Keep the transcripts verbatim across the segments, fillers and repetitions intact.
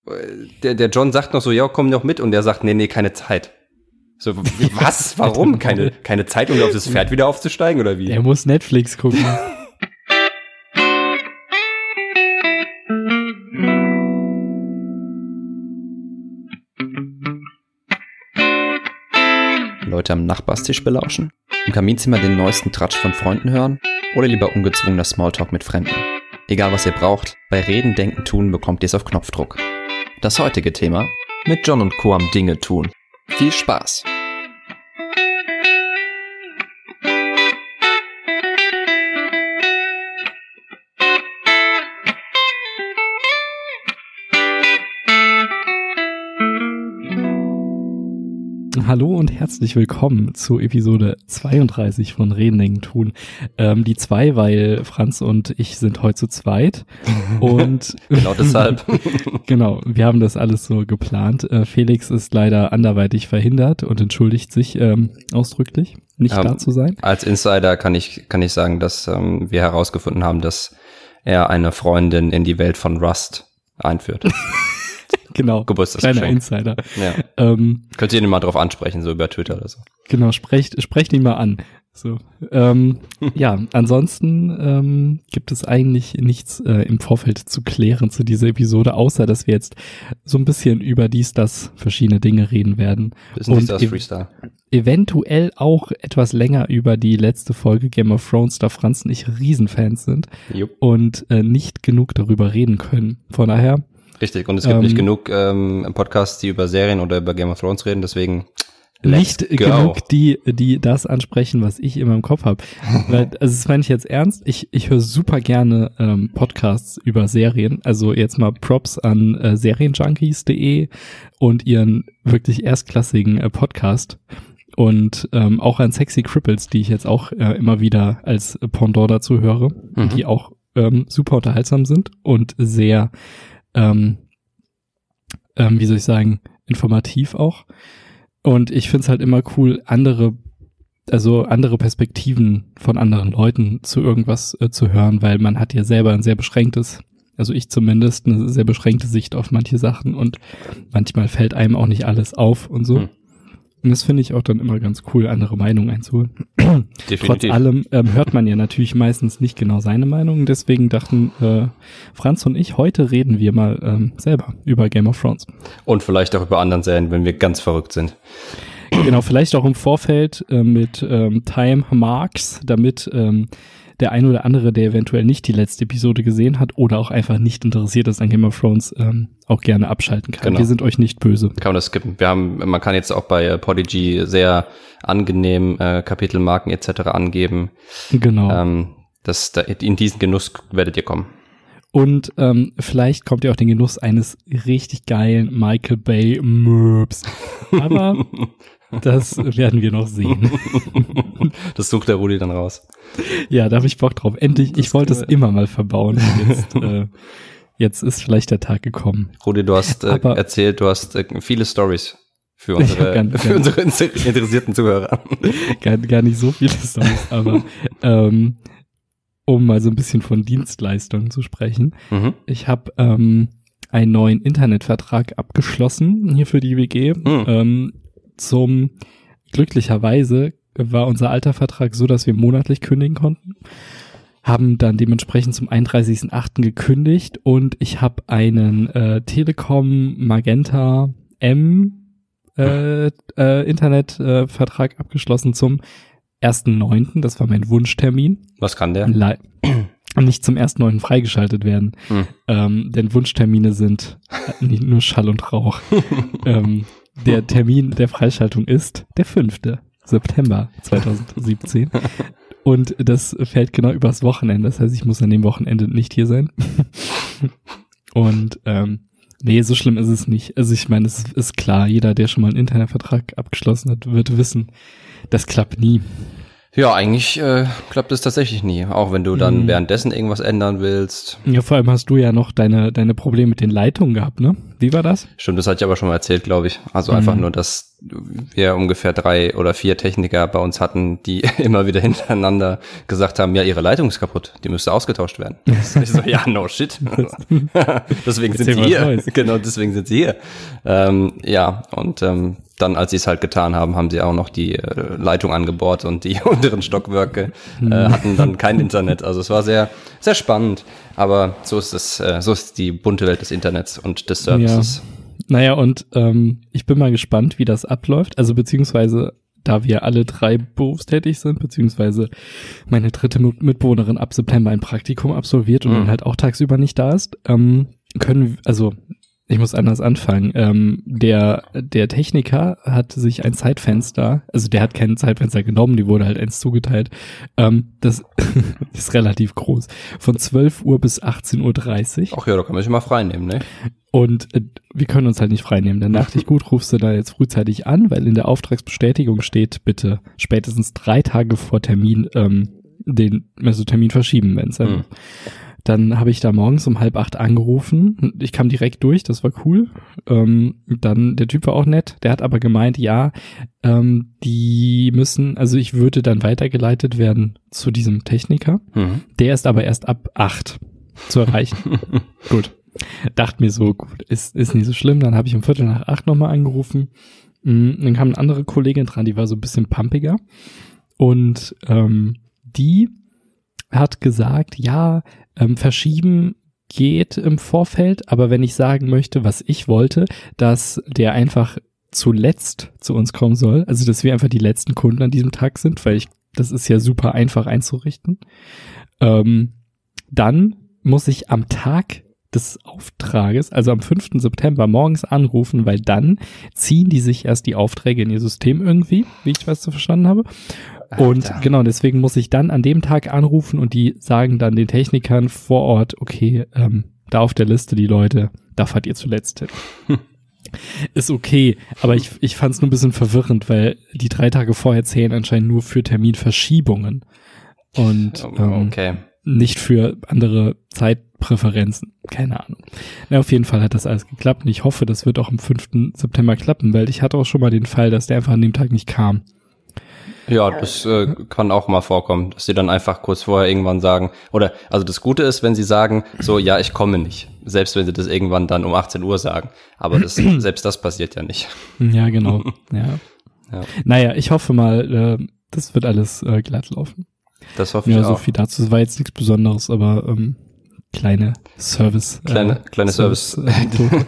der, der John sagt noch so, ja, komm noch mit. Und der sagt, nee, nee, keine Zeit. So, was? Warum? Keine, keine Zeit, um auf das Pferd wieder aufzusteigen, oder wie? Der muss Netflix gucken. Leute am Nachbarstisch belauschen? Im Kaminzimmer den neuesten Tratsch von Freunden hören? Oder lieber ungezwungener Smalltalk mit Fremden? Egal was ihr braucht, bei Reden, Denken, Tun bekommt ihr es auf Knopfdruck. Das heutige Thema: mit John und Co. am Dinge tun. Viel Spaß! Hallo und herzlich willkommen zu Episode zweiunddreißig von Reden, Denken, Tun. Ähm, die zwei, weil Franz und ich sind heute zu zweit. Und genau deshalb. Genau, wir haben das alles so geplant. Äh, Felix ist leider anderweitig verhindert und entschuldigt sich ähm, ausdrücklich, nicht ähm, da zu sein. Als Insider kann ich kann ich sagen, dass ähm, wir herausgefunden haben, dass er eine Freundin in die Welt von Rust einführt. Genau, kleiner Insider. Ja. Ähm, Könnt ihr ihn mal drauf ansprechen, so über Twitter oder so. Genau, sprecht, sprecht ihn mal an. So, ähm, ja, ansonsten ähm, gibt es eigentlich nichts äh, im Vorfeld zu klären zu dieser Episode, außer dass wir jetzt so ein bisschen über dies, das, verschiedene Dinge reden werden. Bisschen dies, das, Freestyle. Eventuell auch etwas länger über die letzte Folge Game of Thrones, da Franz und ich Riesenfans sind Jupp. und äh, nicht genug darüber reden können. Von daher Richtig, und es gibt ähm, nicht genug ähm, Podcasts, die über Serien oder über Game of Thrones reden, deswegen nicht go. genug, die die das ansprechen, was ich in meinem Kopf habe. Weil, also das meine ich jetzt ernst, ich ich höre super gerne ähm, Podcasts über Serien, also jetzt mal Props an äh, serienjunkies punkt de und ihren wirklich erstklassigen äh, Podcast und ähm, auch an Sexy Cripples, die ich jetzt auch äh, immer wieder als Pendant dazu höre, mhm. die auch ähm, super unterhaltsam sind und sehr Ähm, ähm, wie soll ich sagen, informativ auch. Und ich finde es halt immer cool, andere, also andere Perspektiven von anderen Leuten zu irgendwas äh, zu hören, weil man hat ja selber ein sehr beschränktes, also ich zumindest, eine sehr beschränkte Sicht auf manche Sachen und manchmal fällt einem auch nicht alles auf und so. Hm. Und das finde ich auch dann immer ganz cool, andere Meinungen einzuholen. Definitiv. Trotz allem ähm, hört man ja natürlich meistens nicht genau seine Meinung. Deswegen dachten äh, Franz und ich, heute reden wir mal ähm, selber über Game of Thrones. Und vielleicht auch über anderen Serien, wenn wir ganz verrückt sind. Genau, vielleicht auch im Vorfeld äh, mit ähm, Time Marks, damit ähm, der ein oder andere, der eventuell nicht die letzte Episode gesehen hat oder auch einfach nicht interessiert ist an Game of Thrones, ähm, auch gerne abschalten kann. Genau. Wir sind euch nicht böse. Kann man das skippen. Wir haben, man kann jetzt auch bei äh, Podigy sehr angenehm äh, Kapitelmarken et cetera angeben. Genau. Ähm, das, da, in diesen Genuss werdet ihr kommen. Und ähm, vielleicht kommt ihr auch den Genuss eines richtig geilen Michael Bay Möps. Aber das werden wir noch sehen. Das sucht der Rudi dann raus. Ja, da habe ich Bock drauf. Endlich, das ich wollte es immer mal verbauen. Jetzt, äh, jetzt ist vielleicht der Tag gekommen. Rudi, du hast äh, erzählt, du hast äh, viele Stories für unsere, gar, für gar unsere interessierten Zuhörer. Gar, gar nicht so viele Stories, aber ähm, um mal so ein bisschen von Dienstleistungen zu sprechen. Mhm. Ich habe ähm, einen neuen Internetvertrag abgeschlossen hier für die W G. Mhm. Ähm, zum glücklicherweise war unser alter Vertrag so, dass wir monatlich kündigen konnten. Haben dann dementsprechend zum einunddreißigsten achten gekündigt und ich habe einen äh, Telekom Magenta M äh, äh, Internetvertrag äh, abgeschlossen zum ersten neunten Das war mein Wunschtermin. Was kann der? Le- nicht zum ersten neunten freigeschaltet werden. Hm. Ähm, denn Wunschtermine sind nicht nur Schall und Rauch. ähm, der Termin der Freischaltung ist der fünfte September zweitausendsiebzehn Und das fällt genau übers Wochenende. Das heißt, ich muss an dem Wochenende nicht hier sein. Und ähm, nee, so schlimm ist es nicht. Also ich meine, es ist klar, jeder, der schon mal einen Internetvertrag abgeschlossen hat, wird wissen, das klappt nie. Ja, eigentlich äh, klappt es tatsächlich nie, auch wenn du dann mhm. währenddessen irgendwas ändern willst. Ja, vor allem hast du ja noch deine deine Probleme mit den Leitungen gehabt, ne? Wie war das? Stimmt, das hatte ich aber schon mal erzählt, glaube ich. Also mhm. einfach nur, dass wir ungefähr drei oder vier Techniker bei uns hatten, die immer wieder hintereinander gesagt haben, ja, ihre Leitung ist kaputt, die müsste ausgetauscht werden. Ich so, ja, no shit. deswegen sind sie hier. Genau, deswegen sind sie hier. Ähm, ja, und ähm, dann, als sie es halt getan haben, haben sie auch noch die äh, Leitung angebohrt und die unteren Stockwerke äh, hatten dann kein Internet. Also es war sehr, sehr spannend. Aber so ist es, äh, so ist die bunte Welt des Internets und des Services. Ja. Naja, und ähm, ich bin mal gespannt, wie das abläuft. Also beziehungsweise, da wir alle drei berufstätig sind, beziehungsweise meine dritte Mitbewohnerin ab September ein Praktikum absolviert und mhm. dann halt auch tagsüber nicht da ist, ähm, können, also ich muss anders anfangen. Ähm, der der Techniker hat sich ein Zeitfenster, also der hat kein Zeitfenster genommen, die wurde halt eins zugeteilt. Ähm, das ist relativ groß. Von zwölf Uhr bis achtzehn Uhr dreißig. Ach ja, da kann man sich mal frei nehmen, ne? Und äh, wir können uns halt nicht frei nehmen. Dann dachte ich, gut, rufst du da jetzt frühzeitig an, weil in der Auftragsbestätigung steht, bitte spätestens drei Tage vor Termin ähm, den also Termin verschieben, wenn es dann mhm. Dann habe ich da morgens um halb acht angerufen. Ich kam direkt durch, das war cool. Ähm, dann, der Typ war auch nett. Der hat aber gemeint, ja, ähm, die müssen, also ich würde dann weitergeleitet werden zu diesem Techniker. Mhm. Der ist aber erst ab acht zu erreichen. Gut. Dachte mir so, gut, ist, ist nicht so schlimm. Dann habe ich um Viertel nach acht nochmal angerufen. Dann kam eine andere Kollegin dran, die war so ein bisschen pumpiger. Und ähm, die hat gesagt, ja, ähm, verschieben geht im Vorfeld, aber wenn ich sagen möchte, was ich wollte, dass der einfach zuletzt zu uns kommen soll, also dass wir einfach die letzten Kunden an diesem Tag sind, weil ich, das ist ja super einfach einzurichten, ähm, dann muss ich am Tag des Auftrages, also am fünften September morgens anrufen, weil dann ziehen die sich erst die Aufträge in ihr System irgendwie, wie ich was so verstanden habe. Und Alter. Genau, deswegen muss ich dann an dem Tag anrufen und die sagen dann den Technikern vor Ort, okay, ähm, da auf der Liste die Leute, da fahrt ihr zuletzt hin. Hm. Ist okay, aber ich, ich fand es nur ein bisschen verwirrend, weil die drei Tage vorher zählen anscheinend nur für Terminverschiebungen und ähm, okay. nicht für andere Zeitpräferenzen. Keine Ahnung. Na, auf jeden Fall hat das alles geklappt und ich hoffe, das wird auch am fünften September klappen, weil ich hatte auch schon mal den Fall, dass der einfach an dem Tag nicht kam. Ja, das äh, kann auch mal vorkommen, dass sie dann einfach kurz vorher irgendwann sagen, oder, also das Gute ist, wenn sie sagen, so, ja, ich komme nicht, selbst wenn sie das irgendwann dann um achtzehn Uhr sagen, aber das, selbst das passiert ja nicht. Ja, genau, ja. ja. Naja, ich hoffe mal, äh, das wird alles äh, glatt laufen. Das hoffe ja, ich auch. Ja, so viel dazu, es war jetzt nichts Besonderes, aber ähm, kleine Service. Kleine, äh, kleine Service. Service,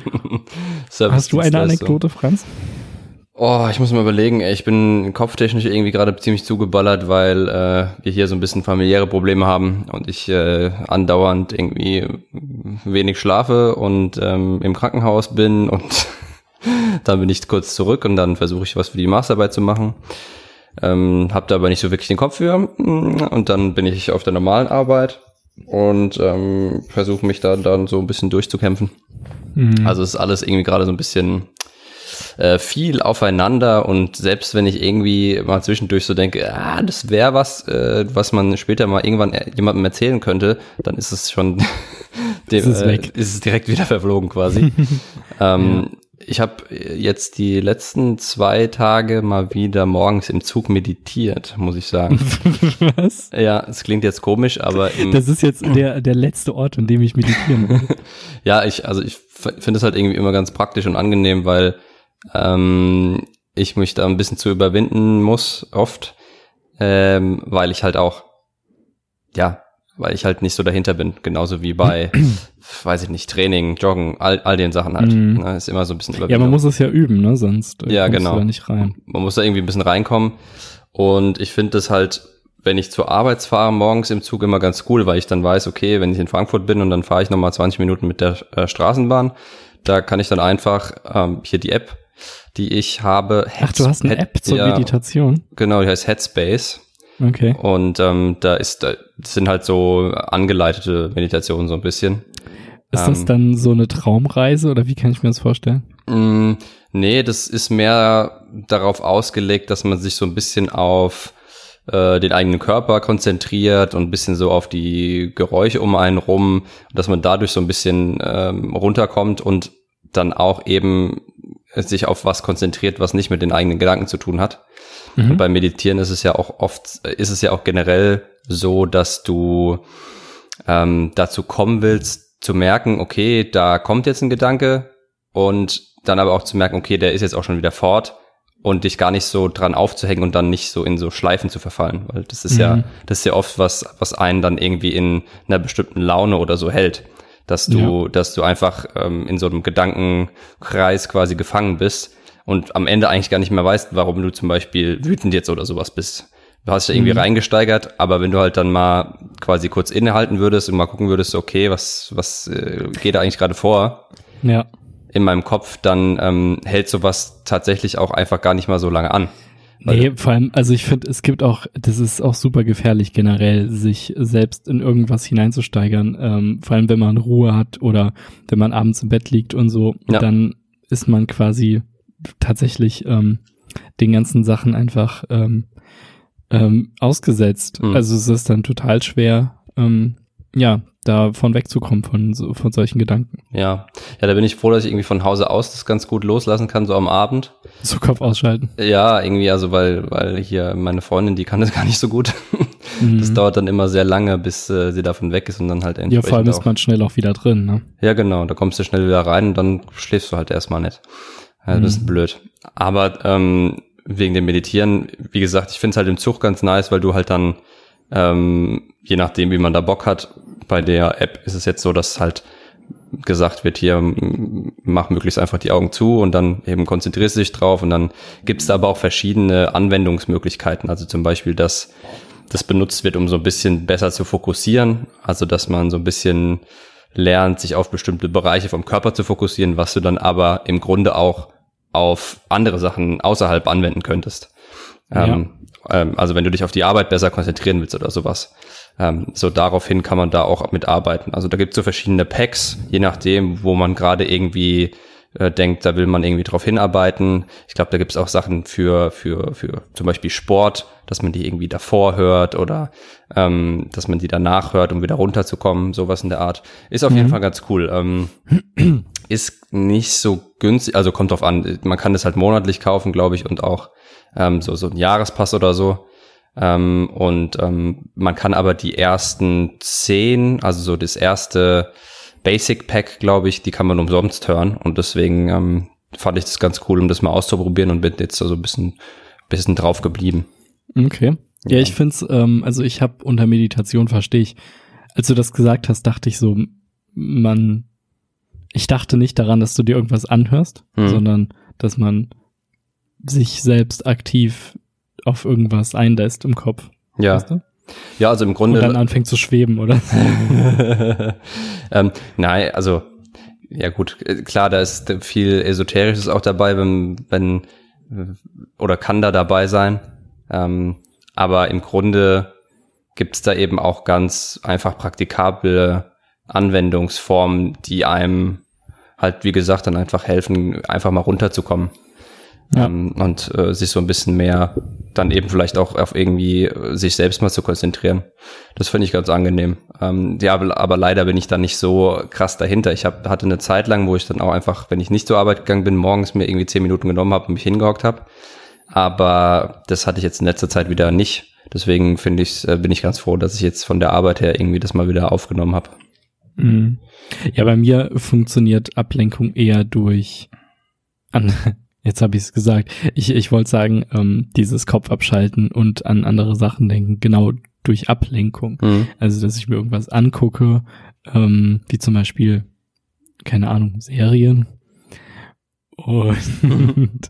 Service Hast du eine Anekdote, Franz? Oh, ich muss mal überlegen, ey, ich bin kopftechnisch irgendwie gerade ziemlich zugeballert, weil äh, wir hier so ein bisschen familiäre Probleme haben und ich äh, andauernd irgendwie wenig schlafe und ähm, im Krankenhaus bin und dann bin ich kurz zurück und dann versuche ich was für die Masterarbeit zu machen. Ähm, hab da aber nicht so wirklich den Kopf für und dann bin ich auf der normalen Arbeit und ähm, versuche mich da dann so ein bisschen durchzukämpfen. Mhm. Also es ist alles irgendwie gerade so ein bisschen äh, viel aufeinander und selbst wenn ich irgendwie mal zwischendurch so denke, ah, das wäre was, äh, was man später mal irgendwann jemandem erzählen könnte, dann ist es schon dem, ist, es äh, ist es direkt wieder verflogen quasi. ähm, ja. Ich habe jetzt die letzten zwei Tage mal wieder morgens im Zug meditiert, muss ich sagen. Was? Ja, es klingt jetzt komisch, aber im das ist jetzt der der letzte Ort, an dem ich meditieren will. Ja, ich also ich finde es halt irgendwie immer ganz praktisch und angenehm, weil ähm, ich mich da ein bisschen zu überwinden muss oft, ähm, weil ich halt auch ja weil ich halt nicht so dahinter bin, genauso wie bei, weiß ich nicht, Training, Joggen, all, all den Sachen halt. Mhm. Ne, ist immer so ein bisschen Überwindung. Ja, man muss es ja üben, ne, sonst ja, kommst genau. du da nicht rein. Man muss da irgendwie ein bisschen reinkommen und ich finde das halt, wenn ich zur Arbeit fahre, morgens im Zug immer ganz cool, weil ich dann weiß, okay, wenn ich in Frankfurt bin und dann fahre ich nochmal zwanzig Minuten mit der äh, Straßenbahn, da kann ich dann einfach ähm, hier die App, die ich habe. Ach, du hast eine App zur ja, Meditation? Genau, die heißt Headspace. Okay. Und ähm, da ist, das sind halt so angeleitete Meditationen so ein bisschen. Ist das ähm, dann so eine Traumreise oder wie kann ich mir das vorstellen? Mh, nee, das ist mehr darauf ausgelegt, dass man sich so ein bisschen auf äh, den eigenen Körper konzentriert und ein bisschen so auf die Geräusche um einen rum, dass man dadurch so ein bisschen ähm, runterkommt und dann auch eben sich auf was konzentriert, was nicht mit den eigenen Gedanken zu tun hat. Mhm. Und beim Meditieren ist es ja auch oft, ist es ja auch generell so, dass du ähm, dazu kommen willst, zu merken, okay, da kommt jetzt ein Gedanke und dann aber auch zu merken, okay, der ist jetzt auch schon wieder fort und dich gar nicht so dran aufzuhängen und dann nicht so in so Schleifen zu verfallen, weil das ist mhm. ja, das ist ja oft was, was einen dann irgendwie in einer bestimmten Laune oder so hält, dass du, ja. dass du einfach ähm, in so einem Gedankenkreis quasi gefangen bist und am Ende eigentlich gar nicht mehr weißt, warum du zum Beispiel wütend jetzt oder sowas bist. Du hast dich irgendwie mhm. reingesteigert, aber wenn du halt dann mal quasi kurz innehalten würdest und mal gucken würdest, okay, was was äh, geht da eigentlich gerade vor? Ja. In meinem Kopf, dann ähm, hält sowas tatsächlich auch einfach gar nicht mal so lange an. Nee, vor allem, also ich finde, es gibt auch, das ist auch super gefährlich generell, sich selbst in irgendwas hineinzusteigern, ähm, vor allem wenn man Ruhe hat oder wenn man abends im Bett liegt und so, ja. dann ist man quasi tatsächlich ähm, den ganzen Sachen einfach ähm, ähm, ausgesetzt. Mhm. Also es ist dann total schwer, ähm, ja, davon wegzukommen von so, von solchen Gedanken. Ja, ja, da bin ich froh, dass ich irgendwie von Hause aus das ganz gut loslassen kann, so am Abend. So Kopf ausschalten. Ja, irgendwie, also weil weil hier meine Freundin, die kann das gar nicht so gut. Mhm. Das dauert dann immer sehr lange, bis äh, sie davon weg ist und dann halt entsprechend. Ja, vor allem ist man schnell auch wieder drin, ne? Ja, genau, da kommst du schnell wieder rein und dann schläfst du halt erstmal nicht. Ja, das mhm. ist blöd. Aber ähm, wegen dem Meditieren, wie gesagt, ich finde es halt im Zug ganz nice, weil du halt dann ähm, je nachdem, wie man da Bock hat, bei der App ist es jetzt so, dass halt gesagt wird, hier, mach möglichst einfach die Augen zu und dann eben konzentrierst du dich drauf und dann gibt es da aber auch verschiedene Anwendungsmöglichkeiten, also zum Beispiel, dass das benutzt wird, um so ein bisschen besser zu fokussieren, also dass man so ein bisschen lernt, sich auf bestimmte Bereiche vom Körper zu fokussieren, was du dann aber im Grunde auch auf andere Sachen außerhalb anwenden könntest. Ja. Ähm, ähm, also wenn du dich auf die Arbeit besser konzentrieren willst oder sowas. Ähm, so daraufhin kann man da auch mitarbeiten. Also da gibt es so verschiedene Packs, je nachdem, wo man gerade irgendwie äh, denkt, da will man irgendwie drauf hinarbeiten. Ich glaube, da gibt es auch Sachen für für für zum Beispiel Sport, dass man die irgendwie davor hört oder ähm, dass man die danach hört, um wieder runterzukommen, sowas in der Art. Ist auf mhm. jeden Fall ganz cool. Ähm, ist nicht so günstig, also kommt drauf an, man kann das halt monatlich kaufen, glaube ich, und auch ähm, so so ein Jahrespass oder so. Ähm, und ähm, man kann aber die ersten zehn, also so das erste Basic Pack, glaube ich, die kann man umsonst hören und deswegen ähm, fand ich das ganz cool, um das mal auszuprobieren und bin jetzt so ein bisschen bisschen drauf geblieben. Okay. Ja, ja. Ich finde es, ähm, also ich habe unter Meditation, verstehe ich, als du das gesagt hast, dachte ich so, man, ich dachte nicht daran, dass du dir irgendwas anhörst, hm. sondern dass man sich selbst aktiv auf irgendwas einlässt im Kopf. Ja. Weißt du? Ja, also im Grunde. Und dann anfängt zu schweben, oder? ähm, nein, also, ja gut, klar, da ist viel Esoterisches auch dabei, wenn, wenn, oder kann da dabei sein. Ähm, aber im Grunde gibt's da eben auch ganz einfach praktikable Anwendungsformen, die einem halt, wie gesagt, dann einfach helfen, einfach mal runterzukommen. Ja. Ähm, und äh, sich so ein bisschen mehr dann eben vielleicht auch auf irgendwie äh, sich selbst mal zu konzentrieren. Das finde ich ganz angenehm. Ähm, ja, aber, aber leider bin ich da nicht so krass dahinter. Ich hab, hatte eine Zeit lang, wo ich dann auch einfach, wenn ich nicht zur Arbeit gegangen bin, morgens mir irgendwie zehn Minuten genommen habe und mich hingehockt habe. Aber das hatte ich jetzt in letzter Zeit wieder nicht. Deswegen finde ich, äh, bin ich ganz froh, dass ich jetzt von der Arbeit her irgendwie das mal wieder aufgenommen habe. Mhm. Ja, bei mir funktioniert Ablenkung eher durch an Jetzt habe ich es gesagt. Ich, ich wollte sagen, ähm, dieses Kopf abschalten und an andere Sachen denken, genau durch Ablenkung. Mhm. Also, dass ich mir irgendwas angucke, ähm, wie zum Beispiel, keine Ahnung, Serien. Und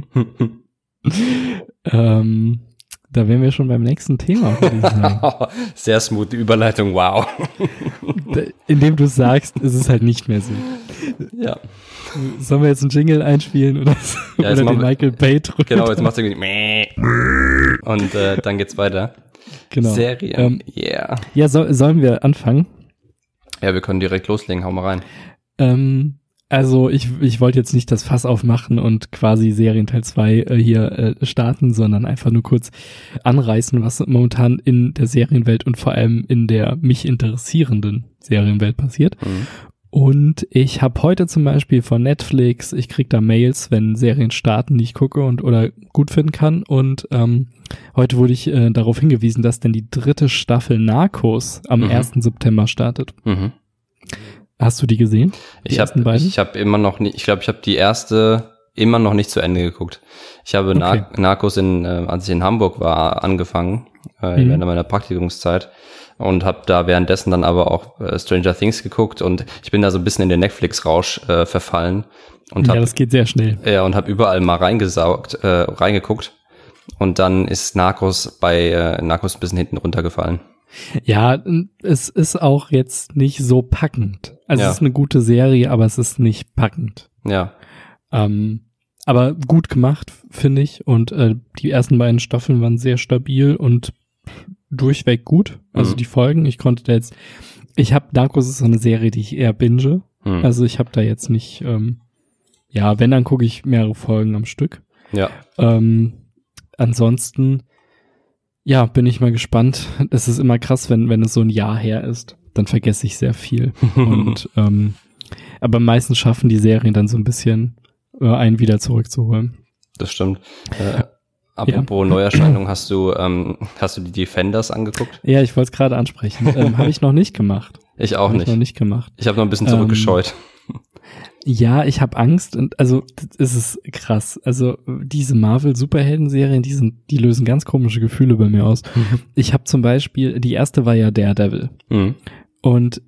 ähm, da wären wir schon beim nächsten Thema, würde ich sagen. Sehr smooth Überleitung, wow. Indem du es sagst, ist es halt nicht mehr so. Ja. Sollen wir jetzt einen Jingle einspielen oder, so? Ja, oder den Michael Bay drücken? Genau, jetzt machst du irgendwie und äh, dann geht's weiter. Genau. Serien, ähm, yeah. Ja, so, sollen wir anfangen? Ja, wir können direkt loslegen, hau mal rein. Ähm, Also ich, ich wollte jetzt nicht das Fass aufmachen und quasi Serienteil zwei äh, hier äh, starten, sondern einfach nur kurz anreißen, was momentan in der Serienwelt und vor allem in der mich interessierenden Serienwelt passiert. Mhm. Und ich habe heute zum Beispiel von Netflix, ich krieg da Mails, wenn Serien starten, die ich gucke und oder gut finden kann. Und ähm, heute wurde ich äh, darauf hingewiesen, dass denn die dritte Staffel Narcos am mhm. ersten September startet. Mhm. Hast du die gesehen? Die ich habe ich habe immer noch nicht, ich glaube, ich habe die erste immer noch nicht zu Ende geguckt. Ich habe okay. Nar- Narcos in, äh, als ich in Hamburg war, angefangen, äh, mhm. während meiner Praktikumszeit und habe da währenddessen dann aber auch äh, Stranger Things geguckt und ich bin da so ein bisschen in den Netflix-Rausch äh, verfallen. Und ja, hab, das geht sehr schnell. Ja, und habe überall mal reingesaugt, äh, reingeguckt und dann ist Narcos bei äh, Narcos ein bisschen hinten runtergefallen. Ja, es ist auch jetzt nicht so packend. Also ja. es ist eine gute Serie, aber es ist nicht packend. Ja. Ähm, aber gut gemacht, finde ich. Und äh, die ersten beiden Staffeln waren sehr stabil und durchweg gut. Also mhm. die Folgen, ich konnte da jetzt, ich habe, Narcos ist so eine Serie, die ich eher binge. Mhm. Also ich habe da jetzt nicht, ähm, ja, wenn, dann gucke ich mehrere Folgen am Stück. Ja. Ähm, ansonsten Ja, bin ich mal gespannt. Es ist immer krass, wenn wenn es so ein Jahr her ist, dann vergesse ich sehr viel. Und ähm, aber meistens schaffen die Serien dann so ein bisschen äh, einen wieder zurückzuholen. Das stimmt. Äh, apropos ja. Neuerscheinung, hast du ähm, hast du die Defenders angeguckt? Ja, ich wollte es gerade ansprechen. ähm, habe ich noch nicht gemacht. Ich auch hab nicht. Ich noch nicht gemacht. Ich habe noch ein bisschen zurückgescheut. Ähm, Ja, ich habe Angst und also das ist krass. Also diese Marvel-Superhelden-Serien, die sind, die lösen ganz komische Gefühle bei mir aus. Mhm. Ich habe zum Beispiel, die erste war ja Daredevil. Mhm. Und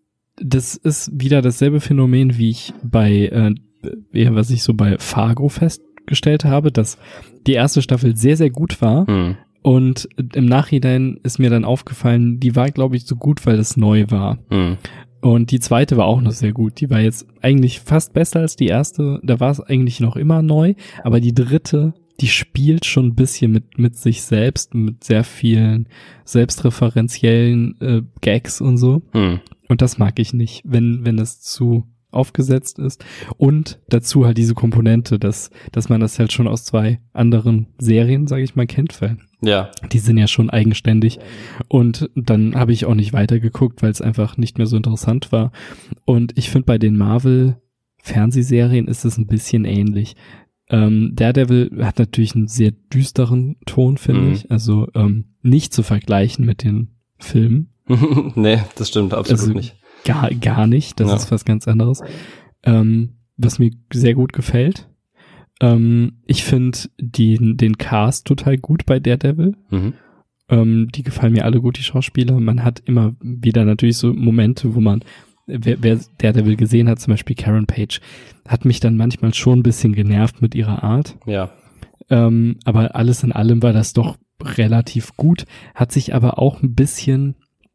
das ist wieder dasselbe Phänomen, wie ich bei, äh, was ich so bei Fargo festgestellt habe, dass die erste Staffel sehr, sehr gut war. Mhm. Und im Nachhinein ist mir dann aufgefallen, die war, glaube ich, so gut, weil es neu war. Mhm. Und die zweite war auch noch sehr gut. Die war jetzt eigentlich fast besser als die erste. Da war es eigentlich noch immer neu. Aber die dritte, die spielt schon ein bisschen mit mit sich selbst, mit sehr vielen selbstreferenziellen äh, Gags und so. Hm. Und das mag ich nicht, wenn wenn es zu aufgesetzt ist. Und dazu halt diese Komponente, dass dass man das halt schon aus zwei anderen Serien, sage ich mal, kennt, weil ja, die sind ja schon eigenständig. Und dann habe ich auch nicht weitergeguckt, weil es einfach nicht mehr so interessant war. Und ich finde, bei den Marvel-Fernsehserien ist es ein bisschen ähnlich. Ähm, Daredevil hat natürlich einen sehr düsteren Ton, finde mhm. ich. Also ähm, nicht zu vergleichen mit den Filmen. Nee, das stimmt absolut also nicht. Gar, gar nicht. Das ja. ist was ganz anderes. Ähm, was mir sehr gut gefällt. Ähm, ich finde den, den Cast total gut bei Daredevil. Mhm. Ähm, die gefallen mir alle gut, die Schauspieler. Man hat immer wieder natürlich so Momente, wo man, wer, wer Daredevil gesehen hat, zum Beispiel Karen Page, hat mich dann manchmal schon ein bisschen genervt mit ihrer Art. Ja. Ähm, aber alles in allem war das doch relativ gut, hat sich aber auch ein bisschen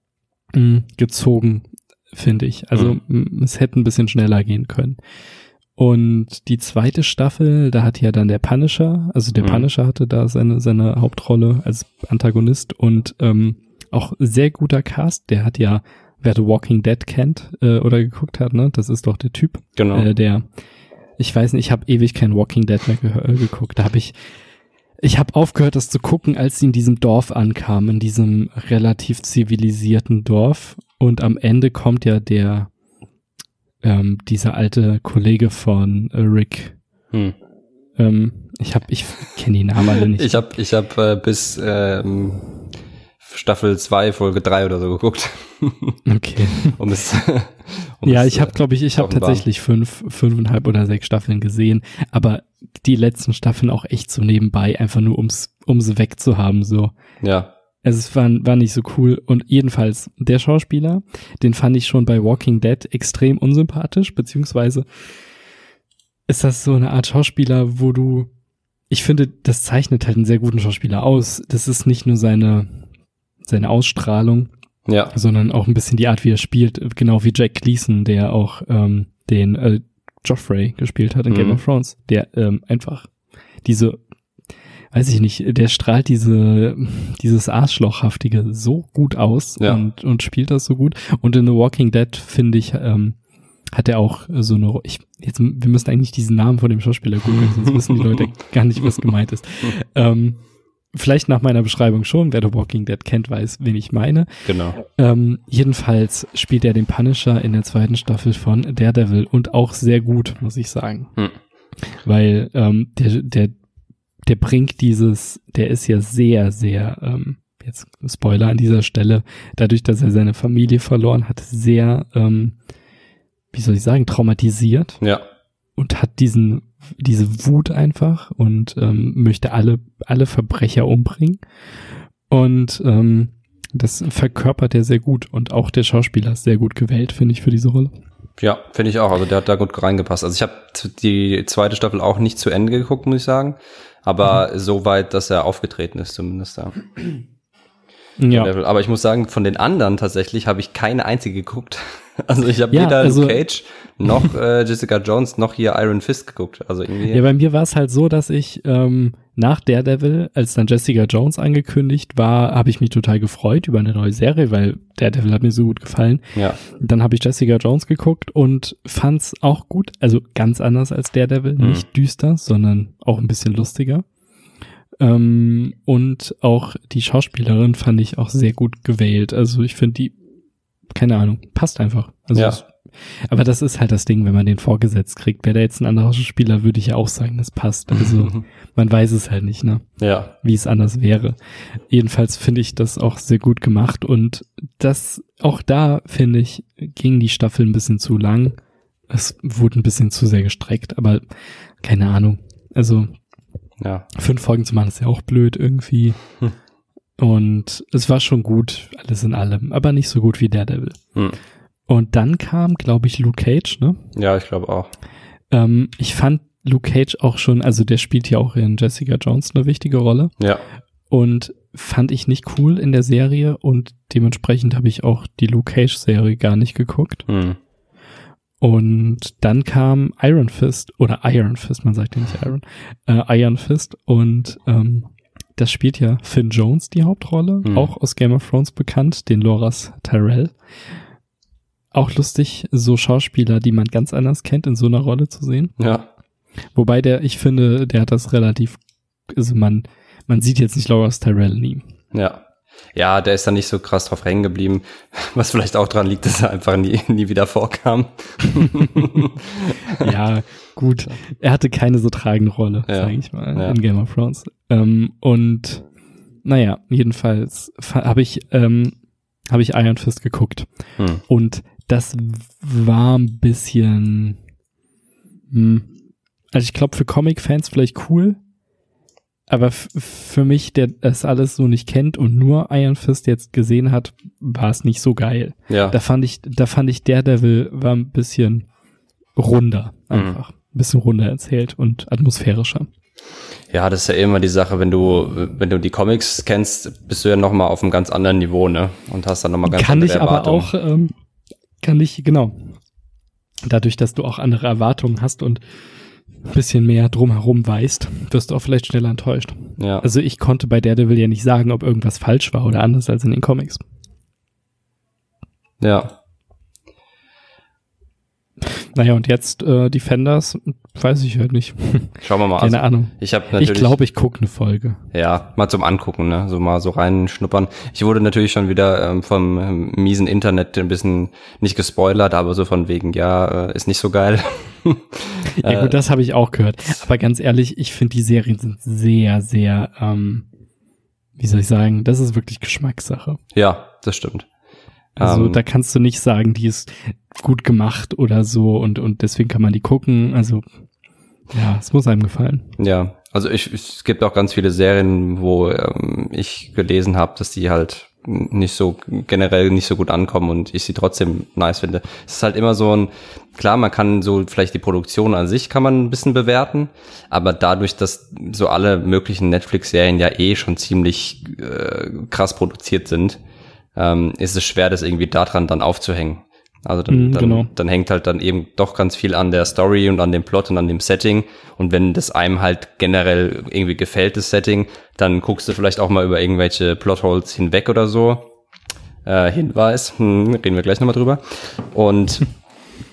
mh, gezogen, finde ich. Also mhm. mh, es hätte ein bisschen schneller gehen können. Und die zweite Staffel, da hat ja dann der Punisher, also der mhm. Punisher hatte da seine seine Hauptrolle als Antagonist und ähm, auch sehr guter Cast. Der hat ja, wer The Walking Dead kennt äh, oder geguckt hat, ne, das ist doch der Typ, genau. äh, der, ich weiß nicht, ich habe ewig kein Walking Dead mehr ge- geguckt. Da habe ich, ich habe aufgehört, das zu gucken, als sie in diesem Dorf ankamen, in diesem relativ zivilisierten Dorf. Und am Ende kommt ja der Ähm, dieser alte Kollege von äh, Rick. Hm. Ähm, ich hab, ich kenne die Namen alle nicht. Ich habe ich hab, äh, bis ähm, Staffel zwei, Folge drei oder so geguckt. Okay. um es, um ja, es, ich habe, glaube ich, ich habe tatsächlich fünf, fünfeinhalb oder sechs Staffeln gesehen, aber die letzten Staffeln auch echt so nebenbei, einfach nur ums, ums wegzuhaben, so. Ja. Also es war, war nicht so cool. Und jedenfalls, der Schauspieler, den fand ich schon bei Walking Dead extrem unsympathisch, beziehungsweise ist das so eine Art Schauspieler, wo du, ich finde, das zeichnet halt einen sehr guten Schauspieler aus. Das ist nicht nur seine, seine Ausstrahlung, ja, sondern auch ein bisschen die Art, wie er spielt, genau wie Jack Gleason, der auch ähm, den äh, Joffrey gespielt hat in mhm. Game of Thrones, der ähm, einfach diese, weiß ich nicht, der strahlt diese dieses Arschlochhaftige so gut aus, ja, und und spielt das so gut. Und in The Walking Dead, finde ich, ähm, hat er auch so eine, ich, jetzt, wir müssen eigentlich diesen Namen von dem Schauspieler googeln, sonst wissen die Leute gar nicht, was gemeint ist. ähm, vielleicht nach meiner Beschreibung schon, wer The Walking Dead kennt, weiß, wen ich meine. Genau. Ähm, jedenfalls spielt er den Punisher in der zweiten Staffel von Daredevil und auch sehr gut, muss ich sagen. Hm. Weil ähm, der, der, der bringt dieses, der ist ja sehr, sehr, ähm, jetzt Spoiler an dieser Stelle, dadurch, dass er seine Familie verloren hat, sehr, ähm, wie soll ich sagen, traumatisiert. Ja. Und hat diesen, diese Wut einfach und ähm, möchte alle, alle Verbrecher umbringen. Und ähm, das verkörpert er sehr gut. Und auch der Schauspieler ist sehr gut gewählt, finde ich, für diese Rolle. Ja, finde ich auch. Also der hat da gut reingepasst. Also ich habe die zweite Staffel auch nicht zu Ende geguckt, muss ich sagen. Aber mhm. so weit, dass er aufgetreten ist zumindest da. Ja. Aber ich muss sagen, von den anderen tatsächlich habe ich keine einzige geguckt. Also ich habe ja, weder also, Luke Cage noch äh, Jessica Jones noch hier Iron Fist geguckt. Also irgendwie. Ja, bei mir war es halt so, dass ich ähm, nach Daredevil, als dann Jessica Jones angekündigt war, habe ich mich total gefreut über eine neue Serie, weil Daredevil hat mir so gut gefallen. Ja. Dann habe ich Jessica Jones geguckt und fand's auch gut. Also ganz anders als Daredevil, mhm. nicht düster, sondern auch ein bisschen lustiger. Ähm, und auch die Schauspielerin fand ich auch sehr gut gewählt. Also ich finde die, keine Ahnung, passt einfach. Also ja. es, aber das ist halt das Ding, wenn man den vorgesetzt kriegt. Wäre da jetzt ein anderer Spieler, würde ich ja auch sagen, das passt. Also man weiß es halt nicht, ne? Ja. Wie es anders wäre. Jedenfalls finde ich das auch sehr gut gemacht und das, auch da finde ich, ging die Staffel ein bisschen zu lang. Es wurde ein bisschen zu sehr gestreckt, aber keine Ahnung. Also ja. Fünf Folgen zu machen ist ja auch blöd irgendwie. Hm. Und es war schon gut, alles in allem, aber nicht so gut wie Daredevil. Hm. Und dann kam, glaube ich, Luke Cage, ne? Ja, ich glaube auch. Ähm, ich fand Luke Cage auch schon, also der spielt ja auch in Jessica Jones eine wichtige Rolle. Ja. Und fand ich nicht cool in der Serie und dementsprechend habe ich auch die Luke Cage-Serie gar nicht geguckt. Hm. Und dann kam Iron Fist, oder Iron Fist, man sagt ja nicht Iron, äh, Iron Fist und ähm, das spielt ja Finn Jones die Hauptrolle, mhm. auch aus Game of Thrones bekannt, den Loras Tyrell. Auch lustig, so Schauspieler, die man ganz anders kennt, in so einer Rolle zu sehen. Ja. Wobei der, ich finde, der hat das relativ, also man, man sieht jetzt nicht Loras Tyrell in ihm. Ja. Ja, der ist da nicht so krass drauf hängen geblieben, was vielleicht auch dran liegt, dass er einfach nie, nie wieder vorkam. Ja, gut. Er hatte keine so tragende Rolle, ja. sage ich mal, ja. in Game of Thrones. Ähm, und naja, jedenfalls habe ich, ähm, habe ich Iron Fist geguckt. Hm. Und das war ein bisschen, mh, also ich glaube für Comic-Fans vielleicht cool, aber f- für mich, der das alles so nicht kennt und nur Iron Fist jetzt gesehen hat, war es nicht so geil. Ja. Da fand ich, da fand ich Daredevil war ein bisschen runder einfach. Mhm. Ein bisschen runder erzählt und atmosphärischer. Ja, das ist ja immer die Sache, wenn du, wenn du die Comics kennst, bist du ja nochmal auf einem ganz anderen Niveau, ne? Und hast dann nochmal ganz kann andere Erwartungen. Kann ich aber auch, ähm, kann ich, genau. Dadurch, dass du auch andere Erwartungen hast und ein bisschen mehr drumherum weißt, wirst du auch vielleicht schneller enttäuscht. Ja. Also ich konnte bei Daredevil ja nicht sagen, ob irgendwas falsch war oder anders als in den Comics. Ja. Naja, und jetzt äh, Defenders, weiß ich halt nicht. Schauen wir mal. Keine also, Ahnung. Ich habe natürlich. Ich glaube, ich gucke eine Folge. Ja, mal zum Angucken, ne? So mal so reinschnuppern. Ich wurde natürlich schon wieder ähm, vom ähm, miesen Internet ein bisschen nicht gespoilert, aber so von wegen, ja, äh, ist nicht so geil. Ja gut, das habe ich auch gehört. Aber ganz ehrlich, ich finde, die Serien sind sehr, sehr, ähm, wie soll ich sagen, das ist wirklich Geschmackssache. Ja, das stimmt. Also um, da kannst du nicht sagen, die ist gut gemacht oder so und und deswegen kann man die gucken. Also ja, es muss einem gefallen. Ja, also ich, es gibt auch ganz viele Serien, wo ähm, ich gelesen habe, dass die halt nicht so generell nicht so gut ankommen und ich sie trotzdem nice finde. Es ist halt immer so ein, klar, man kann so vielleicht die Produktion an sich kann man ein bisschen bewerten, aber dadurch, dass so alle möglichen Netflix-Serien ja eh schon ziemlich äh, krass produziert sind, ähm, ist es schwer, das irgendwie daran dann aufzuhängen. Also dann, mm, dann, genau. dann hängt halt dann eben doch ganz viel an der Story und an dem Plot und an dem Setting. Und wenn das einem halt generell irgendwie gefällt, das Setting, dann guckst du vielleicht auch mal über irgendwelche Plotholes hinweg oder so. Äh, Hinweis, hm, reden wir gleich nochmal drüber. Und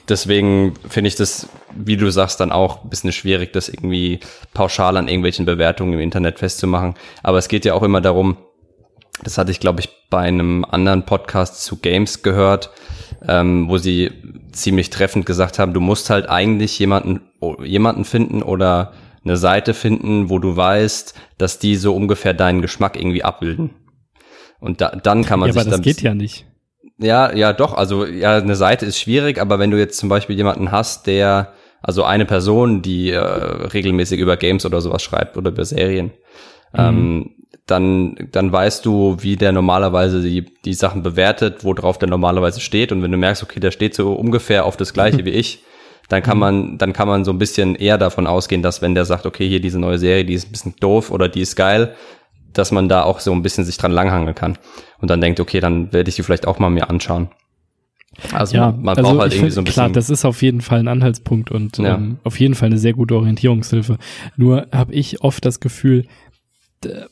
deswegen finde ich das, wie du sagst, dann auch ein bisschen schwierig, das irgendwie pauschal an irgendwelchen Bewertungen im Internet festzumachen. Aber es geht ja auch immer darum, das hatte ich, glaube ich, bei einem anderen Podcast zu Games gehört, ähm, wo sie ziemlich treffend gesagt haben, du musst halt eigentlich jemanden, jemanden finden oder eine Seite finden, wo du weißt, dass die so ungefähr deinen Geschmack irgendwie abbilden. Und da, dann kann man ja, sich aber das dann geht ja nicht. Ja, ja, doch. Also ja, eine Seite ist schwierig, aber wenn du jetzt zum Beispiel jemanden hast, der, also eine Person, die äh, regelmäßig über Games oder sowas schreibt oder über Serien, mhm. ähm, dann dann weißt du, wie der normalerweise die die Sachen bewertet, worauf der normalerweise steht. Und wenn du merkst, okay, der steht so ungefähr auf das Gleiche wie ich, dann kann man dann kann man so ein bisschen eher davon ausgehen, dass wenn der sagt, okay, hier diese neue Serie, die ist ein bisschen doof oder die ist geil, dass man da auch so ein bisschen sich dran langhangeln kann und dann denkt, okay, dann werde ich die vielleicht auch mal mir anschauen. Also ja, man also braucht halt irgendwie find, so ein bisschen. Klar, das ist auf jeden Fall ein Anhaltspunkt und ja. ähm, auf jeden Fall eine sehr gute Orientierungshilfe. Nur habe ich oft das Gefühl, d-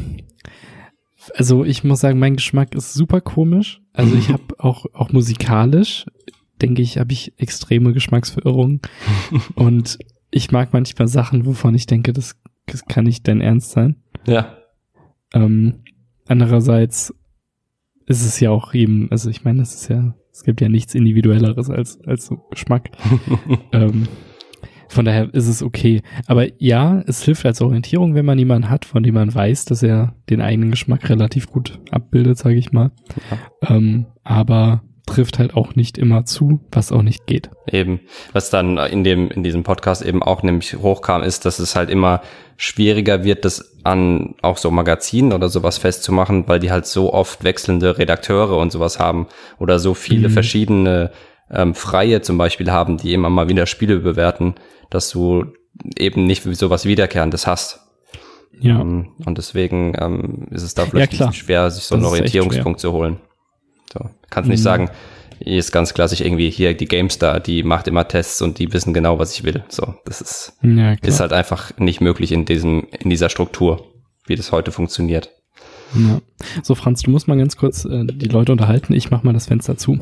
also ich muss sagen, mein Geschmack ist super komisch. Also ich habe auch auch musikalisch, denke ich, habe ich extreme Geschmacksverirrungen und ich mag manchmal Sachen, wovon ich denke, das, das kann nicht dein Ernst sein. Ja. Ähm, andererseits ist es ja auch eben, also ich meine, es ist ja, es gibt ja nichts Individuelleres als als so Geschmack. ähm, von daher ist es okay. Aber ja, es hilft als Orientierung, wenn man jemanden hat, von dem man weiß, dass er den eigenen Geschmack relativ gut abbildet, sage ich mal. Ja. Ähm, aber trifft halt auch nicht immer zu, was auch nicht geht. Eben. Was dann in dem in diesem Podcast eben auch nämlich hochkam, ist, dass es halt immer schwieriger wird, das an auch so Magazinen oder sowas festzumachen, weil die halt so oft wechselnde Redakteure und sowas haben oder so viele mhm. verschiedene ähm, Freie zum Beispiel haben, die immer mal wieder Spiele bewerten, dass du eben nicht sowas Wiederkehrendes hast. Ja. Um, und deswegen ähm, ist es da vielleicht ja, ein bisschen schwer, sich so einen Orientierungspunkt zu holen. So, kannst nicht mhm. sagen, hier ist ganz klassisch irgendwie hier die GameStar, die macht immer Tests und die wissen genau, was ich will. So, das ist, ja, ist halt einfach nicht möglich in diesem, in dieser Struktur, wie das heute funktioniert. Ja. So, Franz, du musst mal ganz kurz äh, die Leute unterhalten. Ich mach mal das Fenster zu.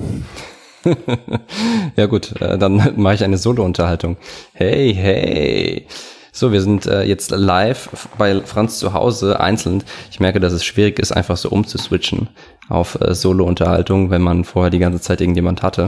Ja gut, äh, dann mache ich eine Solo-Unterhaltung. Hey, hey. So, wir sind äh, jetzt live bei Franz zu Hause, einzeln. Ich merke, dass es schwierig ist, einfach so umzuswitchen auf äh, Solo-Unterhaltung, wenn man vorher die ganze Zeit irgendjemand hatte.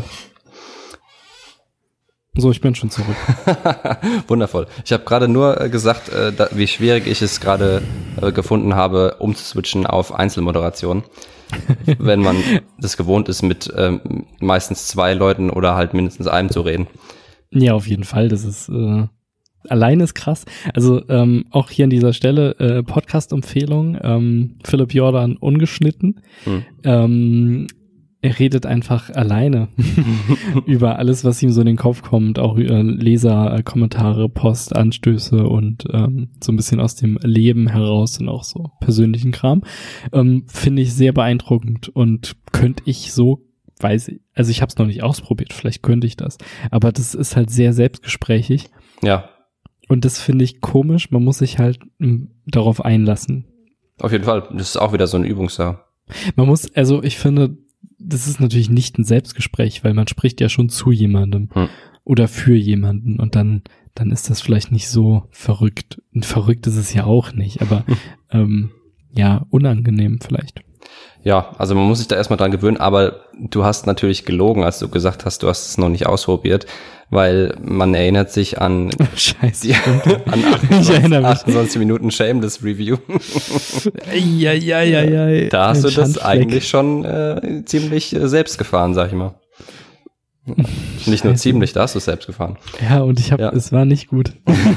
So, ich bin schon zurück. Wundervoll. Ich habe gerade nur äh, gesagt, äh, da, wie schwierig ich es gerade äh, gefunden habe, umzuswitchen auf Einzelmoderation. Wenn man das gewohnt ist, mit ähm, meistens zwei Leuten oder halt mindestens einem zu reden. Ja, auf jeden Fall. Das ist äh, alleine ist krass. Also ähm, auch hier an dieser Stelle äh, Podcast-Empfehlung. Ähm, Philipp Jordan ungeschnitten. Hm. Ähm, er redet einfach alleine über alles, was ihm so in den Kopf kommt. Auch äh, Leser, äh, Kommentare, Post, Anstöße und ähm, so ein bisschen aus dem Leben heraus und auch so persönlichen Kram. Ähm, finde ich sehr beeindruckend und könnte ich so weiß ich, also ich habe es noch nicht ausprobiert, vielleicht könnte ich das, aber das ist halt sehr selbstgesprächig. Ja. Und das finde ich komisch, man muss sich halt m, darauf einlassen. Auf jeden Fall, das ist auch wieder so eine Übungssache. Man muss, also ich finde, das ist natürlich nicht ein Selbstgespräch, weil man spricht ja schon zu jemandem hm. oder für jemanden und dann dann ist das vielleicht nicht so verrückt. Und verrückt ist es ja auch nicht, aber ähm, ja, unangenehm vielleicht. Ja, also man muss sich da erstmal dran gewöhnen, aber du hast natürlich gelogen, als du gesagt hast, du hast es noch nicht ausprobiert, weil man erinnert sich an, Scheiße, die, an achtundzwanzig, achtundzwanzig Minuten Shameless Review. Ja, ja, ja, ja. Da hast du das eigentlich schon äh, ziemlich äh, selbst gefahren, sag ich mal. Nicht nur ziemlich, da hast du es selbst gefahren. Ja, und ich habe, ja. es war nicht gut.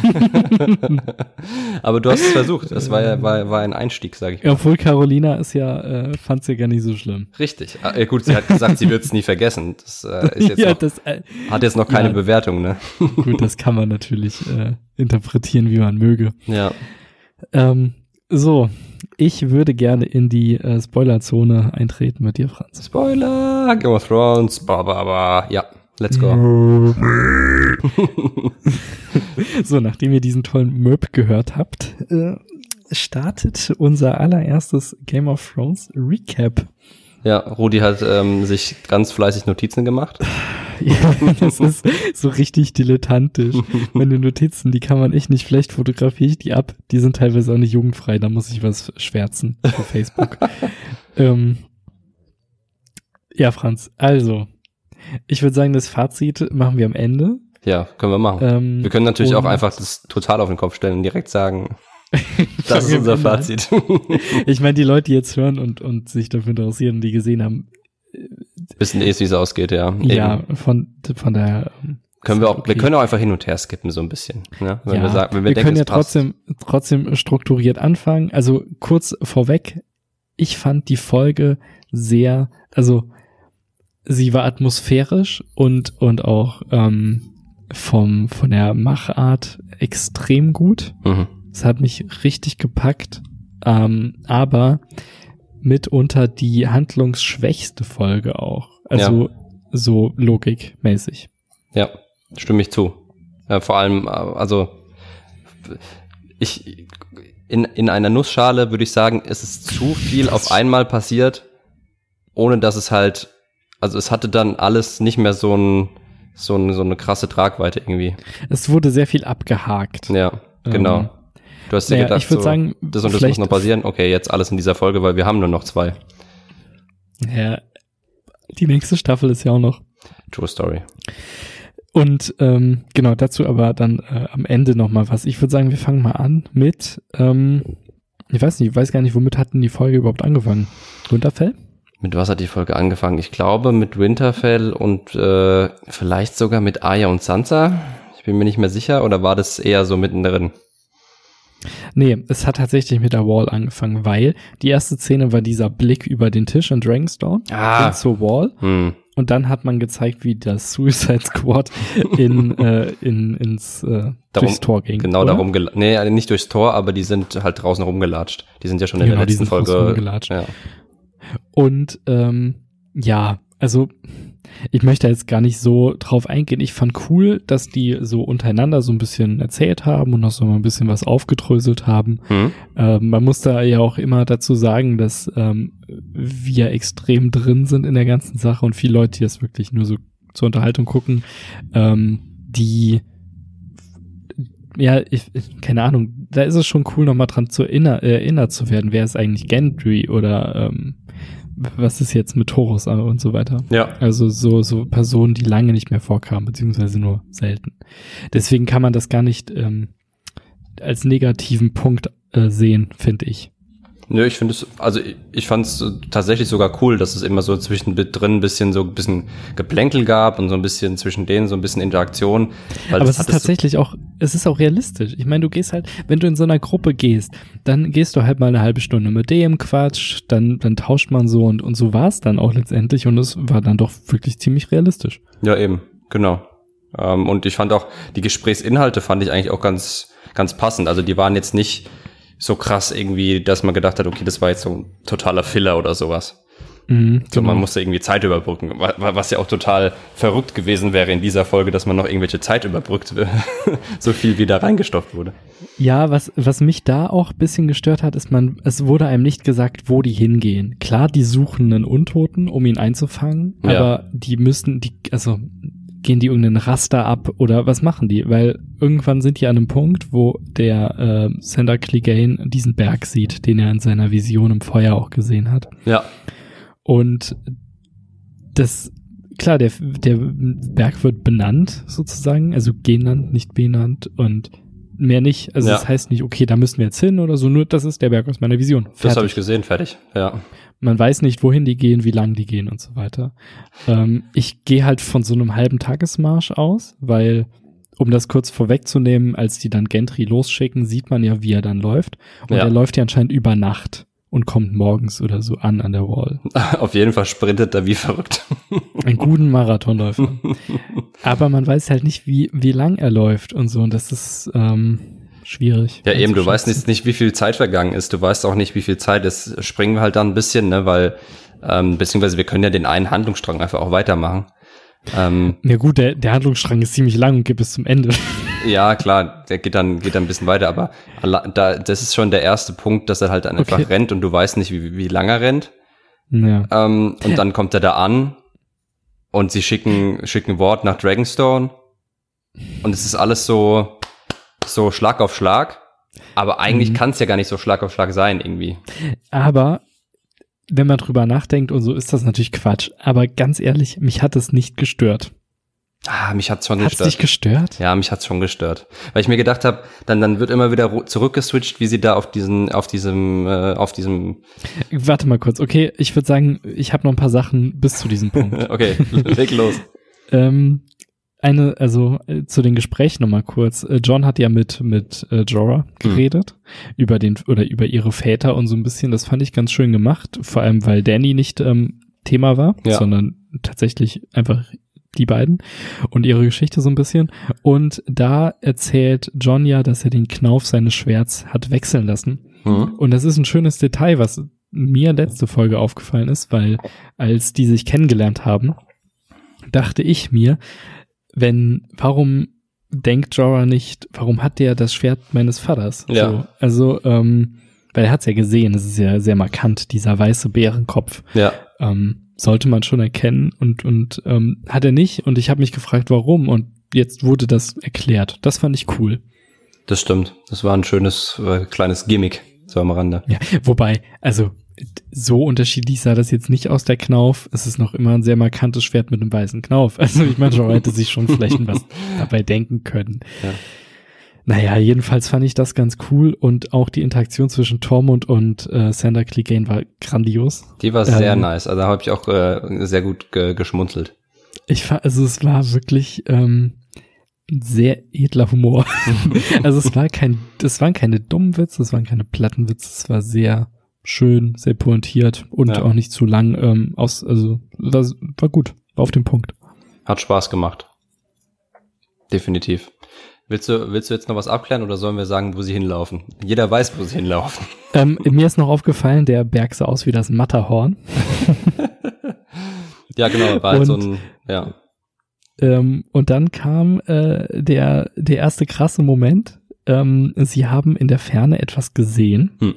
Aber du hast es versucht. Das war ja war, war ein Einstieg, sage ich mal. Ja, obwohl Carolina ist ja, äh, fand sie ja gar nicht so schlimm. Richtig. Äh, gut, sie hat gesagt, sie wird es nie vergessen. Das äh, ist jetzt ja, noch, das, äh, hat jetzt noch keine ja, Bewertung, ne? Gut, das kann man natürlich äh, interpretieren, wie man möge. Ja. Ähm, so, ich würde gerne in die äh, Spoilerzone eintreten mit dir, Franz. Spoiler, Game of Thrones, aber ja, let's go. So, nachdem ihr diesen tollen Möb gehört habt, äh, startet unser allererstes Game of Thrones Recap. Ja, Rudi hat ähm, sich ganz fleißig Notizen gemacht. Ja, das ist so richtig dilettantisch. Meine Notizen, die kann man echt nicht, vielleicht fotografiere ich die ab. Die sind teilweise auch nicht jugendfrei, da muss ich was schwärzen für Facebook. ähm, ja, Franz, also, ich würde sagen, das Fazit machen wir am Ende. Ja, können wir machen. Ähm, wir können natürlich auch einfach das total auf den Kopf stellen und direkt sagen, das ist unser Fazit. Ich meine, die Leute, die jetzt hören und, und sich dafür interessieren und die gesehen haben, wissen eh, wie es ausgeht, ja. Ja, von, von daher. Können wir auch, okay. Wir können auch einfach hin und her skippen, so ein bisschen, ne? Wenn ja, wir sagen, wenn wir, wir denken, können ja trotzdem, trotzdem strukturiert anfangen. Also kurz vorweg, ich fand die Folge sehr, also, sie war atmosphärisch und, und auch, ähm, vom, von der Machart extrem gut. Mhm. Es hat mich richtig gepackt, ähm, aber mitunter die handlungsschwächste Folge auch. Also ja. So logikmäßig. Ja, stimme ich zu. Ja, vor allem, also ich in, in einer Nussschale würde ich sagen, es ist zu viel auf einmal passiert, ohne dass es halt, also es hatte dann alles nicht mehr so ein so, ein, so eine krasse Tragweite irgendwie. Es wurde sehr viel abgehakt. Ja, genau. Ähm, Du hast dir naja, gedacht, ich würde so, sagen, das und das muss noch passieren. Okay, jetzt alles in dieser Folge, weil wir haben nur noch zwei. Ja, die nächste Staffel ist ja auch noch. True Story. Und ähm, genau, dazu aber dann äh, am Ende nochmal was. Ich würde sagen, wir fangen mal an mit, ähm, ich weiß nicht, ich weiß gar nicht, womit hat denn die Folge überhaupt angefangen? Winterfell? Mit was hat die Folge angefangen? Ich glaube mit Winterfell und äh, vielleicht sogar mit Arya und Sansa. Ich bin mir nicht mehr sicher. Oder war das eher so mittendrin? Nee, es hat tatsächlich mit der Wall angefangen, weil die erste Szene war dieser Blick über den Tisch in Dragonstone ah. zur Wall. Hm. Und dann hat man gezeigt, wie das Suicide Squad in, äh, in, ins, äh, darum, durchs Tor ging. Genau, oder? darum, gel- nee, nicht durchs Tor, aber die sind halt draußen rumgelatscht. Die sind ja schon in genau, der letzten Folge. Rumgelatscht. Ja. Und, ähm, ja, also, ich möchte jetzt gar nicht so drauf eingehen. Ich fand cool, dass die so untereinander so ein bisschen erzählt haben und noch so mal ein bisschen was aufgedröselt haben. Hm. Ähm, man muss da ja auch immer dazu sagen, dass ähm, wir extrem drin sind in der ganzen Sache und viele Leute, die das wirklich nur so zur Unterhaltung gucken, ähm, die ja, ich, keine Ahnung, da ist es schon cool, nochmal dran zu erinner, erinnert zu werden, wer ist eigentlich Gendry oder ähm, was ist jetzt mit Thoros und so weiter. Ja. Also so so Personen, die lange nicht mehr vorkamen, beziehungsweise nur selten. Deswegen kann man das gar nicht ähm, als negativen Punkt äh, sehen, finde ich. Nö, ich finde es, also ich, ich fand es tatsächlich sogar cool, dass es immer so zwischendrin ein bisschen so ein bisschen Geplänkel gab und so ein bisschen zwischen denen so ein bisschen Interaktion. Weil aber es ist tatsächlich so auch, es ist auch realistisch. Ich meine, du gehst halt, wenn du in so einer Gruppe gehst, dann gehst du halt mal eine halbe Stunde mit dem Quatsch, dann, dann tauscht man so und, und so war es dann auch letztendlich und es war dann doch wirklich ziemlich realistisch. Ja, eben, genau. Ähm, und ich fand auch, die Gesprächsinhalte fand ich eigentlich auch ganz, ganz passend. Also die waren jetzt nicht so krass irgendwie, dass man gedacht hat, okay, das war jetzt so ein totaler Filler oder sowas. Mhm, so, genau. Man musste irgendwie Zeit überbrücken, was ja auch total verrückt gewesen wäre in dieser Folge, dass man noch irgendwelche Zeit überbrückt, so viel wie da reingestopft wurde. Ja, was, was mich da auch ein bisschen gestört hat, ist man, es wurde einem nicht gesagt, wo die hingehen. Klar, die suchen einen Untoten, um ihn einzufangen, ja. aber die müssten, die, also, gehen die irgendeinen Raster ab oder was machen die? Weil irgendwann sind die an einem Punkt, wo der äh, Sandor Clegane diesen Berg sieht, den er in seiner Vision im Feuer auch gesehen hat. Ja. Und das, klar, der, der Berg wird benannt sozusagen, also genannt, nicht benannt und mehr nicht. Also ja. das heißt nicht, okay, da müssen wir jetzt hin oder so, nur das ist der Berg aus meiner Vision. Fertig. Das habe ich gesehen, fertig, ja. Man weiß nicht, wohin die gehen, wie lang die gehen und so weiter. Ähm, ich gehe halt von so einem halben Tagesmarsch aus, weil, um das kurz vorwegzunehmen, als die dann Gendry losschicken, sieht man ja, wie er dann läuft. Und ja. er läuft ja anscheinend über Nacht und kommt morgens oder so an an der Wall. Auf jeden Fall sprintet er wie verrückt. Einen guten Marathonläufer. Aber man weiß halt nicht, wie, wie lang er läuft und so. Und das ist ähm, schwierig. Ja eben, du weißt nicht, nicht, wie viel Zeit vergangen ist. Du weißt auch nicht, wie viel Zeit. Das springen wir halt dann ein bisschen, ne, weil, ähm, beziehungsweise wir können ja den einen Handlungsstrang einfach auch weitermachen. Ähm, ja gut, der, der Handlungsstrang ist ziemlich lang und geht bis zum Ende. Ja, klar, der geht dann, geht dann ein bisschen weiter, aber da, das ist schon der erste Punkt, dass er halt dann einfach okay. rennt und du weißt nicht, wie, wie lange er rennt. Ja. Ähm, und dann kommt er da an und sie schicken, schicken Wort nach Dragonstone und es ist alles so, so Schlag auf Schlag, aber eigentlich mhm. kann es ja gar nicht so Schlag auf Schlag sein irgendwie. Aber wenn man drüber nachdenkt und so, ist das natürlich Quatsch. Aber ganz ehrlich, mich hat es nicht gestört. Ah, mich hat's schon hat's gestört. Hat's dich gestört? Ja, mich hat's schon gestört. Weil ich mir gedacht habe, dann dann wird immer wieder zurückgeswitcht, wie sie da auf diesen, auf diesem, äh, auf diesem. Warte mal kurz, okay, ich würde sagen, ich habe noch ein paar Sachen bis zu diesem Punkt. Okay, leg los. ähm, eine, also äh, zu den Gesprächen nochmal kurz. Äh, John hat ja mit mit äh, Jorah geredet hm. über den oder über ihre Väter und so ein bisschen. Das fand ich ganz schön gemacht, vor allem weil Dany nicht ähm, Thema war, ja. sondern tatsächlich einfach die beiden und ihre Geschichte so ein bisschen. Und da erzählt John ja, dass er den Knauf seines Schwerts hat wechseln lassen. Hm. Und das ist ein schönes Detail, was mir letzte Folge aufgefallen ist, weil als die sich kennengelernt haben, dachte ich mir, wenn, warum denkt Jorah nicht, warum hat der das Schwert meines Vaters? Ja. So, also, ähm, weil er hat es ja gesehen, es ist ja sehr markant, dieser weiße Bärenkopf. Ja. Ähm, sollte man schon erkennen und und ähm, hat er nicht und ich habe mich gefragt, warum und jetzt wurde das erklärt. Das fand ich cool. Das stimmt. Das war ein schönes äh, kleines Gimmick so am Rande. Ja, wobei, also so unterschiedlich sah das jetzt nicht aus, der Knauf. Es ist noch immer ein sehr markantes Schwert mit einem weißen Knauf. Also ich meine, Jorah hätte sich schon vielleicht was dabei denken können. Ja. Naja, jedenfalls fand ich das ganz cool und auch die Interaktion zwischen Tormund und äh, Sandor Clegane war grandios. Die war sehr ähm, nice, also da habe ich auch äh, sehr gut ge- geschmunzelt. Ich fand, also es war wirklich ähm, sehr edler Humor. Also es war kein, es waren keine dummen Witze, es waren keine platten Witze, es war sehr schön, sehr pointiert und ja. auch nicht zu lang ähm, aus, also war, war gut, war auf den Punkt. Hat Spaß gemacht. Definitiv. Willst du, willst du jetzt noch was abklären oder sollen wir sagen, wo sie hinlaufen? Jeder weiß, wo sie hinlaufen. Ähm, mir ist noch aufgefallen, der Berg sah aus wie das Matterhorn. Ja, genau, war halt und, so ein, ja. Ähm, und dann kam äh, der, der erste krasse Moment. Ähm, sie haben in der Ferne etwas gesehen. Hm.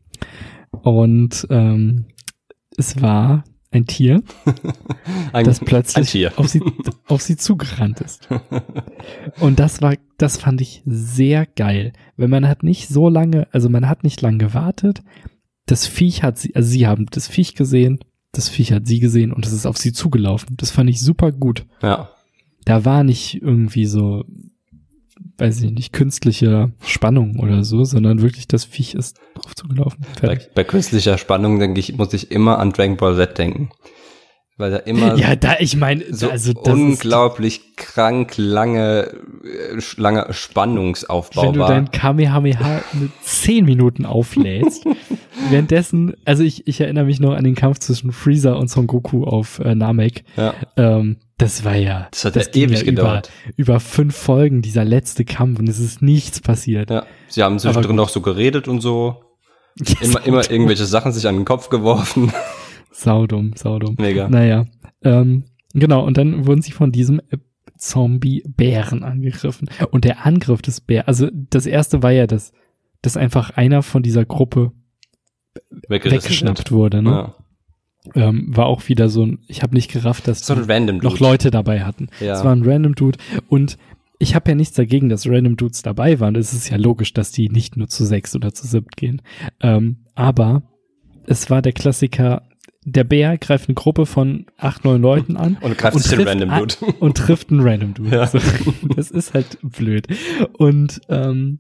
Und ähm, es war ein Tier, ein, das plötzlich Tier. Auf, sie, auf sie zugerannt ist. Und das war, das fand ich sehr geil. Weil man hat nicht so lange, also man hat nicht lange gewartet. Das Viech hat sie, also sie haben das Viech gesehen, das Viech hat sie gesehen und es ist auf sie zugelaufen. Das fand ich super gut. Ja. Da war nicht irgendwie so, weiß ich nicht, künstliche Spannung oder so, sondern wirklich das Viech ist drauf zugelaufen. Bei, bei künstlicher Spannung, denke ich, muss ich immer an Dragon Ball Z denken. Weil da immer ja, da, ich meine, so also das unglaublich ist, krank lange, lange Spannungsaufbau war. Wenn du dein Kamehameha mit zehn Minuten auflädst, währenddessen, also ich, ich erinnere mich noch an den Kampf zwischen Freezer und Son Goku auf äh, Namek. Ja. Ähm, das war ja, das hat das ja ewig ja gedauert. Über, über fünf Folgen, dieser letzte Kampf und es ist nichts passiert. Ja, sie haben zwischendrin noch so geredet und so. Ja, immer, immer irgendwelche Sachen sich an den Kopf geworfen. Saudumm, saudumm. Mega. Naja, ähm, genau, und dann wurden sie von diesem äh, Zombie-Bären angegriffen. Und der Angriff des Bären, also das erste war ja, dass, dass einfach einer von dieser Gruppe weggeschnappt wurde, ne? Ja. Ähm, war auch wieder so ein, ich habe nicht gerafft, dass so ein random noch Dude. Leute dabei hatten. Ja. Es war ein random Dude und ich habe ja nichts dagegen, dass random Dudes dabei waren. Es ist ja logisch, dass die nicht nur zu sechs oder zu siebt gehen. Ähm, aber es war der Klassiker, der Bär greift eine Gruppe von acht, neun Leuten an und greift und den Random Dude. An, und trifft einen Random Dude. Ja. Also, das ist halt blöd. Und ähm,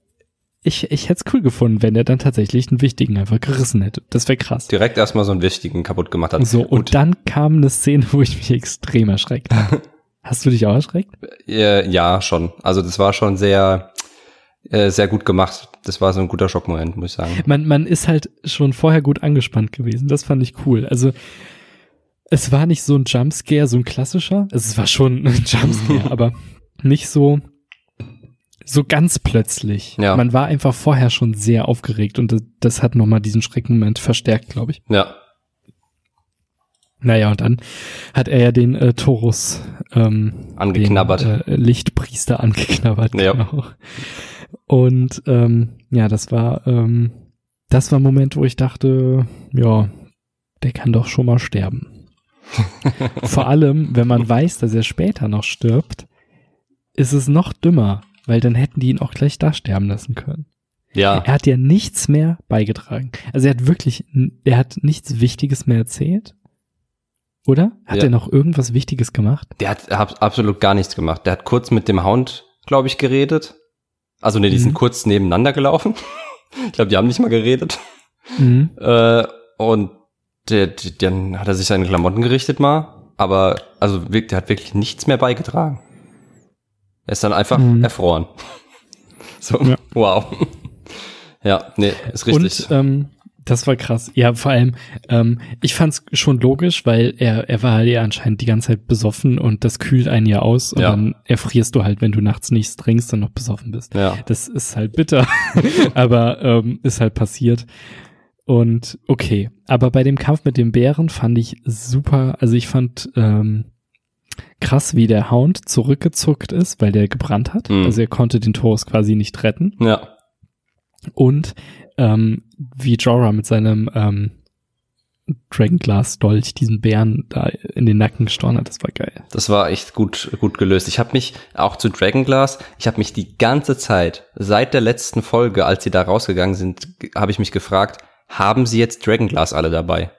ich, ich hätte es cool gefunden, wenn er dann tatsächlich einen wichtigen einfach gerissen hätte. Das wäre krass. Direkt erstmal so einen wichtigen kaputt gemacht hat. So, und Gut. dann kam eine Szene, wo ich mich extrem erschreckt habe. Hast du dich auch erschreckt? Ja, schon. Also das war schon sehr, äh, sehr gut gemacht. Das war so ein guter Schockmoment, muss ich sagen. Man, man ist halt schon vorher gut angespannt gewesen. Das fand ich cool. Also es war nicht so ein Jumpscare, so ein klassischer. Also, es war schon ein Jumpscare, aber nicht so so ganz plötzlich. Ja. Man war einfach vorher schon sehr aufgeregt und das, das hat nochmal diesen Schreckmoment verstärkt, glaube ich. Ja. Naja, und dann hat er ja den äh, Taurus ähm, angeknabbert. Den, äh, Lichtpriester angeknabbert. Ja. Genau. Und ähm, ja, das war ähm, das war ein Moment, wo ich dachte, ja, der kann doch schon mal sterben. Vor allem, wenn man weiß, dass er später noch stirbt, ist es noch dümmer, weil dann hätten die ihn auch gleich da sterben lassen können. Ja. Er hat ja nichts mehr beigetragen. Also er hat wirklich, er hat nichts Wichtiges mehr erzählt. Oder? Hat ja. er noch irgendwas Wichtiges gemacht? Der hat, hat absolut gar nichts gemacht. Der hat kurz mit dem Hound, glaube ich, geredet. Also ne, die mhm. sind kurz nebeneinander gelaufen. Ich glaube, die haben nicht mal geredet. Mhm. Äh, und der, der, dann hat er sich seine Klamotten gerichtet mal. Aber also der hat wirklich nichts mehr beigetragen. Er ist dann einfach mhm. erfroren. So, ja. Wow. Ja, nee, ist richtig. Und ähm, das war krass. Ja, vor allem, ähm, ich fand's schon logisch, weil er er war halt ja anscheinend die ganze Zeit besoffen und das kühlt einen ja aus und ja. dann erfrierst du halt, wenn du nachts nichts trinkst und noch besoffen bist. Ja. Das ist halt bitter, aber ähm, ist halt passiert. Und okay, aber bei dem Kampf mit dem Bären fand ich super, also ich fand ähm, krass, wie der Hound zurückgezuckt ist, weil der gebrannt hat. Mhm. Also er konnte den Taurus quasi nicht retten. Ja. Und ähm, wie Jorah mit seinem ähm, Dragonglass-Dolch diesen Bären da in den Nacken gestochen hat, das war geil. Das war echt gut gut gelöst. Ich habe mich auch zu Dragonglass, ich habe mich die ganze Zeit, seit der letzten Folge, als sie da rausgegangen sind, habe ich mich gefragt, haben sie jetzt Dragonglass alle dabei?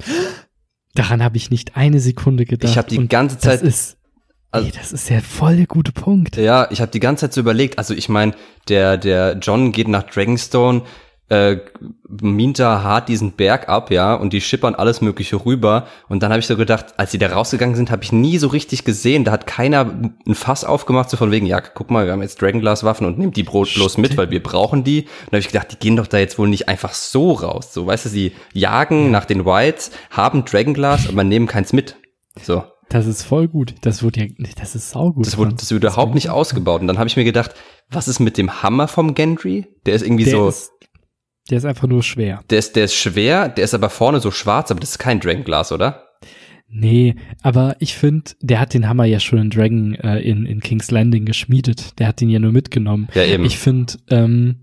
Daran habe ich nicht eine Sekunde gedacht. Ich habe die ganze Zeit... Das ist, also, ey, das ist ja voll der gute Punkt. Ja, ich habe die ganze Zeit so überlegt, also ich meine, der der John geht nach Dragonstone, äh, mint da hart diesen Berg ab, ja, und die schippern alles Mögliche rüber. Und dann habe ich so gedacht, als sie da rausgegangen sind, habe ich nie so richtig gesehen, da hat keiner ein Fass aufgemacht, so von wegen, ja, guck mal, wir haben jetzt Dragonglass-Waffen und nehmt die Brot bloß mit, weil wir brauchen die. Und da habe ich gedacht, die gehen doch da jetzt wohl nicht einfach so raus. So, weißt du, sie jagen ja. nach den Whites, haben Dragonglass, aber nehmen keins mit. So. Das ist voll gut. Das wurde ja, das ist saugut. Das wurde, das wurde überhaupt nicht ausgebaut. Und dann habe ich mir gedacht, was ist mit dem Hammer vom Gendry? Der ist irgendwie der so... Ist, der ist einfach nur schwer. Der ist, der ist schwer, der ist aber vorne so schwarz, aber das ist kein Dragonglass, oder? Nee, aber ich finde, der hat den Hammer ja schon in Dragon äh, in, in King's Landing geschmiedet. Der hat den ja nur mitgenommen. Ja, eben. Ich finde, ähm,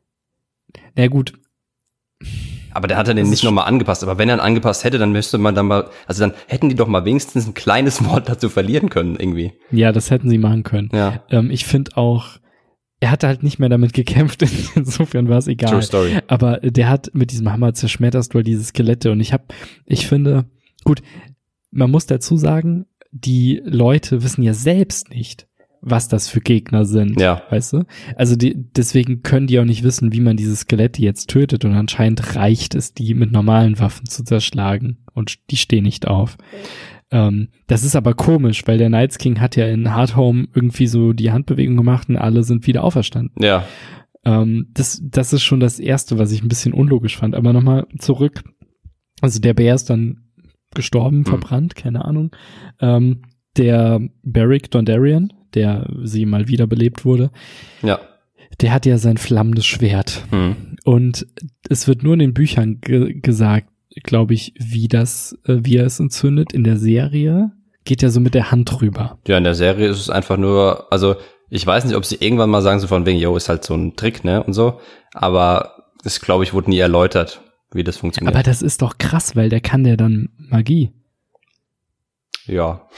na gut. Aber der hat er den nicht nochmal angepasst. Aber wenn er ihn angepasst hätte, dann müsste man dann mal, also dann hätten die doch mal wenigstens ein kleines Wort dazu verlieren können, irgendwie. Ja, das hätten sie machen können. Ja. Ähm, ich finde auch, er hatte halt nicht mehr damit gekämpft, insofern war es egal. True story. Aber der hat mit diesem Hammer zerschmetterst du diese Skelette und ich hab, ich finde, gut, man muss dazu sagen, die Leute wissen ja selbst nicht, was das für Gegner sind, ja. weißt du? Also die, deswegen können die auch nicht wissen, wie man diese Skelette jetzt tötet und anscheinend reicht es, die mit normalen Waffen zu zerschlagen und die stehen nicht auf. Ähm, das ist aber komisch, weil der Night's King hat ja in Hardhome irgendwie so die Handbewegung gemacht und alle sind wieder auferstanden. Ja. Ähm, das, das ist schon das Erste, was ich ein bisschen unlogisch fand. Aber nochmal zurück. Also der Bär ist dann gestorben, hm. verbrannt, keine Ahnung. Ähm, der Beric Dondarrion, der sie mal wiederbelebt wurde, ja. der hat ja sein flammendes Schwert. Hm. Und es wird nur in den Büchern ge- gesagt, glaube ich, wie das, äh, wie er es entzündet. In der Serie geht er so mit der Hand drüber. Ja, in der Serie ist es einfach nur, also ich weiß nicht, ob sie irgendwann mal sagen, so von wegen, yo, ist halt so ein Trick, ne, und so, aber das, glaube ich, wurde nie erläutert, wie das funktioniert. Aber das ist doch krass, weil der kann ja dann Magie. Ja.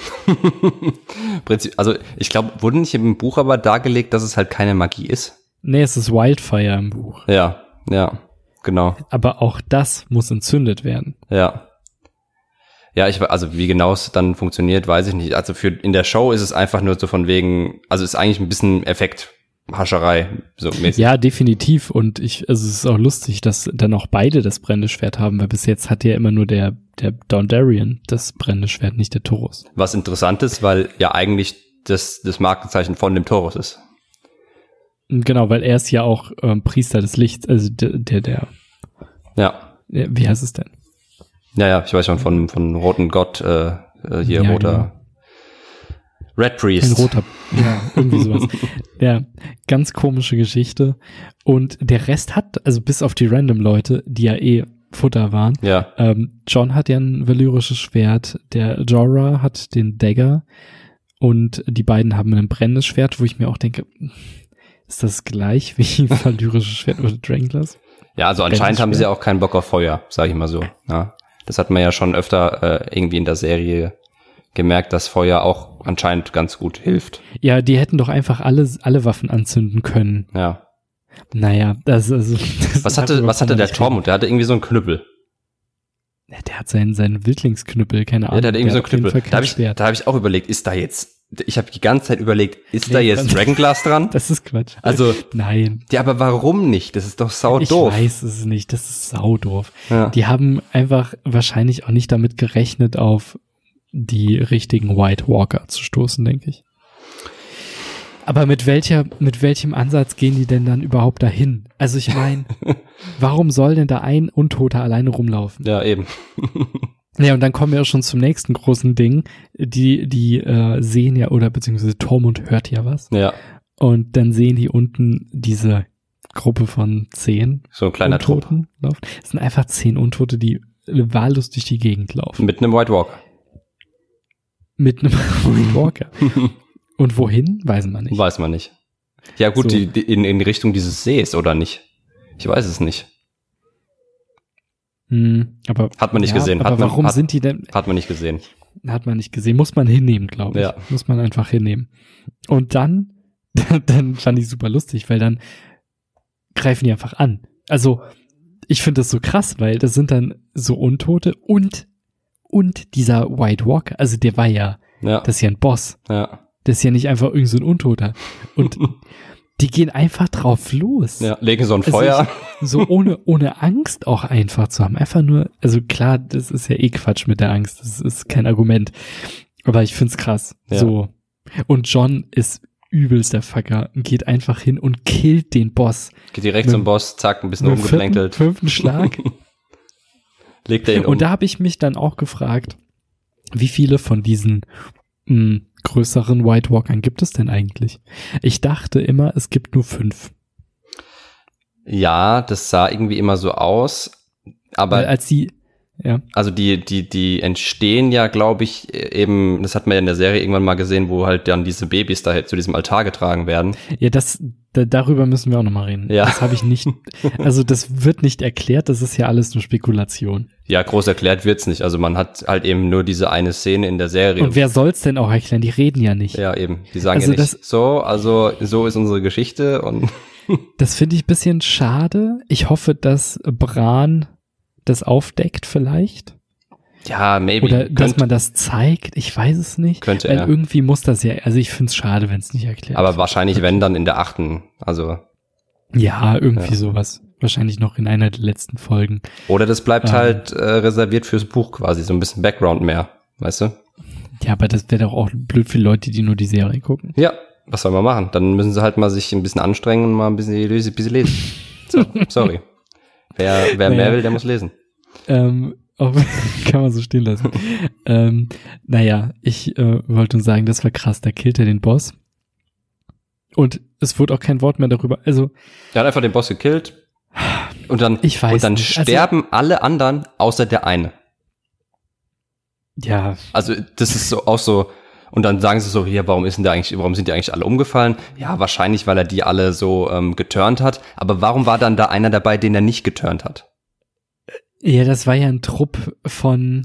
Also ich glaube, wurde nicht im Buch aber dargelegt, dass es halt keine Magie ist? Nee, es ist Wildfire im Buch. Ja, ja. Genau. Aber auch das muss entzündet werden. Ja. Ja, ich also wie genau es dann funktioniert, weiß ich nicht. Also für in der Show ist es einfach nur so von wegen, also ist eigentlich ein bisschen Effekthascherei so mäßig. Ja, definitiv. Und ich, also es ist auch lustig, dass dann auch beide das brennende Schwert haben, weil bis jetzt hat ja immer nur der der Dondarrion das brennende Schwert, nicht der Taurus. Was interessant ist, weil ja eigentlich das das Markenzeichen von dem Taurus ist. Genau, weil er ist ja auch ähm, Priester des Lichts, also der, der, der, ja. der, wie heißt es denn? Ja, ja, ich weiß schon, von, von roten Gott, äh, hier, ja, roter, genau. Red Priest. Ein roter, ja, irgendwie sowas. Ja, ganz komische Geschichte. Und der Rest hat, also bis auf die Random-Leute, die ja eh Futter waren, ja. ähm, Jon hat ja ein valyrisches Schwert, der Jorah hat den Dagger und die beiden haben ein brennendes Schwert, wo ich mir auch denke, ist das gleich wie valyrisches Schwert oder Dragonglass? Ja, also anscheinend haben sie auch keinen Bock auf Feuer, sag ich mal so. Ja. Das hat man ja schon öfter äh, irgendwie in der Serie gemerkt, dass Feuer auch anscheinend ganz gut hilft. Ja, die hätten doch einfach alle, alle Waffen anzünden können. Ja. Naja, das also. Das was hatte, was hatte der Tormund? Der hatte irgendwie so einen Knüppel. Der hat seinen, seinen Wildlingsknüppel, keine Ahnung. Ja, der hat irgendwie der so einen Knüppel. Da habe ich, da hab ich auch überlegt, ist da jetzt, ich habe die ganze Zeit überlegt, ist nee, da jetzt Dragonglass dran? Das ist Quatsch. Also, nein. Ja, aber warum nicht? Das ist doch saudoof. Ich weiß es nicht, das ist saudoof. Ja. Die haben einfach wahrscheinlich auch nicht damit gerechnet, auf die richtigen White Walker zu stoßen, denke ich. Aber mit welcher, mit welchem Ansatz gehen die denn dann überhaupt dahin? Also ich meine, warum soll denn da ein Untoter alleine rumlaufen? Ja, eben. Ja, und dann kommen wir auch schon zum nächsten großen Ding. Die, die äh, sehen ja, oder beziehungsweise Tormund hört ja was. Ja. Und dann sehen die unten diese Gruppe von zehn so ein kleiner Untoten laufen. Es sind einfach zehn Untote, die wahllos durch die Gegend laufen. Mit einem White Walker. Mit einem White Walker. Und wohin? Weiß man nicht. Weiß man nicht. Ja gut, So. die, die in, in Richtung dieses Sees oder nicht? Ich weiß es nicht. Hm, aber Hat man nicht ja, gesehen. Aber Hat man, warum hat, sind die denn? Hat man nicht gesehen. Hat man nicht gesehen. Muss man hinnehmen, glaube ich. Ja. Muss man einfach hinnehmen. Und dann, dann fand ich super lustig, weil dann greifen die einfach an. Also, ich finde das so krass, weil das sind dann so Untote und, und dieser White Walker. Also, der war ja, Ja. das ist ja ein Boss. Ja. Das ist ja nicht einfach irgend so ein Untoter. Und die gehen einfach drauf los. Ja. Legen so ein Also Feuer. ich, so ohne, ohne Angst auch einfach zu haben. Einfach nur, also klar, das ist ja eh Quatsch mit der Angst. Das ist kein Argument. Aber ich find's krass. Ja. So. Und Jon ist übelster Fucker und geht einfach hin und killt den Boss. Geht direkt Mit- zum Boss, zack, ein bisschen Mit dem umgeplänkelt. Fünften, fünften Schlag. Legt er ihn um. Und da habe ich mich dann auch gefragt, wie viele von diesen mh, größeren White Walkern gibt es denn eigentlich? Ich dachte immer, es gibt nur fünf. Ja, das sah irgendwie immer so aus. Aber Weil als die, ja, also die, die, die entstehen ja, glaube ich, eben, das hat man ja in der Serie irgendwann mal gesehen, wo halt dann diese Babys da zu diesem Altar getragen werden. ja, das, da, darüber müssen wir auch nochmal reden. Ja. Das habe ich nicht, also das wird nicht erklärt, das ist ja alles nur Spekulation. Ja, groß erklärt wird's nicht. Also man hat halt eben nur diese eine Szene in der Serie. Und wer soll's denn auch erklären? Die reden ja nicht. Ja, eben. Die sagen Also ja nicht das- so, also so ist unsere Geschichte und Das finde ich ein bisschen schade. Ich hoffe, dass Bran das aufdeckt vielleicht. ja, maybe. Oder dass Könnt, man das zeigt. Ich weiß es nicht. Könnte Weil er. irgendwie muss das ja, also ich finde es schade, wenn es nicht erklärt aber wird. wahrscheinlich wenn dann in der achten. Also, Ja, irgendwie Ja. sowas. Wahrscheinlich noch in einer der letzten Folgen. oder das bleibt Ähm. halt äh, reserviert fürs Buch quasi, so ein bisschen Background mehr, weißt du? Ja, aber das wäre doch auch blöd für Leute, die nur die Serie gucken. Ja, was soll man machen? Dann müssen sie halt mal sich ein bisschen anstrengen und mal ein bisschen, ein bisschen lesen. So, sorry. Wer, wer Naja. mehr will, der muss lesen. Ähm, auch, kann man so stehen lassen. ähm, naja, ich äh, wollte nur sagen, das war krass, da killt er den Boss. Und es wurde auch kein Wort mehr darüber. Also, Er hat einfach den Boss gekillt und dann, Ich weiß und dann nicht. Also- sterben alle anderen außer der eine. ja, Also das ist so auch so, und dann sagen sie so, hier, warum ist denn der eigentlich, warum sind die eigentlich alle umgefallen? Ja, wahrscheinlich, weil er die alle so ähm, geturnt hat. Aber warum war dann da einer dabei, den er nicht geturnt hat? ja, das war ja ein Trupp von,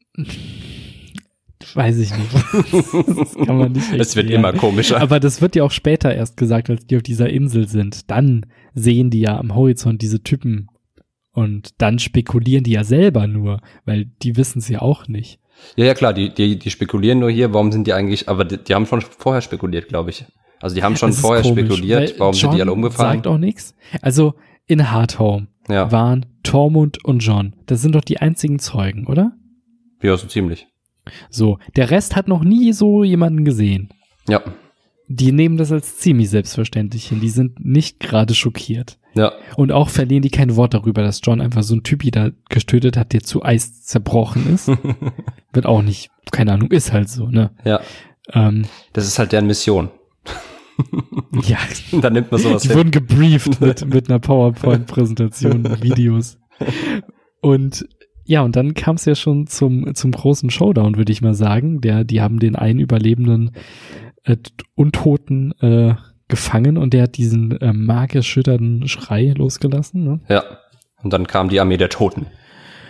weiß ich nicht. Das kann man nicht Es wird erklären. immer komischer. Aber das wird ja auch später erst gesagt, als die auf dieser Insel sind. Dann sehen die ja am Horizont diese Typen und dann spekulieren die ja selber nur, weil die wissen es ja auch nicht. Ja, ja, klar, die, die, die spekulieren nur hier, warum sind die eigentlich, aber die, die haben schon vorher spekuliert, glaube ich. Also die haben schon Das ist vorher komisch, spekuliert, weil warum sind die Jon alle umgefallen. sagt auch nichts. Also in Hardhome Ja, waren Tormund und Jon. Das sind doch die einzigen Zeugen, oder? ja, so ziemlich. So, der Rest hat noch nie so jemanden gesehen. Ja, Die nehmen das als ziemlich selbstverständlich hin. Die sind nicht gerade schockiert. ja, Und auch verlieren die kein Wort darüber, dass Jon einfach so ein Typi da gestötet hat, der zu Eis zerbrochen ist. Wird auch nicht, keine Ahnung, ist halt so, ne? ja. Ähm, Das ist halt deren Mission. ja, Und dann nimmt man sowas die hin. wurden gebrieft mit, mit einer PowerPoint-Präsentation, Videos. Und ja, und dann kam es ja schon zum, zum großen Showdown, würde ich mal sagen. Der, die haben den einen überlebenden äh, Untoten äh, gefangen und der hat diesen äh, markerschütternden Schrei losgelassen. Ne? Ja. Und dann kam die Armee der Toten.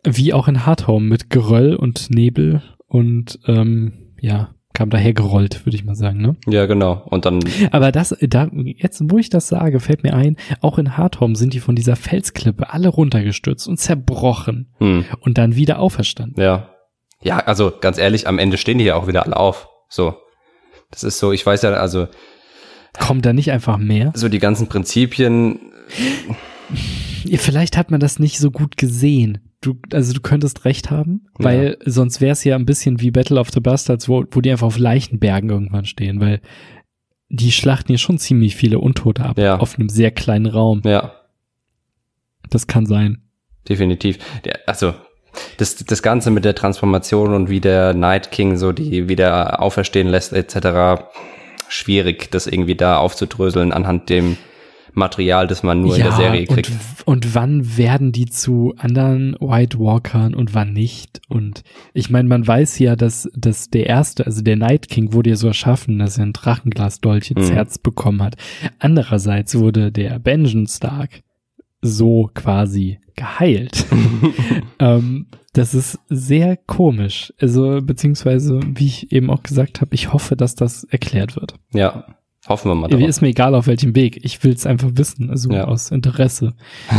Wie auch in Hardhome mit Geröll und Nebel und ähm, ja, kam daher gerollt, würde ich mal sagen, ne? Ja, genau. Und dann. Aber das, da, jetzt, wo ich das sage, fällt mir ein, auch in Hardhome sind die von dieser Felsklippe alle runtergestürzt und zerbrochen Hm. und dann wieder auferstanden. Ja. Ja, also ganz ehrlich, am Ende stehen die ja auch wieder alle auf. So. Das ist so, ich weiß ja, also. Kommt da nicht einfach mehr? So die ganzen Prinzipien. Ja, vielleicht hat man das nicht so gut gesehen. Du, also du könntest recht haben, Ja. weil sonst wäre es ja ein bisschen wie Battle of the Bastards, wo, wo die einfach auf Leichenbergen irgendwann stehen, weil die schlachten ja schon ziemlich viele Untote ab, Ja. auf einem sehr kleinen Raum. Ja, Das kann sein. definitiv. Der, also das, das Ganze mit der Transformation und wie der Night King so die wieder auferstehen lässt et cetera. Schwierig, das irgendwie da aufzudröseln anhand dem Material, das man nur ja, in der Serie kriegt. Und, und wann werden die zu anderen White Walkern und wann nicht? Und ich meine, man weiß ja, dass, dass der erste, also der Night King wurde ja so erschaffen, dass er ein Drachenglasdolch ins Mhm. Herz bekommen hat. Andererseits wurde der Benjen Stark so quasi geheilt. ähm, das ist sehr komisch. Also, beziehungsweise, wie ich eben auch gesagt habe, ich hoffe, dass das erklärt wird. Ja, hoffen wir mal Mir drauf. ist mir egal, auf welchem Weg. Ich will es einfach wissen, also Ja. aus Interesse.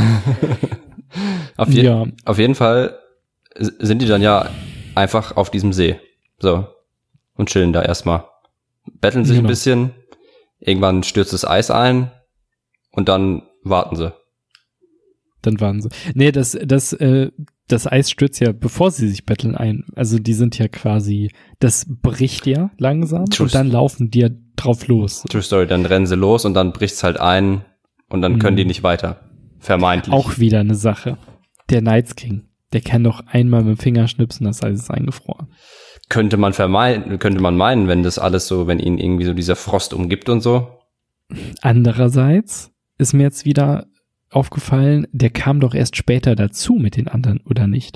Auf, je Ja, auf jeden Fall sind die dann ja einfach auf diesem See. So. Und chillen da erstmal. Betteln sich Genau. ein bisschen. Irgendwann stürzt das Eis ein. Und dann warten sie. dann waren sie. Nee, das, das, äh, das Eis stürzt ja, bevor sie sich betteln, ein. Also die sind ja quasi, das bricht ja langsam True. und dann laufen die ja drauf los. True Story. Dann rennen sie los und dann bricht's halt ein. Und dann können Mhm. die nicht weiter. Vermeintlich. Auch wieder eine Sache. Der Night King, der kann doch einmal mit dem Finger schnipsen, das Eis ist eingefroren. Könnte man vermeiden, könnte man meinen, wenn das alles so, wenn ihnen irgendwie so dieser Frost umgibt und so. Andererseits ist mir jetzt wieder aufgefallen, der kam doch erst später dazu mit den anderen, oder nicht?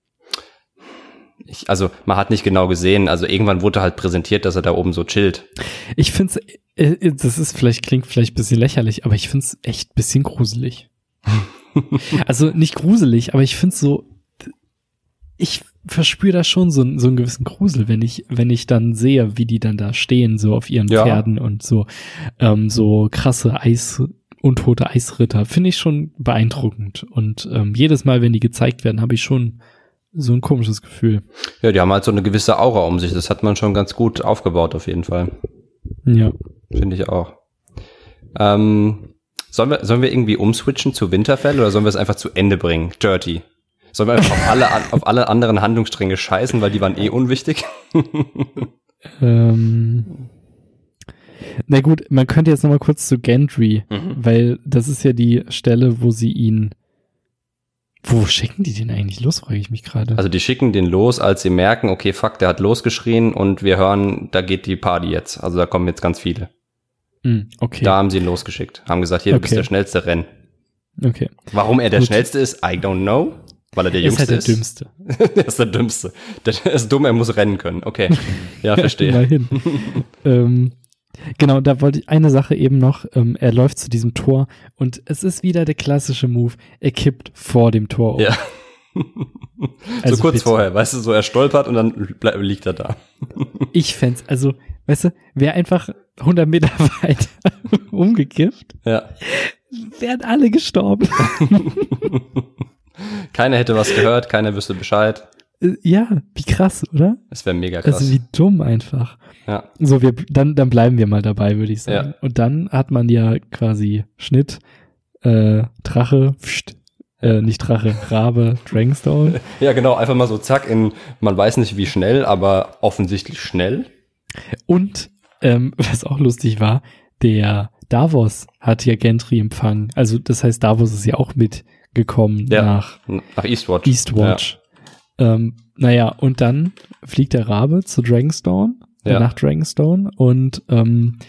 Ich, also man hat nicht genau gesehen, also irgendwann wurde halt präsentiert, dass er da oben so chillt. Ich find's, äh, das ist vielleicht, klingt vielleicht ein bisschen lächerlich, aber ich find's echt ein bisschen gruselig. Also nicht gruselig, aber ich find's so, ich verspüre da schon so, so einen gewissen Grusel, wenn ich, wenn ich dann sehe, wie die dann da stehen, so auf ihren Ja. Pferden und so, ähm, so krasse Eis, untote Eisritter, finde ich schon beeindruckend. Und ähm, jedes Mal, wenn die gezeigt werden, habe ich schon so ein komisches Gefühl. Ja, die haben halt so eine gewisse Aura um sich. Das hat man schon ganz gut aufgebaut auf jeden Fall. Ja. Finde ich auch. Ähm, sollen wir, sollen wir irgendwie umswitchen zu Winterfell oder sollen wir es einfach zu Ende bringen? Dirty. Sollen wir einfach auf alle, an- auf alle anderen Handlungsstränge scheißen, weil die waren eh unwichtig? Ähm, na gut, man könnte jetzt noch mal kurz zu Gendry, Mhm. weil das ist ja die Stelle, wo sie ihn, wo schicken die den eigentlich los, frage ich mich gerade. Also die schicken den los, als sie merken, okay, fuck, der hat losgeschrien und wir hören, da geht die Party jetzt. Also da kommen jetzt ganz viele. Hm, okay, Da haben sie ihn losgeschickt. Haben gesagt, hier, du bist Okay. der schnellste, renn. okay. Warum er der Gut. schnellste ist, I don't know. Weil er der Er ist Jüngste halt der ist. Dümmste. Der ist der Dümmste. Der ist dumm, er muss rennen können. Okay. Ja, verstehe. Immerhin. ähm, genau, da wollte ich eine Sache eben noch. Ähm, er läuft zu diesem Tor und es ist wieder der klassische Move. Er kippt vor dem Tor um. Ja. Also so kurz bitte. vorher, weißt du, so er stolpert und dann ble- liegt er da. Ich fänd's, also, weißt du, wäre einfach hundert Meter weiter umgekippt, Ja. wären alle gestorben. Keiner hätte was gehört, keiner wüsste Bescheid. Äh, Ja, wie krass, oder? Es wäre mega krass. Also wie dumm einfach. Ja. So, wir, dann, dann bleiben wir mal dabei, würde ich sagen. Ja. Und dann hat man ja quasi Schnitt, äh, Drache, pst, äh, nicht Drache, Rabe, Dragonstone. Ja, genau, einfach mal so zack in, man weiß nicht wie schnell, aber offensichtlich schnell. Und, ähm, was auch lustig war, der Davos hat ja Gendry empfangen. Also das heißt, Davos ist ja auch mitgekommen Ja. nach Nach Eastwatch. Eastwatch. Ähm, naja, und dann fliegt der Rabe zu Dragonstone, äh, Ja. nach Dragonstone und ähm,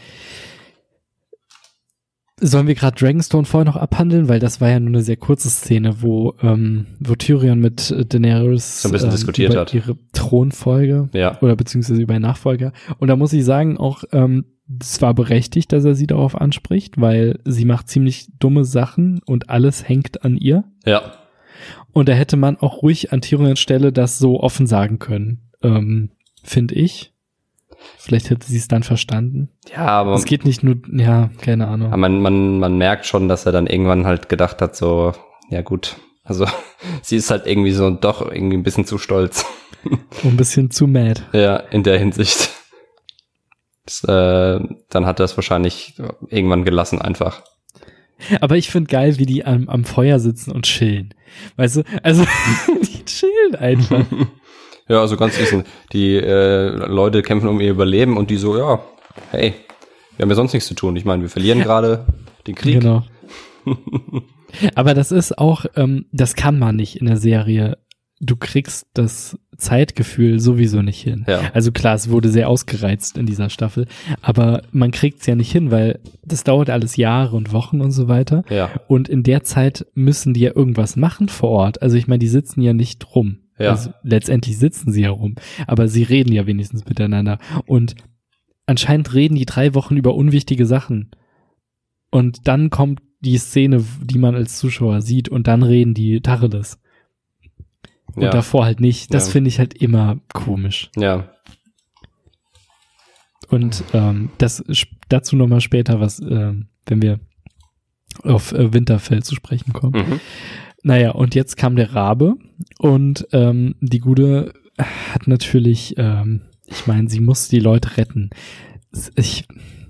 sollen wir gerade Dragonstone vorher noch abhandeln, weil das war ja nur eine sehr kurze Szene, wo, ähm, wo Tyrion mit äh, Daenerys So ein bisschen ähm, diskutiert über hat. ihre Thronfolge Ja. oder beziehungsweise über ihren Nachfolger. Und da muss ich sagen, auch ähm, es war berechtigt, dass er sie darauf anspricht, weil sie macht ziemlich dumme Sachen und alles hängt an ihr. Ja. Und da hätte man auch ruhig an Tyrion's Stelle das so offen sagen können, ähm, finde ich. Vielleicht hätte sie es dann verstanden. Ja, aber es geht nicht nur, ja, keine Ahnung. Man, man, man merkt schon, dass er dann irgendwann halt gedacht hat, so, ja gut, also sie ist halt irgendwie so doch irgendwie ein bisschen zu stolz. Ein bisschen zu mad. Ja, in der Hinsicht. Das, äh, dann hat er es wahrscheinlich irgendwann gelassen einfach. Aber ich finde geil, wie die am, am Feuer sitzen und chillen. Weißt du, also die chillen einfach. Ja, also ganz easy. Die äh, Leute kämpfen um ihr Überleben und die so, ja, hey, wir haben ja sonst nichts zu tun. Ich meine, wir verlieren gerade den Krieg. Genau. Aber das ist auch, ähm, das kann man nicht in der Serie. Du kriegst das Zeitgefühl sowieso nicht hin. Ja. Also klar, es wurde sehr ausgereizt in dieser Staffel, aber man kriegt es ja nicht hin, weil das dauert alles Jahre und Wochen und so weiter. Ja. Und in der Zeit müssen die ja irgendwas machen vor Ort. Also ich meine, die sitzen ja nicht rum. Ja. Also letztendlich sitzen sie ja rum, aber sie reden ja wenigstens miteinander. Und anscheinend reden die drei Wochen über unwichtige Sachen. Und dann kommt die Szene, die man als Zuschauer sieht, und dann reden die Tacheles. Und Ja. davor halt nicht. Das Ja. finde ich halt immer komisch. Ja. Und ähm, das dazu nochmal später was, ähm, wenn wir auf äh, Winterfell zu sprechen kommen. Mhm. Naja, und jetzt kam der Rabe und ähm, die Gute hat natürlich, ähm, ich meine, sie muss die Leute retten. Ich,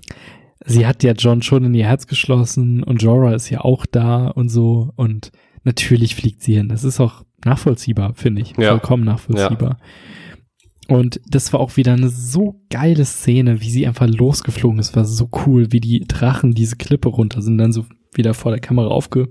sie hat ja Jon schon in ihr Herz geschlossen und Jorah ist ja auch da und so, und natürlich fliegt sie hin. Das ist auch nachvollziehbar, finde ich. Ja. Vollkommen nachvollziehbar. Ja. Und das war auch wieder eine so geile Szene, wie sie einfach losgeflogen ist. War so cool, wie die Drachen diese Klippe runter sind, dann so wieder vor der Kamera aufge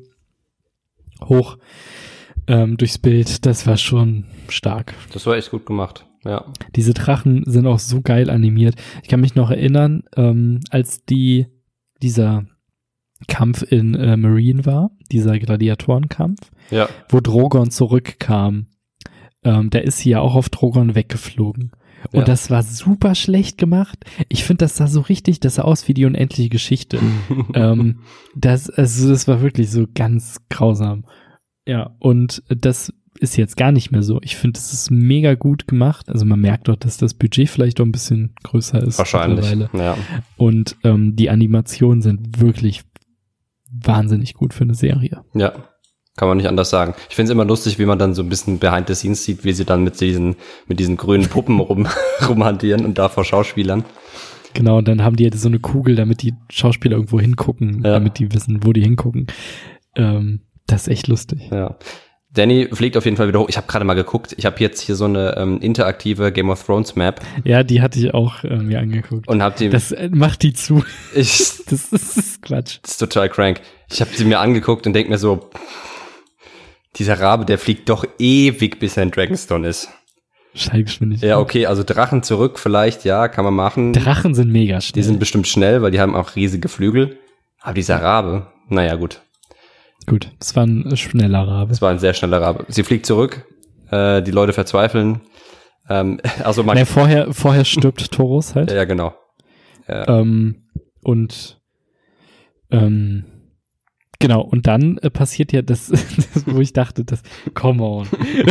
hoch ähm, durchs Bild. Das war schon stark. Das war echt gut gemacht, ja. Diese Drachen sind auch so geil animiert. Ich kann mich noch erinnern, ähm, als die dieser Kampf in äh, Meereen war, dieser Gladiatorenkampf, Ja. wo Drogon zurückkam. Ähm, da ist sie ja auch auf Drogon weggeflogen. Und Ja. das war super schlecht gemacht. Ich finde, das sah so richtig, das sah aus wie die unendliche Geschichte. ähm, das, also das war wirklich so ganz grausam. Ja, und das ist jetzt gar nicht mehr so. Ich finde, es ist mega gut gemacht. Also man merkt doch, dass das Budget vielleicht doch ein bisschen größer ist. Wahrscheinlich, mittlerweile. ja. Und ähm, die Animationen sind wirklich wahnsinnig gut für eine Serie. Ja, kann man nicht anders sagen. Ich finde es immer lustig, wie man dann so ein bisschen behind the scenes sieht, wie sie dann mit diesen mit diesen grünen Puppen rum rumhantieren und da vor Schauspielern. Genau, und dann haben die halt so eine Kugel, damit die Schauspieler irgendwo hingucken, Ja. damit die wissen, wo die hingucken. Ähm, das ist echt lustig. Ja. Danny fliegt auf jeden Fall wieder hoch. Ich habe gerade mal geguckt. Ich habe jetzt hier so eine ähm, interaktive Game of Thrones Map Ja, die hatte ich auch äh, mir angeguckt. und habe die. Das äh, macht die zu. ich, Das ist, das ist Quatsch. das ist total crank. Ich habe sie mir angeguckt und denk mir so, dieser Rabe, der fliegt doch ewig, bis er in Dragonstone ist. Schallgeschwindigkeit. Ja, okay, also Drachen zurück vielleicht, ja, kann man machen. Drachen sind mega schnell. Die sind bestimmt schnell, weil die haben auch riesige Flügel. Aber dieser Rabe, naja, gut. Gut, es war ein schneller Rabe. Das war ein sehr schneller Rabe. Sie fliegt zurück, äh, die Leute verzweifeln. Ähm, also man, Nee, vorher, vorher stirbt Thoros halt. ja, genau. Ja. Ähm, und ähm, genau, und dann äh, passiert ja das, das, wo ich dachte, das, come on.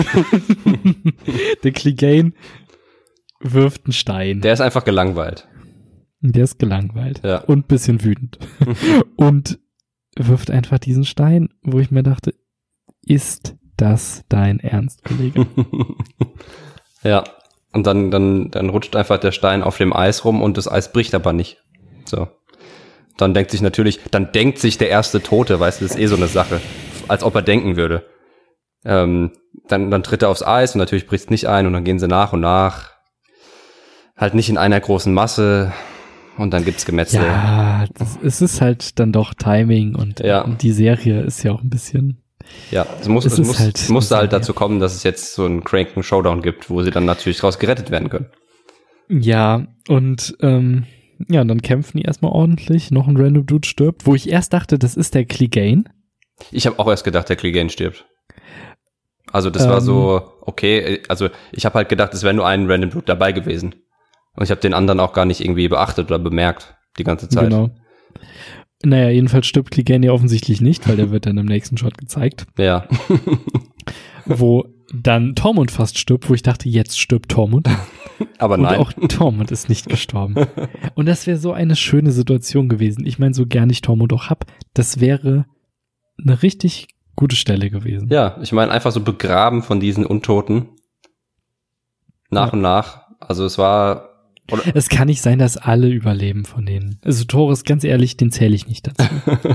Der Clegane wirft einen Stein. Der ist einfach gelangweilt. Der ist gelangweilt. Ja. Und ein bisschen wütend. Und wirft einfach diesen Stein, wo ich mir dachte, ist das dein Ernst, Kollege? Ja. Und dann, dann, dann rutscht einfach der Stein auf dem Eis rum und das Eis bricht aber nicht. So. Dann denkt sich natürlich, dann denkt sich der erste Tote, weißt du, das ist eh so eine Sache. Als ob er denken würde. Ähm, dann, dann tritt er aufs Eis und natürlich bricht es nicht ein und dann gehen sie nach und nach. Halt nicht in einer großen Masse und dann gibt's Gemetzel. Ja, das, es ist halt dann doch Timing und, Ja. und die Serie ist ja auch ein bisschen. Ja, es, muss, Es es, ist muss, halt es musste eine halt Serie. dazu kommen, dass es jetzt so einen cranken Showdown gibt, wo sie dann natürlich raus gerettet werden können. Ja, und ähm, ja, dann kämpfen die erstmal ordentlich. Noch ein random Dude stirbt, wo ich erst dachte, das ist der Clegane. Ich habe auch erst gedacht, der Clegane stirbt. Also das Ähm. war so, okay, also ich habe halt gedacht, es wäre nur ein Random Dude dabei gewesen. Und ich habe den anderen auch gar nicht irgendwie beachtet oder bemerkt die ganze Zeit. Genau. Naja, jedenfalls stirbt Clegane ja offensichtlich nicht, weil der wird dann im nächsten Shot gezeigt. Ja. wo dann Tormund fast stirbt, wo ich dachte, jetzt stirbt Tormund. Aber und nein. auch Tormund ist nicht gestorben. Und das wäre so eine schöne Situation gewesen. Ich meine, so gern ich Tormund auch hab, das wäre eine richtig gute Stelle gewesen. Ja, ich meine, einfach so begraben von diesen Untoten. Nach ja. und nach. Also es war... Oder? Es kann nicht sein, dass alle überleben von denen. Also Thoros, ganz ehrlich, den zähle ich nicht dazu.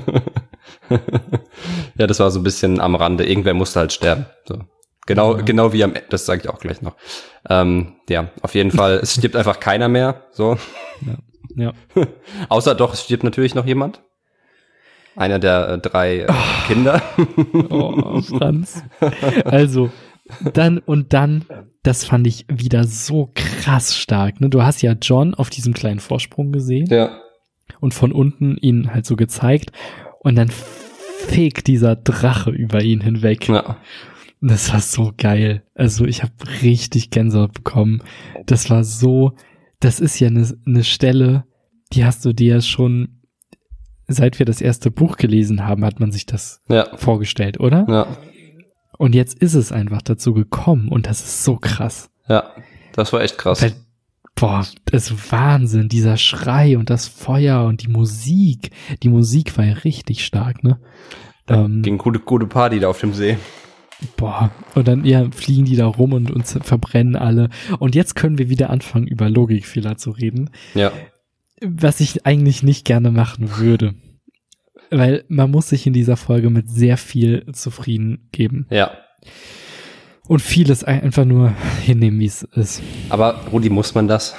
Ja, das war so ein bisschen am Rande. Irgendwer musste halt sterben. So. Genau, ja. genau wie am Ende, das sage ich auch gleich noch. Ähm, ja, auf jeden Fall, es stirbt einfach keiner mehr. So. Ja. ja. Außer doch, es stirbt natürlich noch jemand. Einer der äh, drei äh, oh. Kinder. Oh, Franz. Also, dann und dann, das fand ich wieder so krass stark. Ne? Du hast ja Jon auf diesem kleinen Vorsprung gesehen. Ja. Und von unten ihn halt so gezeigt. Und dann fegt dieser Drache über ihn hinweg. Ja. Das war so geil. Also ich habe richtig Gänsehaut bekommen. Das war so, das ist ja eine ne Stelle, die hast du dir schon, seit wir das erste Buch gelesen haben, hat man sich das ja. vorgestellt, oder? Ja. Und jetzt ist es einfach dazu gekommen und das ist so krass. Ja, das war echt krass. Weil, boah, das ist Wahnsinn, dieser Schrei und das Feuer und die Musik. Die Musik war ja richtig stark, ne? Ähm, ging gute, gute Party da auf dem See. Boah, und dann ja, fliegen die da rum und uns verbrennen alle. Und jetzt können wir wieder anfangen, über Logikfehler zu reden. Ja. Was ich eigentlich nicht gerne machen würde. Weil man muss sich in dieser Folge mit sehr viel zufrieden geben. Ja. Und vieles einfach nur hinnehmen, wie es ist. Aber, Rudi, muss man das?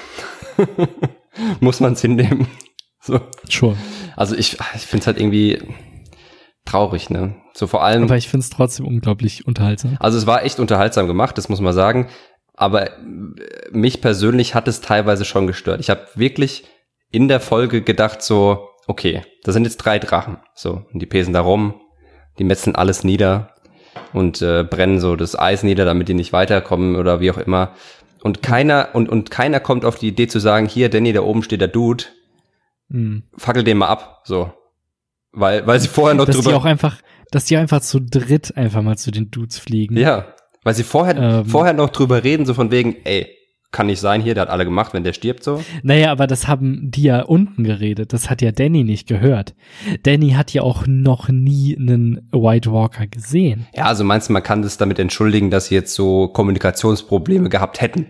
Muss man es hinnehmen? So. Schon. Also ich, ich finde es halt irgendwie traurig, ne? So vor allem. Aber ich finde es trotzdem unglaublich unterhaltsam. Also es war echt unterhaltsam gemacht, das muss man sagen. Aber mich persönlich hat es teilweise schon gestört. Ich habe wirklich in der Folge gedacht so, okay, da sind jetzt drei Drachen. So, und die pesen da rum, die metzen alles nieder und äh, brennen so das Eis nieder, damit die nicht weiterkommen oder wie auch immer. Und keiner, und, und keiner kommt auf die Idee zu sagen, hier, Danny, da oben steht der Dude, mhm. fackel den mal ab, so. Weil, weil sie vorher noch dass drüber... Die auch einfach, dass die einfach zu dritt einfach mal zu den Dudes fliegen. Ja, weil sie vorher, ähm, vorher noch drüber reden, so von wegen, ey, kann nicht sein hier, der hat alle gemacht, wenn der stirbt, so. Naja, aber das haben die ja unten geredet, das hat ja Danny nicht gehört. Danny hat ja auch noch nie einen White Walker gesehen. Ja, also meinst du, man kann das damit entschuldigen, dass sie jetzt so Kommunikationsprobleme gehabt hätten?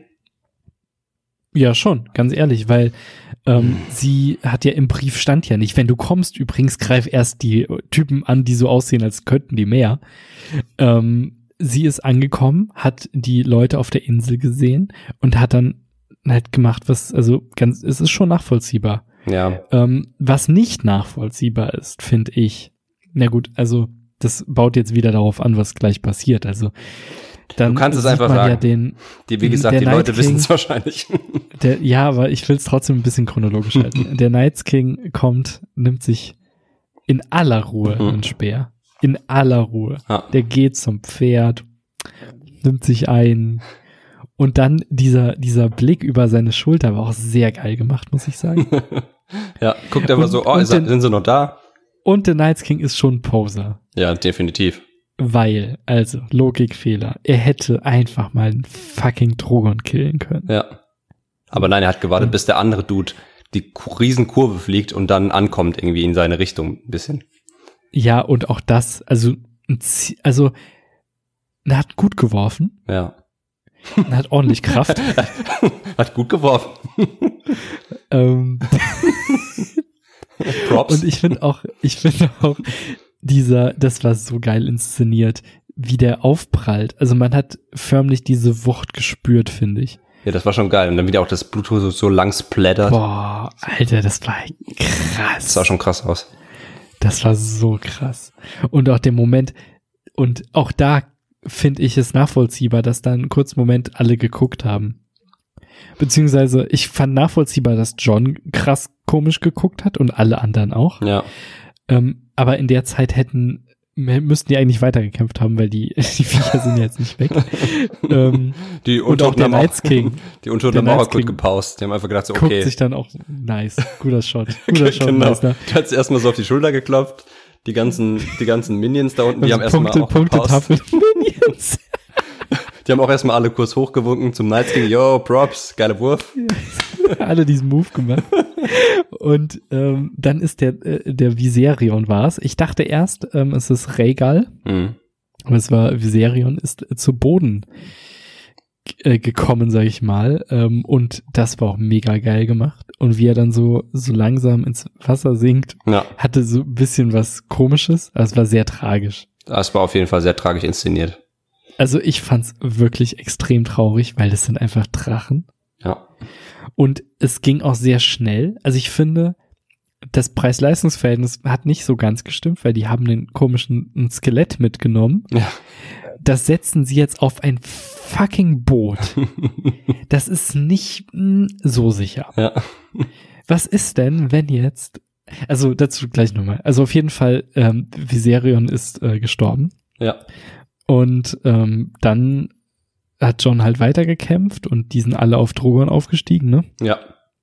Ja, schon, ganz ehrlich, weil ähm, hm. sie hat ja im Brief stand ja nicht, wenn du kommst, übrigens greif erst die Typen an, die so aussehen, als könnten die mehr. Ähm, sie ist angekommen, hat die Leute auf der Insel gesehen und hat dann halt gemacht, was, also ganz, es ist schon nachvollziehbar. Ja. Ähm, was nicht nachvollziehbar ist, finde ich. Na gut, also das baut jetzt wieder darauf an, was gleich passiert, also dann du kannst es einfach sagen. Ja den, die, wie gesagt, die Leute wissen es wahrscheinlich. Der, ja, aber ich will es trotzdem ein bisschen chronologisch halten. Der Night King kommt, nimmt sich in aller Ruhe mhm. einen Speer. In aller Ruhe. Ah. Der geht zum Pferd, nimmt sich ein. Und dann dieser, dieser Blick über seine Schulter war auch sehr geil gemacht, muss ich sagen. Ja, guckt einfach so, oh, ist, den, sind sie noch da? Und der Night King ist schon ein Poser. Ja, definitiv. Weil, also, Logikfehler. Er hätte einfach mal einen fucking Drogon killen können. Ja. Aber nein, er hat gewartet, bis der andere Dude die Riesenkurve fliegt und dann ankommt irgendwie in seine Richtung ein bisschen. Ja, und auch das, also, also, er hat gut geworfen. Ja. Er hat ordentlich Kraft. Hat gut geworfen. ähm. Props. Und ich finde auch, ich finde auch, dieser, das war so geil inszeniert, wie der aufprallt. Also man hat förmlich diese Wucht gespürt, finde ich. Ja, das war schon geil. Und dann wieder auch das Blut so, so lang splattert. Boah, Alter, das war krass. Das sah schon krass aus. Das war so krass. Und auch der Moment, und auch da finde ich es nachvollziehbar, dass da einen kurzen Moment alle geguckt haben. Beziehungsweise ich fand nachvollziehbar, dass Jon krass komisch geguckt hat und alle anderen auch. Ja. Ähm, aber in der Zeit hätten, müssten die eigentlich weitergekämpft haben, weil die, die Viecher sind jetzt nicht weg. ähm, die und auch der Night King. Die Untoten haben auch gut gepaust. Die haben einfach gedacht so, okay. Guckt sich dann auch, nice, guter Shot, guter Shot. Genau. Meister. Der hat erstmal so auf die Schulter geklopft, Die ganzen, die ganzen Minions da unten, die also haben erstmal Punkte, auch Punkte, Tafel. Minions. Die haben auch erstmal alle kurz hochgewunken zum Night King. Yo, Props, geiler Wurf. Alle diesen Move gemacht. Und ähm, dann ist der, äh, der Viserion war's. Ich dachte erst, ähm, es ist Rhaegal. Mhm. Aber es war, Viserion ist äh, zu Boden äh, gekommen, sag ich mal. Ähm, und das war auch mega geil gemacht. Und wie er dann so, so langsam ins Wasser sinkt, Ja. hatte so ein bisschen was Komisches. Aber es war sehr tragisch. Das war auf jeden Fall sehr tragisch inszeniert. Also ich fand's wirklich extrem traurig, weil das sind einfach Drachen. Ja. Und es ging auch sehr schnell. Also ich finde, das Preis-Leistungs-Verhältnis hat nicht so ganz gestimmt, weil die haben den komischen ein Skelett mitgenommen. Ja. Das setzen sie jetzt auf ein fucking Boot. Das ist nicht mh, so sicher. Ja. Was ist denn, wenn jetzt, also dazu gleich nochmal. Also auf jeden Fall, ähm, Viserion ist äh, gestorben. Ja. Und ähm, dann hat Jon halt weitergekämpft und die sind alle auf Drogon aufgestiegen, ne? Ja.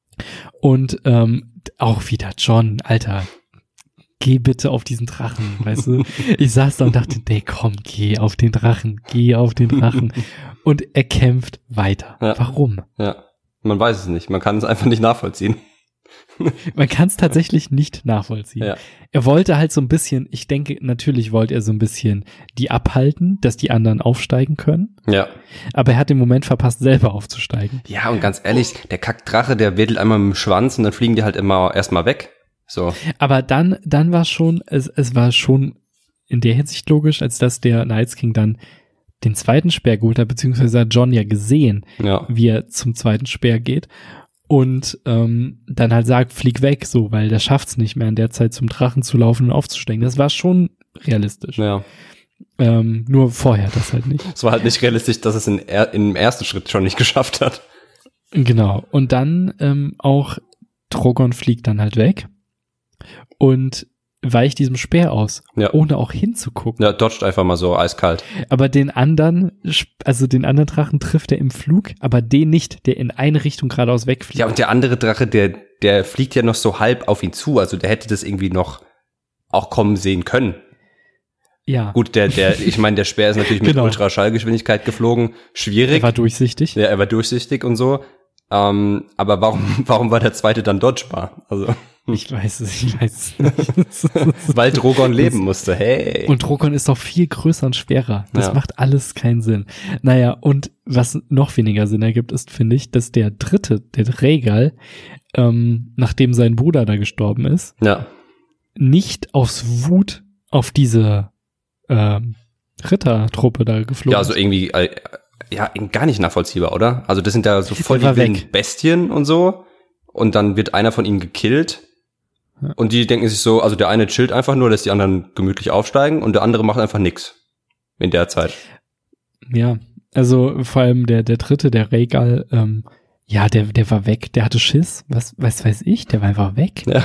Und ähm, auch wieder Jon, Alter, geh bitte auf diesen Drachen, weißt du? Ich saß da und dachte, nee, komm, geh auf den Drachen, geh auf den Drachen. Und er kämpft weiter. Ja. Warum? Ja. Man weiß es nicht. Man kann es einfach nicht nachvollziehen. Man kann es tatsächlich nicht nachvollziehen. Ja. Er wollte halt so ein bisschen, ich denke, natürlich wollte er so ein bisschen die abhalten, dass die anderen aufsteigen können. Ja. Aber er hat den Moment verpasst, selber aufzusteigen. Ja, und ganz ehrlich, der Kackdrache, der wedelt einmal mit dem Schwanz und dann fliegen die halt immer erstmal weg. So. Aber dann, dann war schon, es, es war schon in der Hinsicht logisch, als dass der Night King dann den zweiten Speer geholt hat, beziehungsweise hat Jon ja gesehen, Ja. wie er zum zweiten Speer geht und ähm, dann halt sagt, flieg weg, so, weil der schafft's nicht mehr in der Zeit zum Drachen zu laufen und aufzusteigen. Das war schon realistisch. Ja. Ähm, nur vorher das halt nicht. Es war halt nicht realistisch, dass es in er, im ersten Schritt schon nicht geschafft hat. Genau. Und dann ähm, auch Drogon fliegt dann halt weg und weicht diesem Speer aus, Ja. ohne auch hinzugucken. Ja, dodgt einfach mal so eiskalt. Aber den anderen, also den anderen Drachen trifft er im Flug, aber den nicht, der in eine Richtung geradeaus wegfliegt. Ja, und der andere Drache, der, der fliegt ja noch so halb auf ihn zu. Also der hätte das irgendwie noch auch kommen sehen können. Ja. Gut, der, der, ich meine, der Speer ist natürlich mit Genau. Ultraschallgeschwindigkeit geflogen. Schwierig. Er war durchsichtig. Ja, er war durchsichtig und so. Ähm, aber warum, warum war der zweite dann dodgebar? Also, Ich weiß es, ich weiß es nicht. weil Drogon leben musste. Hey. Und Drogon ist doch viel größer und schwerer. Das Ja. macht alles keinen Sinn. Naja, und was noch weniger Sinn ergibt, ist, finde ich, dass der dritte, der Rhaegal, ähm, nachdem sein Bruder da gestorben ist, Ja. nicht aus Wut auf diese ähm, Rittertruppe da geflogen Ja, also irgendwie, äh, ja, gar nicht nachvollziehbar, oder? Also das sind ja so voll Der die war wilden weg. Bestien und so. Und dann wird einer von ihnen gekillt. Ja. Und die denken sich so, also der eine chillt einfach nur, lässt die anderen gemütlich aufsteigen und der andere macht einfach nix. In der Zeit. Ja, also vor allem der der dritte, der Rhaegal, ähm, ja, der der war weg, der hatte Schiss, was was weiß ich, der war einfach weg. Ja.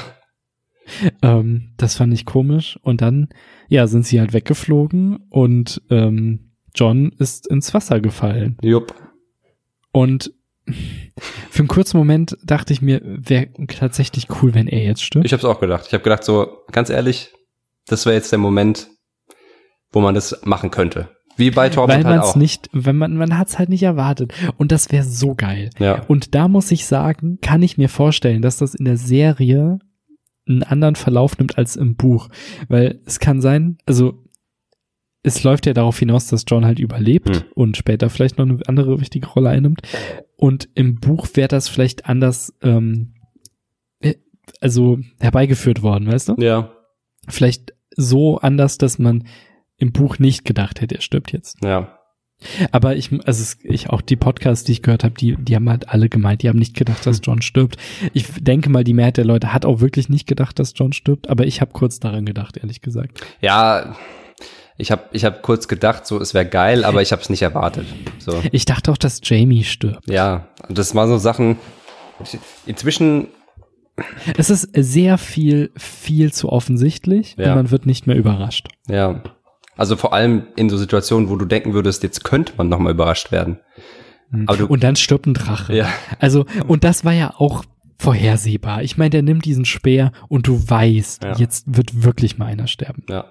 Ähm, das fand ich komisch und dann, ja, sind sie halt weggeflogen und ähm, Jon ist ins Wasser gefallen Jupp. und für einen kurzen Moment dachte ich mir, wäre tatsächlich cool, wenn er jetzt stirbt. Ich hab's auch gedacht. Ich habe gedacht so, ganz ehrlich, das wäre jetzt der Moment, wo man das machen könnte. Wie bei Tormund Weil halt man es auch. nicht, wenn man, man hat es halt nicht erwartet. Und das wäre so geil. Ja. Und da muss ich sagen, kann ich mir vorstellen, dass das in der Serie einen anderen Verlauf nimmt als im Buch. Weil es kann sein, also es läuft ja darauf hinaus, dass Jon halt überlebt Hm. und später vielleicht noch eine andere wichtige Rolle einnimmt. Und im Buch wäre das vielleicht anders, ähm, äh, also herbeigeführt worden, weißt du? Ja. Vielleicht so anders, dass man im Buch nicht gedacht hätte, er stirbt jetzt. Ja. Aber ich, also es, ich auch die Podcasts, die ich gehört habe, die, die haben halt alle gemeint, die haben nicht gedacht, dass Jon stirbt. Ich denke mal, die Mehrheit der Leute hat auch wirklich nicht gedacht, dass Jon stirbt, aber ich habe kurz daran gedacht, ehrlich gesagt. Ja, ich habe ich hab kurz gedacht, so es wäre geil, aber ich habe es nicht erwartet. So. Ich dachte auch, dass Jaime stirbt. Ja, das waren so Sachen. Inzwischen, Es ist sehr viel, viel zu offensichtlich Ja. und man wird nicht mehr überrascht. ja. Also vor allem in so Situationen, wo du denken würdest, jetzt könnte man nochmal überrascht werden. Aber du, Und dann stirbt ein Drache. ja, Also, und das war ja auch vorhersehbar. Ich meine, der nimmt diesen Speer und du weißt, ja. jetzt wird wirklich mal einer sterben. Ja.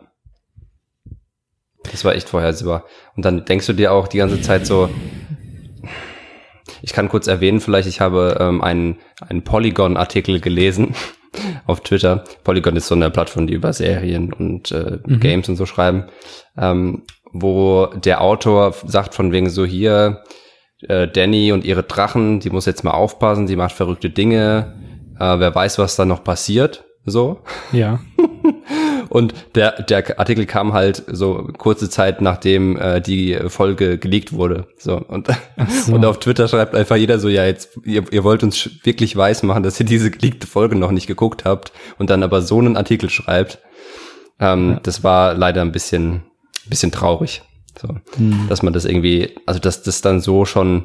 Das war echt vorhersehbar. Und dann denkst du dir auch die ganze Zeit so, ich kann kurz erwähnen, vielleicht, ich habe ähm, einen, einen Polygon-Artikel gelesen auf Twitter. Polygon ist so eine Plattform, die über Serien und äh, mhm. Games und so schreiben, ähm, wo der Autor sagt von wegen so, hier, äh, Dany und ihre Drachen, die muss jetzt mal aufpassen, die macht verrückte Dinge, äh, wer weiß, was da noch passiert, so. Ja. Und der der Artikel kam halt so kurze Zeit, nachdem äh, die Folge geleakt wurde. So und so. Und auf Twitter schreibt einfach jeder so, ja, jetzt ihr, ihr wollt uns wirklich weismachen, dass ihr diese geleakte Folge noch nicht geguckt habt und dann aber so einen Artikel schreibt. Ähm, ja. Das war leider ein bisschen bisschen traurig, so, hm. dass man das irgendwie, also dass das dann so schon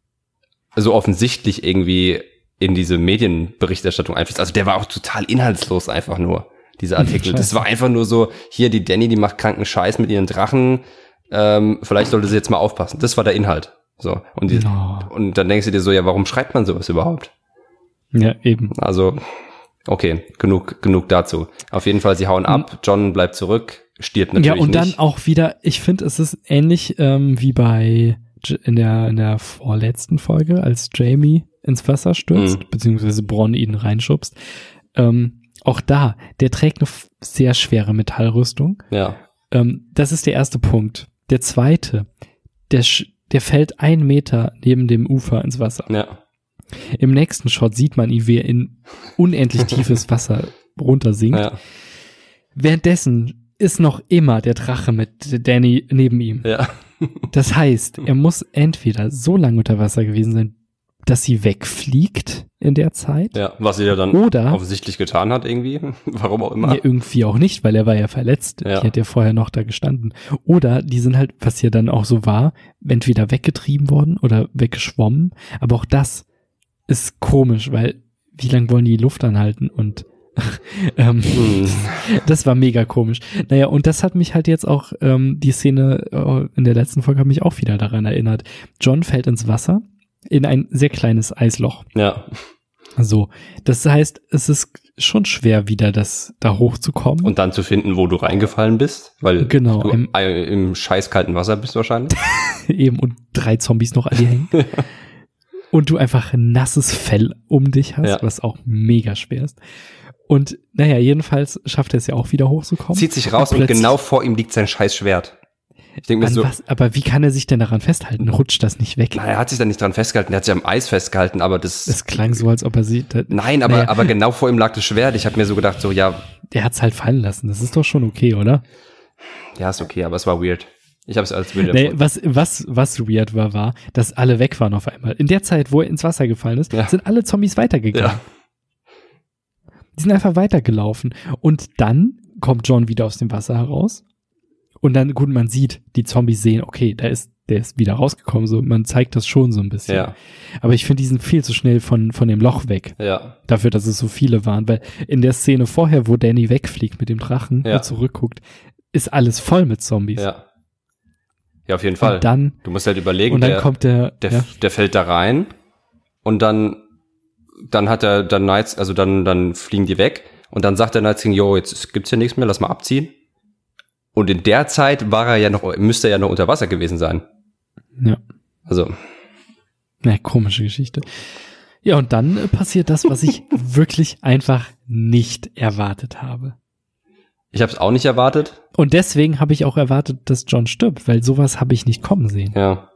so offensichtlich irgendwie in diese Medienberichterstattung einfließt. Also der war auch total inhaltslos einfach nur. Dieser Artikel. Scheiße. Das war einfach nur so, hier die Dany, die macht kranken Scheiß mit ihren Drachen, ähm, vielleicht sollte sie jetzt mal aufpassen. Das war der Inhalt. So. Und, die, no. und dann denkst du dir so, ja, warum schreibt man sowas überhaupt? Ja, eben. Also, okay, genug, genug dazu. Auf jeden Fall, sie hauen ab, Jon bleibt zurück, stirbt natürlich nicht. Ja, und nicht. dann auch wieder, ich finde, es ist ähnlich ähm, wie bei in der, in der vorletzten Folge, als Jaime ins Wasser stürzt, mhm. beziehungsweise Bronn ihn reinschubst. Ähm, Auch da, der trägt eine sehr schwere Metallrüstung. Ja. Ähm, das ist der erste Punkt. Der zweite, der, der fällt einen Meter neben dem Ufer ins Wasser. Ja. Im nächsten Shot sieht man ihn, wie er in unendlich tiefes Wasser runtersinkt. Ja. Währenddessen ist noch immer der Drache mit Dany neben ihm. Ja. Das heißt, er muss entweder so lange unter Wasser gewesen sein, dass sie wegfliegt in der Zeit. Ja, was sie ja dann oder, offensichtlich getan hat irgendwie. Warum auch immer. Ja, irgendwie auch nicht, weil er war ja verletzt. Ja. Die hat ja vorher noch da gestanden. Oder die sind halt, was ja dann auch so war, entweder weggetrieben worden oder weggeschwommen. Aber auch das ist komisch, weil wie lange wollen die Luft anhalten? Und ähm, hm. das war mega komisch. Naja, und das hat mich halt jetzt auch, ähm, die Szene äh, in der letzten Folge hat mich auch wieder daran erinnert. Jon fällt ins Wasser. In ein sehr kleines Eisloch. Ja. So, das heißt, es ist schon schwer, wieder das da hochzukommen. Und dann zu finden, wo du reingefallen bist, weil genau, du im, im scheiß kalten Wasser bist wahrscheinlich. Eben, und drei Zombies noch an dir hängen. Und du einfach nasses Fell um dich hast, ja. was auch mega schwer ist. Und naja, jedenfalls schafft er es ja auch wieder hochzukommen. Zieht sich raus und, und genau vor ihm liegt sein scheiß Schwert. Ich denke mir so, was, aber wie kann er sich denn daran festhalten? Rutscht das nicht weg? Na, er hat sich da nicht dran festgehalten, er hat sich am Eis festgehalten, aber das... Es klang so, als ob er sieht. Nein, aber, naja. aber genau vor ihm lag das Schwert. Ich habe mir so gedacht, so, ja... Der hat's halt fallen lassen, das ist doch schon okay, oder? Ja, ist okay, aber es war weird. Ich habe es als weird nee, was, was, was weird war, war, dass alle weg waren auf einmal. In der Zeit, wo er ins Wasser gefallen ist, ja. sind alle Zombies weitergegangen. Ja. Die sind einfach weitergelaufen. Und dann kommt Jon wieder aus dem Wasser heraus. Und dann, gut, man sieht, die Zombies sehen, okay, da ist, der ist wieder rausgekommen, so, man zeigt das schon so ein bisschen. Ja. Aber ich finde, die sind viel zu schnell von, von dem Loch weg. Ja. Dafür, dass es so viele waren, weil in der Szene vorher, wo Dany wegfliegt mit dem Drachen ja. und zurückguckt, ist alles voll mit Zombies. Ja. Ja, auf jeden Fall. Und dann, du musst halt überlegen, und dann der, kommt der, der, ja. der fällt da rein und dann, dann hat er, dann Knights, also dann, dann fliegen die weg und dann sagt der Night King, jo, jetzt gibt's hier nichts mehr, lass mal abziehen. Und in der Zeit war er ja noch, müsste er ja noch unter Wasser gewesen sein. Ja. Also. Na, komische Geschichte. Ja, und dann äh, passiert das, was ich wirklich einfach nicht erwartet habe. Ich habe es auch nicht erwartet. Und deswegen habe ich auch erwartet, dass Jon stirbt, weil sowas habe ich nicht kommen sehen. Ja.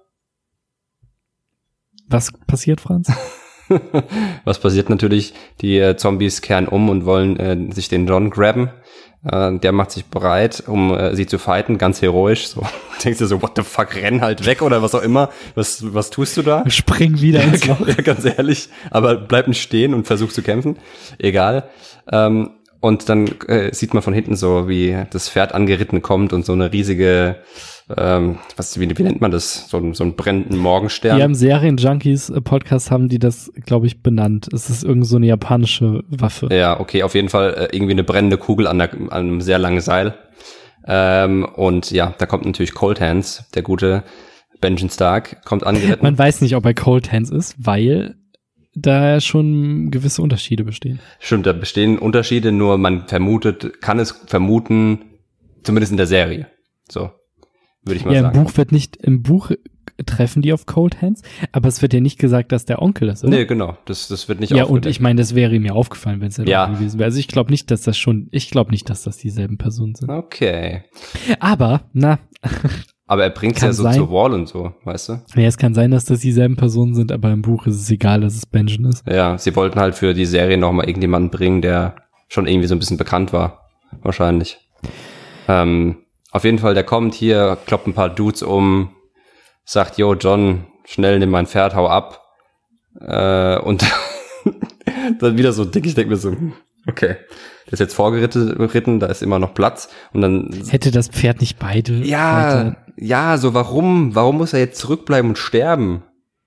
Was passiert, Franz? Was passiert natürlich? Die äh, Zombies kehren um und wollen äh, sich den Jon grabben. Uh, der macht sich bereit, um uh, sie zu fighten, ganz heroisch. So denkst du so, what the fuck, renn halt weg oder was auch immer. Was was tust du da? Spring wieder ins Loch. Ja, ganz ehrlich. Aber bleib nicht stehen und versuch zu kämpfen. Egal. Um, und dann äh, sieht man von hinten so, wie das Pferd angeritten kommt und so eine riesige, ähm, was wie, wie nennt man das? So, so einen brennenden Morgenstern. Ja, im Serien-Junkies-Podcast haben die das, glaube ich, benannt. Es ist irgend so eine japanische Waffe. Ja, okay, auf jeden Fall äh, irgendwie eine brennende Kugel an, der, an einem sehr langen Seil. Ähm, und ja, da kommt natürlich Cold Hands, der gute Benjen Stark, kommt angeritten. Man weiß nicht, ob er Cold Hands ist, weil da schon gewisse Unterschiede bestehen. Stimmt, da bestehen Unterschiede, nur man vermutet, kann es vermuten, zumindest in der Serie. So, würde ich mal ja, sagen. Im Buch wird nicht, im Buch treffen die auf Cold Hands, aber es wird ja nicht gesagt, dass der Onkel ist, oder? Nee, genau, das, das wird nicht Ja, aufgedeckt. und ich meine, das wäre ihm ja aufgefallen, wenn es der Ja. Onkel gewesen wäre. Also ich glaube nicht, dass das schon, ich glaube nicht, dass das dieselben Personen sind. Okay. Aber, na, Aber er bringt es Kann ja so sein. zur Wall und so, weißt du? ja, es kann sein, dass das dieselben Personen sind, aber im Buch ist es egal, dass es Benjen ist. Ja, sie wollten halt für die Serie nochmal irgendjemanden bringen, der schon irgendwie so ein bisschen bekannt war. Wahrscheinlich. Ähm, auf jeden Fall, der kommt hier, kloppt ein paar Dudes um, sagt, yo, John, schnell nimm mein Pferd, hau ab. Äh, und dann wieder so dick, ich denke mir so, okay, der ist jetzt vorgeritten, da ist immer noch Platz. Und dann Hätte das Pferd nicht beide? Ja, Leute- ja, so warum, warum muss er jetzt zurückbleiben und sterben?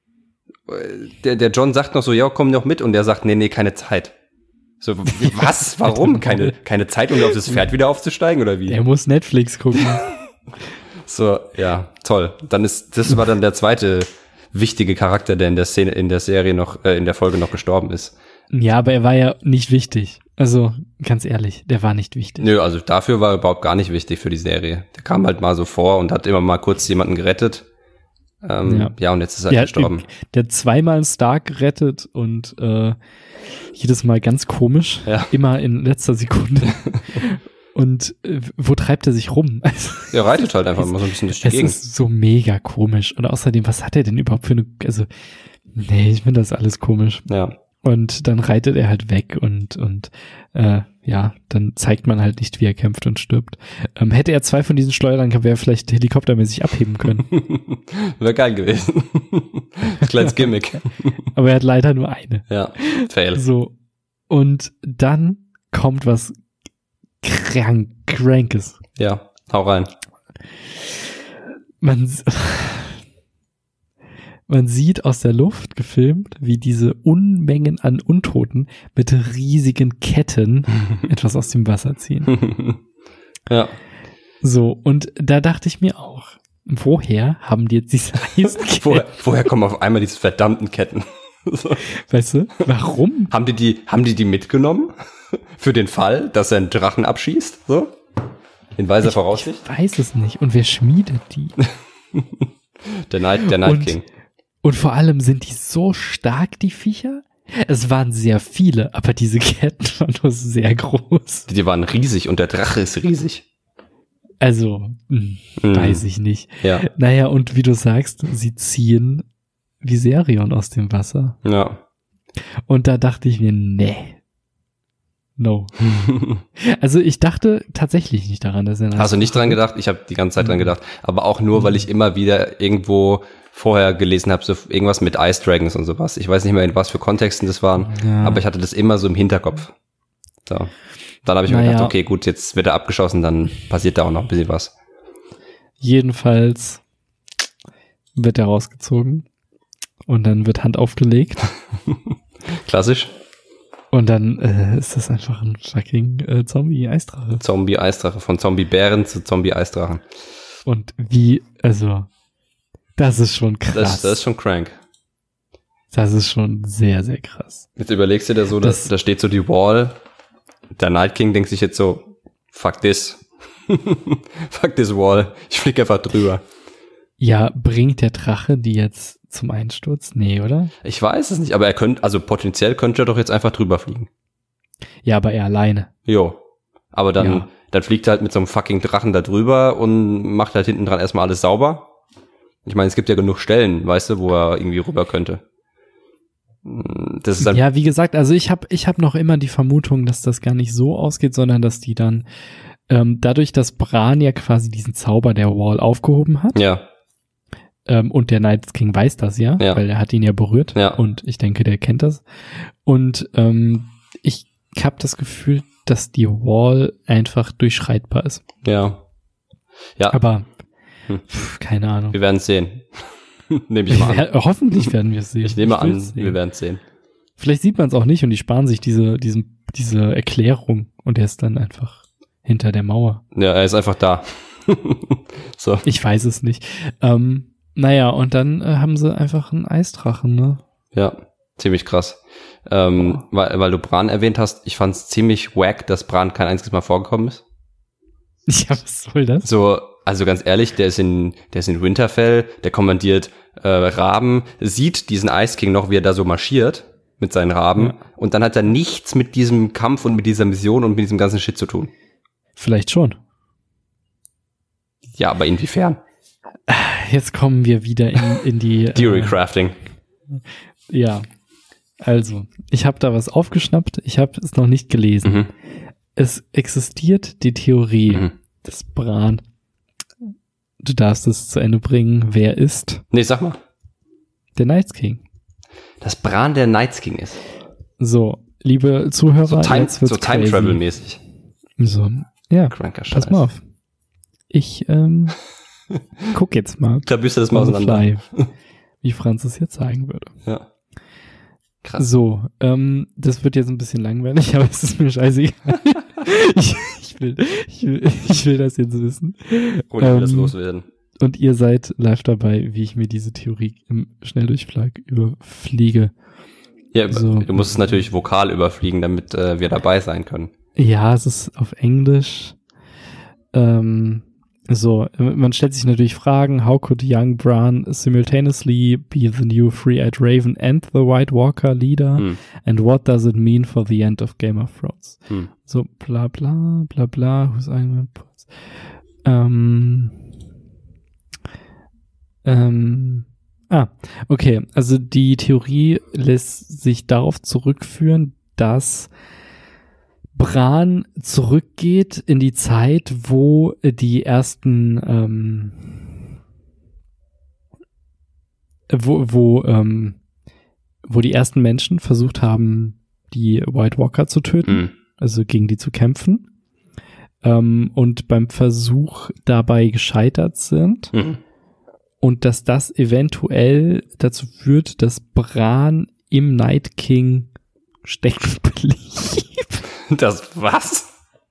Der, der John sagt noch so, ja, komm noch mit, und der sagt, nee, nee, keine Zeit. So, was? Warum? Keine, keine Zeit, um auf das Pferd wieder aufzusteigen, oder wie? Der muss Netflix gucken. So, ja, toll. Dann ist, das war dann der zweite wichtige Charakter, der in der Szene, in der Serie noch, äh, in der Folge noch gestorben ist. Ja, aber er war ja nicht wichtig. Also, ganz ehrlich, der war nicht wichtig. Nö, also dafür war er überhaupt gar nicht wichtig für die Serie. Der kam halt mal so vor und hat immer mal kurz jemanden gerettet. Ähm, ja. ja, und jetzt ist er Der, gestorben. der hat zweimal einen Stark gerettet und äh, jedes Mal ganz komisch. Ja. Immer in letzter Sekunde. Und äh, wo treibt er sich rum? Also, Er reitet halt einfach mal so ein bisschen durch die es Gegend. ist so mega komisch. Und außerdem, was hat er denn überhaupt für eine, also, nee, ich finde das alles komisch. Ja. Und dann reitet er halt weg und, und äh, ja, dann zeigt man halt nicht, wie er kämpft und stirbt. Ähm, hätte er zwei von diesen Schleudern, wäre er vielleicht helikoptermäßig abheben können. Wäre geil gewesen. Kleines Gimmick. Aber er hat leider nur eine. Ja, fail. So. Und dann kommt was krank, Krankes. Ja, hau rein. Man, man sieht aus der Luft gefilmt, wie diese Unmengen an Untoten mit riesigen Ketten etwas aus dem Wasser ziehen. Ja. So, und da dachte ich mir auch, woher haben die jetzt diese Eisenketten? Woher, woher kommen auf einmal diese verdammten Ketten? So. Weißt du, warum? Haben die die, haben die die mitgenommen? Für den Fall, dass er einen Drachen abschießt? So? In weiser Ich Voraussicht? weiß es nicht. Und wer schmiedet die? Der Night, der Night Und- King. Und vor allem sind die so stark, die Viecher? Es waren sehr viele, aber diese Ketten waren nur sehr groß. Die waren riesig und der Drache ist riesig. Also, hm, Hm. weiß ich nicht. Ja, Naja, und wie du sagst, sie ziehen Viserion aus dem Wasser. ja. Und da dachte ich mir, nee. No. Also ich dachte tatsächlich nicht daran, dass er... Hast du nicht dran gedacht? Ich habe die ganze Zeit dran gedacht. Aber auch nur, weil ich immer wieder irgendwo vorher gelesen habe, so irgendwas mit Ice Dragons und sowas. Ich weiß nicht mehr, in was für Kontexten das waren, Ja. aber ich hatte das immer so im Hinterkopf. So. Dann habe ich mir Naja. gedacht, okay, gut, jetzt wird er abgeschossen, dann passiert da auch noch ein bisschen was. Jedenfalls wird er rausgezogen und dann wird Hand aufgelegt Klassisch. und dann äh, ist das einfach ein fucking äh, Zombie-Eisdrache. Zombie-Eisdrache. Von Zombie-Bären zu Zombie-Eisdrachen. Und wie, also, das ist schon krass. Das, das ist schon crank. Das ist schon sehr, sehr krass. Jetzt überlegst du dir so, Das- dass da steht so die Wall. Der Night King denkt sich jetzt so, fuck this. Fuck this Wall. Ich flieg einfach drüber. Ja, bringt der Drache die jetzt zum Einsturz? Nee, oder? Ich weiß es nicht, aber er könnte, also potenziell könnte er doch jetzt einfach drüber fliegen. Ja, aber er alleine. Jo. Aber dann, Ja. dann fliegt er halt mit so einem fucking Drachen da drüber und macht halt hinten dran erstmal alles sauber. Ich meine, es gibt ja genug Stellen, weißt du, wo er irgendwie rüber könnte. Das ist dann, Ja, wie gesagt, also ich habe ich hab noch immer die Vermutung, dass das gar nicht so ausgeht, sondern dass die dann ähm, dadurch, dass Bran ja quasi diesen Zauber der Wall aufgehoben hat, ja, ähm, und der Night King weiß das ja, Ja. weil er hat ihn ja berührt Ja. und ich denke, der kennt das. Und ähm, ich habe das Gefühl, dass die Wall einfach durchschreitbar ist. ja. Ja, Aber Hm. pf, keine Ahnung. wir werden es sehen. Nehme ich mal an. Wir- Hoffentlich werden wir es sehen. Ich nehme an, will's sehen. wir werden es sehen. Vielleicht sieht man es auch nicht und die sparen sich diese, diesen, diese Erklärung und er ist dann einfach hinter der Mauer. Ja, er ist einfach da. So. Ich weiß es nicht. Ähm, naja, und dann äh, haben sie einfach einen Eisdrachen, ne? Ja. Ziemlich krass. Ähm, oh. weil, weil du Bran erwähnt hast, ich fand's ziemlich wack, dass Bran kein einziges Mal vorgekommen ist. Ja, was soll das? So, also ganz ehrlich, der ist in, der ist in Winterfell, der kommandiert äh, Raben, sieht diesen Ice King noch, wie er da so marschiert mit seinen Raben, ja. Und dann hat er nichts mit diesem Kampf und mit dieser Mission und mit diesem ganzen Shit zu tun. Vielleicht schon. Ja, aber inwiefern? Jetzt kommen wir wieder in, in die Theory Crafting. Äh, ja, also, ich habe da was aufgeschnappt, ich habe es noch nicht gelesen. Mhm. Es existiert die Theorie, mhm. dass Bran, du darfst es zu Ende bringen, wer ist? Nee, sag mal. Der Night King. Dass Bran der Night King ist. So, liebe Zuhörer, so Time, so Time Travel mäßig. So, ja, Kranker pass mal auf. Ich ähm, guck jetzt mal. Da büßt das mal auseinander. Fly, wie Franz es jetzt sagen würde. Ja. Krass. So, ähm, das wird jetzt ein bisschen langweilig, aber es ist mir scheißegal. ich, ich, will, ich, will, ich will das jetzt wissen. Und ich will ähm, das loswerden. Und ihr seid live dabei, wie ich mir diese Theorie im Schnelldurchflag überfliege. Ja, so. Du musst es natürlich vokal überfliegen, damit äh, wir dabei sein können. Ja, es ist auf Englisch. Ähm, so, man stellt sich natürlich Fragen, how could young Bran simultaneously be the new three-eyed Raven and the White Walker leader? Hm. And what does it mean for the end of Game of Thrones? Hm. So, bla bla, bla bla, who's I'm Ähm, ähm, ah, okay, also die Theorie lässt sich darauf zurückführen, dass Bran zurückgeht in die Zeit, wo die ersten, ähm, wo, wo, ähm, wo die ersten Menschen versucht haben, die White Walker zu töten, mhm. also gegen die zu kämpfen, ähm, und beim Versuch dabei gescheitert sind, mhm. und dass das eventuell dazu führt, dass Bran im Night King stecken blieb. Das was?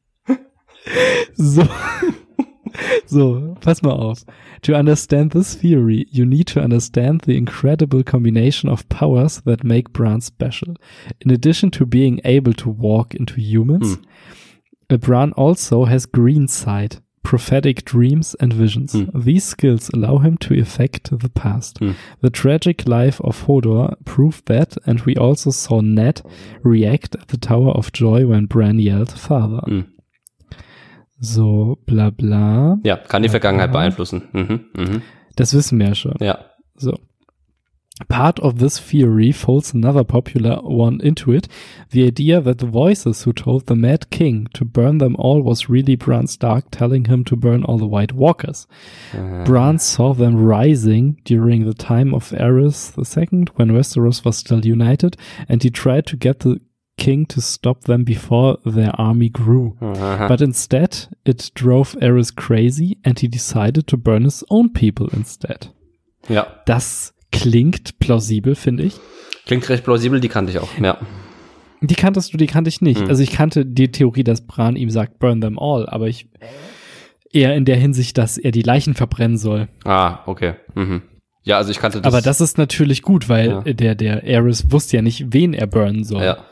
So. So, pass mal auf. To understand this theory, you need to understand the incredible combination of powers that make Bran special. In addition to being able to walk into humans, hm. Bran also has green sight, prophetic dreams and visions. Hm. These skills allow him to affect the past. Hm. The tragic life of Hodor proved that, and we also saw Ned react at the Tower of Joy when Bran yelled Father. Hm. So, bla bla. Ja, kann die bla, Vergangenheit bla. beeinflussen. Mhm, mhm. Das wissen wir ja schon. Ja. So. Part of this theory folds another popular one into it, the idea that the voices who told the Mad King to burn them all was really Bran Stark telling him to burn all the White Walkers. Uh-huh. Bran saw them rising during the time of Aerys the Second, when Westeros was still united, and he tried to get the king to stop them before their army grew. Uh-huh. But instead, it drove Aerys crazy, and he decided to burn his own people instead. Ja. Das klingt plausibel, finde ich. Klingt recht plausibel, die kannte ich auch, ja. Die kanntest du, die kannte ich nicht. Hm. Also ich kannte die Theorie, dass Bran ihm sagt, burn them all, aber ich eher in der Hinsicht, dass er die Leichen verbrennen soll. Ah, okay. Mhm. Ja, also ich kannte das. Aber das ist natürlich gut, weil ja. der, der Aerys wusste ja nicht, wen er burnen soll. Ja.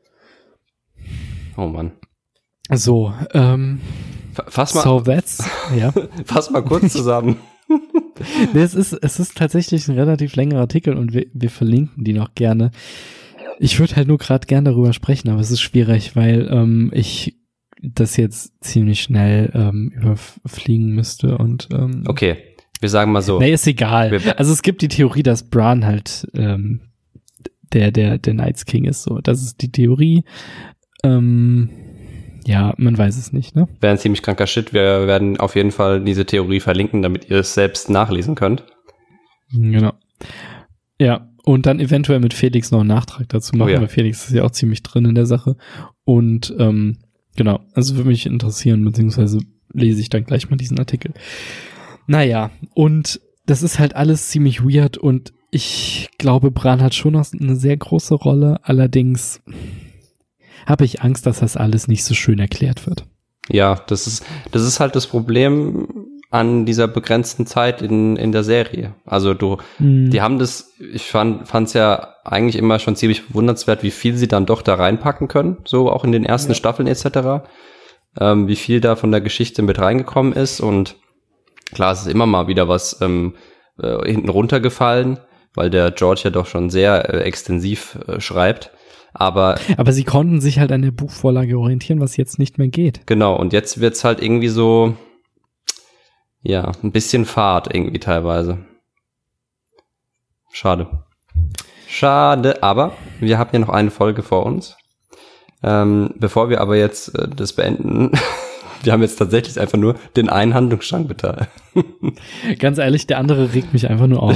Oh Mann. So, ähm. Fass mal. So that's, ja. Fass mal kurz zusammen. Nee, es ist, es ist tatsächlich ein relativ längerer Artikel und wir, wir verlinken die noch gerne. Ich würde halt nur gerade gerne darüber sprechen, aber es ist schwierig, weil ähm, ich das jetzt ziemlich schnell ähm, überfliegen müsste und ähm, okay, wir sagen mal so. Nee, ist egal. Wir, also es gibt die Theorie, dass Bran halt ähm, der, der, der Night's King ist, so. Das ist die Theorie. Ähm, Ja, man weiß es nicht, ne? Wäre ein ziemlich kranker Shit. Wir werden auf jeden Fall diese Theorie verlinken, damit ihr es selbst nachlesen könnt. Genau. Ja, und dann eventuell mit Felix noch einen Nachtrag dazu machen, oh ja. weil Felix ist ja auch ziemlich drin in der Sache. Und ähm, genau, also würde mich interessieren, beziehungsweise lese ich dann gleich mal diesen Artikel. Naja, und das ist halt alles ziemlich weird und ich glaube, Bran hat schon noch eine sehr große Rolle, allerdings habe ich Angst, dass das alles nicht so schön erklärt wird. Ja, das ist, das ist halt das Problem an dieser begrenzten Zeit in, in der Serie. Also du, mhm. die haben das, ich fand fand's ja eigentlich immer schon ziemlich bewundernswert, wie viel sie dann doch da reinpacken können, so auch in den ersten ja. Staffeln et cetera. Ähm, wie viel da von der Geschichte mit reingekommen ist und klar, es ist immer mal wieder was ähm, äh, hinten runtergefallen, weil der George ja doch schon sehr äh, extensiv äh, schreibt. Aber, Aber sie konnten sich halt an der Buchvorlage orientieren, was jetzt nicht mehr geht. Genau, und jetzt wird's halt irgendwie so, ja, ein bisschen fad irgendwie teilweise. Schade. Schade, aber wir haben ja noch eine Folge vor uns. Ähm, bevor wir aber jetzt äh, das beenden, wir haben jetzt tatsächlich einfach nur den einen Handlungsstrang bitte. Ganz ehrlich, der andere regt mich einfach nur auf.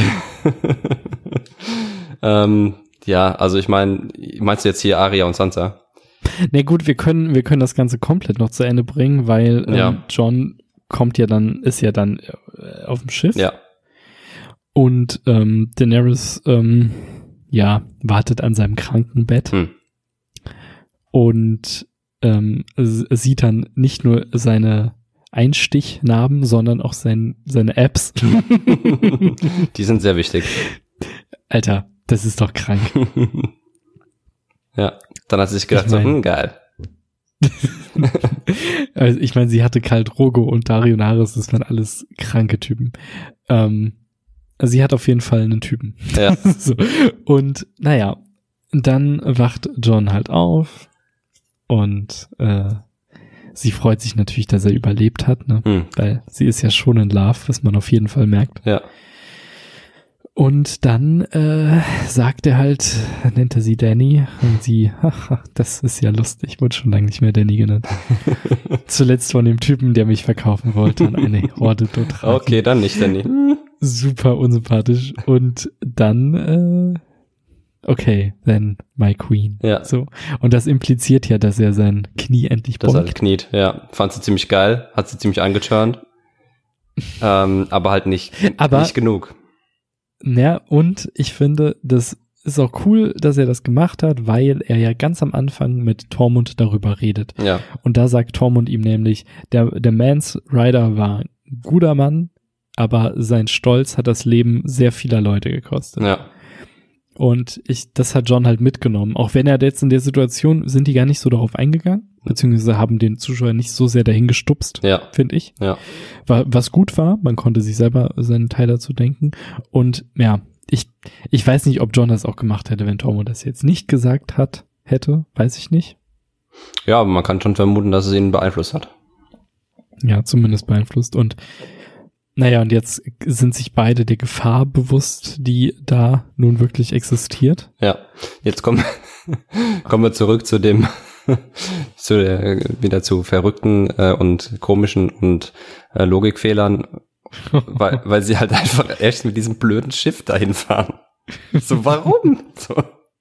ähm, ja, also ich meine, meinst du jetzt hier Arya und Sansa? Na gut, wir können, wir können das Ganze komplett noch zu Ende bringen, weil ähm, ja. Jon kommt ja dann, ist ja dann äh, auf dem Schiff. Ja. Und ähm, Daenerys, ähm, ja, wartet an seinem Krankenbett. Hm. Und ähm, sieht dann nicht nur seine Einstichnarben, sondern auch sein, seine Apps. Die sind sehr wichtig. Alter, das ist doch krank. Ja, dann hat sie sich gedacht, ich mein, so, hm, geil. Also ich meine, sie hatte Khal Drogo und Daario Naharis, das waren alles kranke Typen. Ähm, sie hat auf jeden Fall einen Typen. Ja. So. Und naja, dann wacht Jon halt auf und äh, sie freut sich natürlich, dass er überlebt hat, ne? Hm. Weil sie ist ja schon in Love, was man auf jeden Fall merkt. Ja. Und dann äh, sagt er halt, nennt er sie Danny und sie, haha, das ist ja lustig, wurde schon lange nicht mehr Danny genannt. Zuletzt von dem Typen, der mich verkaufen wollte an eine Horde Dothraki. Okay, dann nicht Danny. Super unsympathisch. Und dann, äh, okay, then my queen. Ja. So. Und das impliziert ja, dass er sein Knie endlich beugt. Dass er kniet, ja. Fand sie ziemlich geil, hat sie ziemlich angeturnt. ähm, aber halt nicht, aber, nicht genug. Ja, und ich finde, das ist auch cool, dass er das gemacht hat, weil er ja ganz am Anfang mit Tormund darüber redet. Ja. Und da sagt Tormund ihm nämlich, der, der Mance Rider war ein guter Mann, aber sein Stolz hat das Leben sehr vieler Leute gekostet. Ja. Und ich, das hat Jon halt mitgenommen. Auch wenn er jetzt in der Situation, sind die gar nicht so darauf eingegangen, beziehungsweise haben den Zuschauer nicht so sehr dahin gestupst, ja. finde ich. Ja. War, was gut war, man konnte sich selber seinen Teil dazu denken. Und ja, ich, ich weiß nicht, ob Jon das auch gemacht hätte, wenn Tormund das jetzt nicht gesagt hat, hätte, weiß ich nicht. Ja, aber man kann schon vermuten, dass es ihn beeinflusst hat. Ja, zumindest beeinflusst. Und naja, und jetzt sind sich beide der Gefahr bewusst, die da nun wirklich existiert. Ja, jetzt kommen, kommen wir zurück zu dem, zu der, wieder zu verrückten äh, und komischen und äh, Logikfehlern, weil, weil sie halt einfach erst mit diesem blöden Schiff dahin fahren. So, warum? So.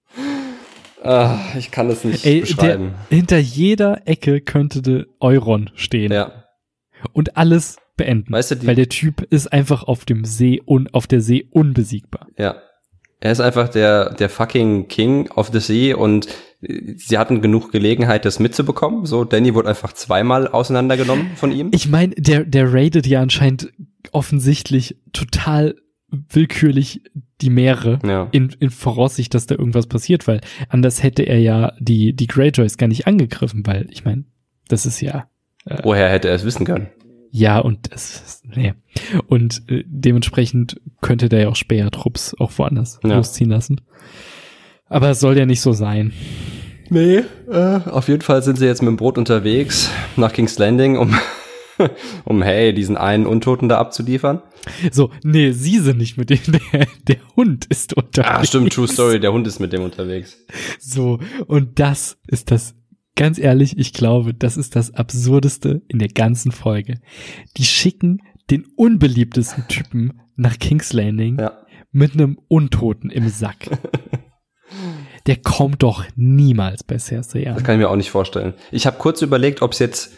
Ah, ich kann es nicht Ey, beschreiben. Der, hinter jeder Ecke könnte der Euron stehen. Ja. Und alles beenden. Weißt du, die, weil der Typ ist einfach auf dem See und auf der See unbesiegbar. Ja. Er ist einfach der, der fucking King of the Sea und sie hatten genug Gelegenheit, das mitzubekommen. So, Danny wurde einfach zweimal auseinandergenommen von ihm. Ich meine, der, der raidet ja anscheinend offensichtlich total willkürlich die Meere ja. in, in Voraussicht, dass da irgendwas passiert, weil anders hätte er ja die, die Greyjoys gar nicht angegriffen, weil ich meine, das ist ja äh, woher hätte er es wissen können? Ja, und es, nee. Und äh, dementsprechend könnte der ja auch Speertrupps auch woanders ja. losziehen lassen. Aber es soll ja nicht so sein. Nee, äh, auf jeden Fall sind sie jetzt mit dem Boot unterwegs nach King's Landing, um, um hey, diesen einen Untoten da abzuliefern. So, nee, sie sind nicht mit dem, der, der Hund ist unterwegs. Ah, stimmt, true story, der Hund ist mit dem unterwegs. So, und das ist das Ganz ehrlich, ich glaube, das ist das Absurdeste in der ganzen Folge. Die schicken den unbeliebtesten Typen nach King's Landing ja. mit einem Untoten im Sack. Der kommt doch niemals bei Cersei an. Das kann ich mir auch nicht vorstellen. Ich habe kurz überlegt, ob es jetzt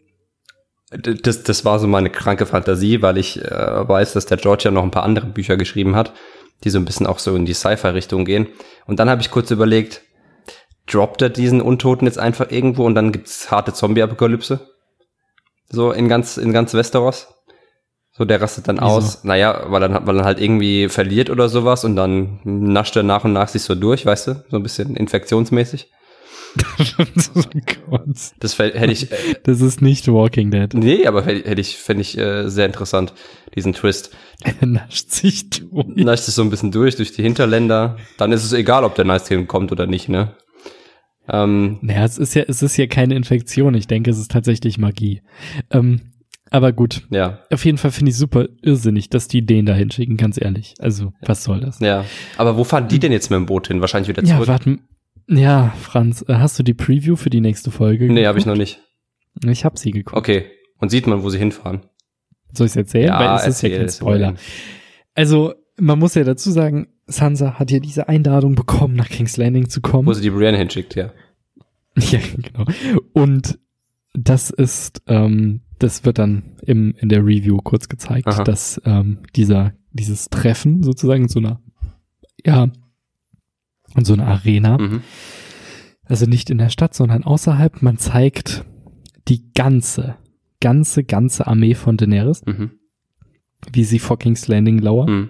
das, das war so meine kranke Fantasie, weil ich äh, weiß, dass der George ja noch ein paar andere Bücher geschrieben hat, die so ein bisschen auch so in die Sci-Fi-Richtung gehen. Und dann habe ich kurz überlegt, droppt er diesen Untoten jetzt einfach irgendwo und dann gibt's harte Zombie-Apokalypse? So in ganz, in ganz Westeros? So, der rastet dann Wieso? aus, naja, weil er, weil er halt irgendwie verliert oder sowas und dann nascht er nach und nach sich so durch, weißt du, so ein bisschen infektionsmäßig. Oh Gott. Das hätte ich. Äh, das ist nicht Walking Dead. Nee, aber hätte hätt ich, fände ich äh, sehr interessant, diesen Twist. Er nascht sich durch. Nascht sich so ein bisschen durch, durch die Hinterländer. Dann ist es egal, ob der Night King kommt oder nicht, ne? Ähm, naja, es ist ja, es ist ja keine Infektion. Ich denke, es ist tatsächlich Magie. Ähm, aber gut. Ja. Auf jeden Fall finde ich super irrsinnig, dass die den da hinschicken, ganz ehrlich. Also, was soll das? Ja. Aber wo fahren die denn jetzt mit dem Boot hin? Wahrscheinlich wieder zurück. Ja, warte. Ja, Franz, hast du die Preview für die nächste Folge Nee, habe ich noch nicht. Ich habe sie geguckt. Okay. Und sieht man, wo sie hinfahren? Soll ich es erzählen? Ja, Weil es ist ja kein Spoiler. Also, man muss ja dazu sagen, Sansa hat ja diese Einladung bekommen, nach King's Landing zu kommen. Wo sie die Brienne hinschickt, ja. Ja, genau. Und das ist, ähm, das wird dann im, in der Review kurz gezeigt, Aha. dass ähm, dieser, dieses Treffen sozusagen in so einer, ja, in so einer Arena, Mhm. also nicht in der Stadt, sondern außerhalb, man zeigt die ganze, ganze, ganze Armee von Daenerys, Mhm. wie sie vor King's Landing lauert. Mhm.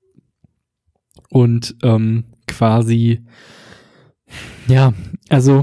Und ähm, quasi, ja, also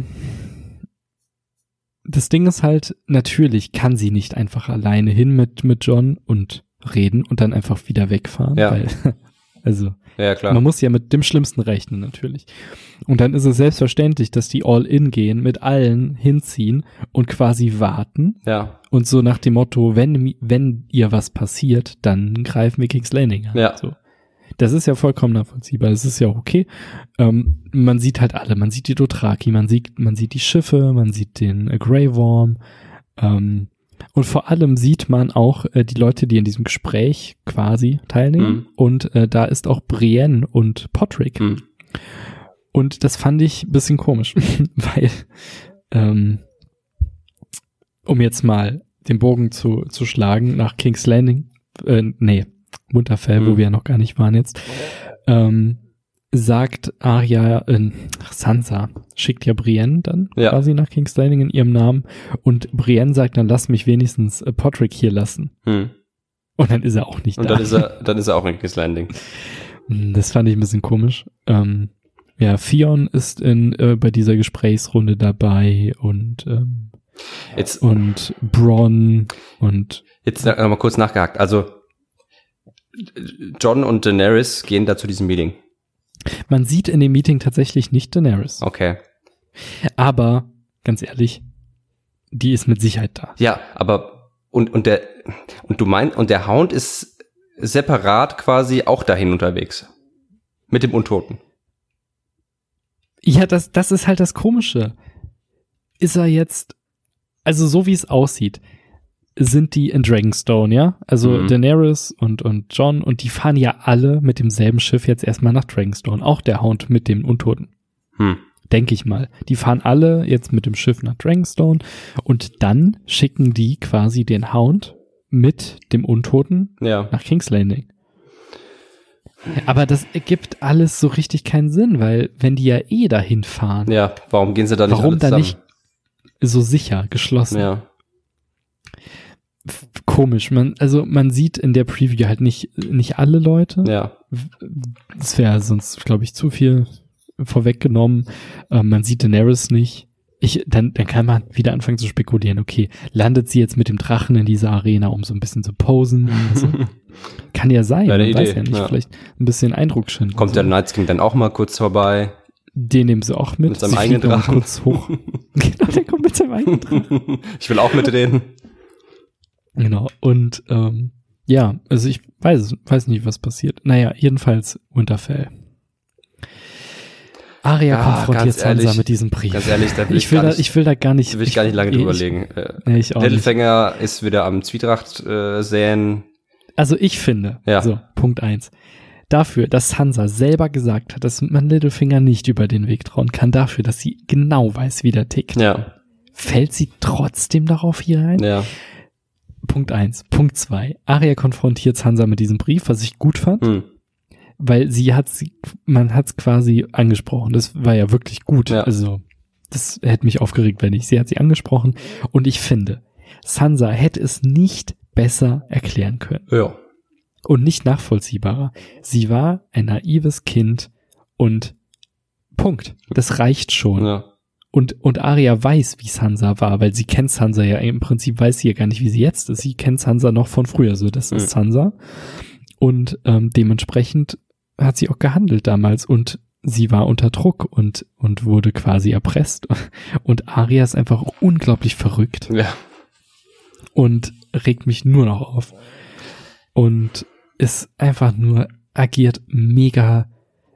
das Ding ist halt, natürlich kann sie nicht einfach alleine hin mit mit Jon und reden und dann einfach wieder wegfahren, Ja. weil, also Ja, klar. man muss ja mit dem Schlimmsten rechnen natürlich. Und dann ist es selbstverständlich, dass die all in gehen, mit allen hinziehen und quasi warten Ja. und so nach dem Motto, wenn wenn ihr was passiert, dann greifen wir King's Landing an. Ja. So. Das ist ja vollkommen nachvollziehbar, das ist ja auch okay. Ähm, man sieht halt alle, man sieht die Dothraki, man sieht, man sieht die Schiffe, man sieht den äh, Grey Worm, ähm, und vor allem sieht man auch äh, die Leute, die in diesem Gespräch quasi teilnehmen. Mhm. Und äh, da ist auch Brienne und Podrick. Mhm. Und das fand ich ein bisschen komisch, weil, ähm, um jetzt mal den Bogen zu, zu schlagen nach King's Landing, äh, nee, Winterfell, Mhm. wo wir ja noch gar nicht waren jetzt, ähm, sagt Arya, äh, Sansa, schickt ja Brienne dann Ja. quasi nach King's Landing in ihrem Namen und Brienne sagt dann, lass mich wenigstens äh, Podrick hier lassen. Mhm. Und dann ist er auch nicht Und da. dann ist er, dann ist er auch in King's Landing. Das fand ich ein bisschen komisch. Ähm, ja, Theon ist in äh, bei dieser Gesprächsrunde dabei und ähm, Jetzt, und Bronn und jetzt noch mal kurz nachgehakt. Also, Jon und Daenerys gehen da zu diesem Meeting. man sieht in dem Meeting tatsächlich nicht Daenerys. Okay. Aber, ganz ehrlich, die ist mit Sicherheit da. Ja, aber, und, und der, und du meinst, und der Hound ist separat quasi auch dahin unterwegs. Mit dem Untoten. Ja, das, das ist halt das Komische. Ist er jetzt, also so wie es aussieht, sind die in Dragonstone, ja? Also Mhm. Daenerys und, und Jon, und die fahren ja alle mit demselben Schiff jetzt erstmal nach Dragonstone. Auch der Hound mit dem Untoten. Hm. Denke ich mal. Die fahren alle jetzt mit dem Schiff nach Dragonstone und dann schicken die quasi den Hound mit dem Untoten Ja. nach King's Landing. Ja, aber das ergibt alles so richtig keinen Sinn, weil wenn die ja eh dahin fahren, Ja, warum gehen sie da nicht warum alle da zusammen? nicht so sicher, geschlossen? Ja. F- Komisch. Man, also man sieht in der Preview halt nicht, nicht alle Leute. Ja. Das wäre sonst, glaube ich, zu viel vorweggenommen. Ähm, man sieht Daenerys nicht. Ich, dann, dann kann man wieder anfangen zu spekulieren. Okay, landet sie jetzt mit dem Drachen in dieser Arena, um so ein bisschen zu posen? Also, kann ja sein. Wäre Man eine weiß Idee, ja nicht. ja. Vielleicht ein bisschen Eindruck schinden. Kommt so. der Night King dann auch mal kurz vorbei? Den nehmen sie auch mit. Mit seinem Sie eigenen fliegen dann Drachen. kurz hoch. Genau, der kommt mit seinem eigenen Drachen. Ich will auch mitreden. Genau. Und ähm, ja, also ich weiß, weiß nicht, was passiert. Naja, jedenfalls Winterfell. Arya Ja, konfrontiert ganz Sansa ehrlich, mit diesem Brief. Ganz ehrlich, da will ich, ich will gar da, nicht, ich will da gar nicht. da will ich gar nicht lange ich, drüber ich, legen. Äh, Nee, ich auch nicht. Littlefinger ist wieder am Zwietracht äh, säen. Also ich finde, Ja. so, Punkt eins. Dafür, dass Sansa selber gesagt hat, dass man Littlefinger nicht über den Weg trauen kann, dafür, dass sie genau weiß, wie der tickt, Ja, fällt sie trotzdem darauf hier rein? ja. Punkt eins. Punkt zwei. Arya konfrontiert Sansa mit diesem Brief, was ich gut fand, Hm. weil sie hat sie, man hat es quasi angesprochen. Das war ja wirklich gut. Ja. Also, das hätte mich aufgeregt, wenn nicht. Sie hat sie angesprochen und ich finde, Sansa hätte es nicht besser erklären können. Ja. Und nicht nachvollziehbarer. Sie war ein naives Kind und Punkt. Das reicht schon. Ja. Und, und Arya weiß, wie Sansa war, weil sie kennt Sansa ja, im Prinzip weiß sie ja gar nicht, wie sie jetzt ist. Sie kennt Sansa noch von früher, so das ist mhm. Sansa. Und ähm, dementsprechend hat sie auch gehandelt damals und sie war unter Druck und, und wurde quasi erpresst. Und Arya ist einfach unglaublich verrückt. Ja. Und regt mich nur noch auf. Und ist einfach nur, agiert mega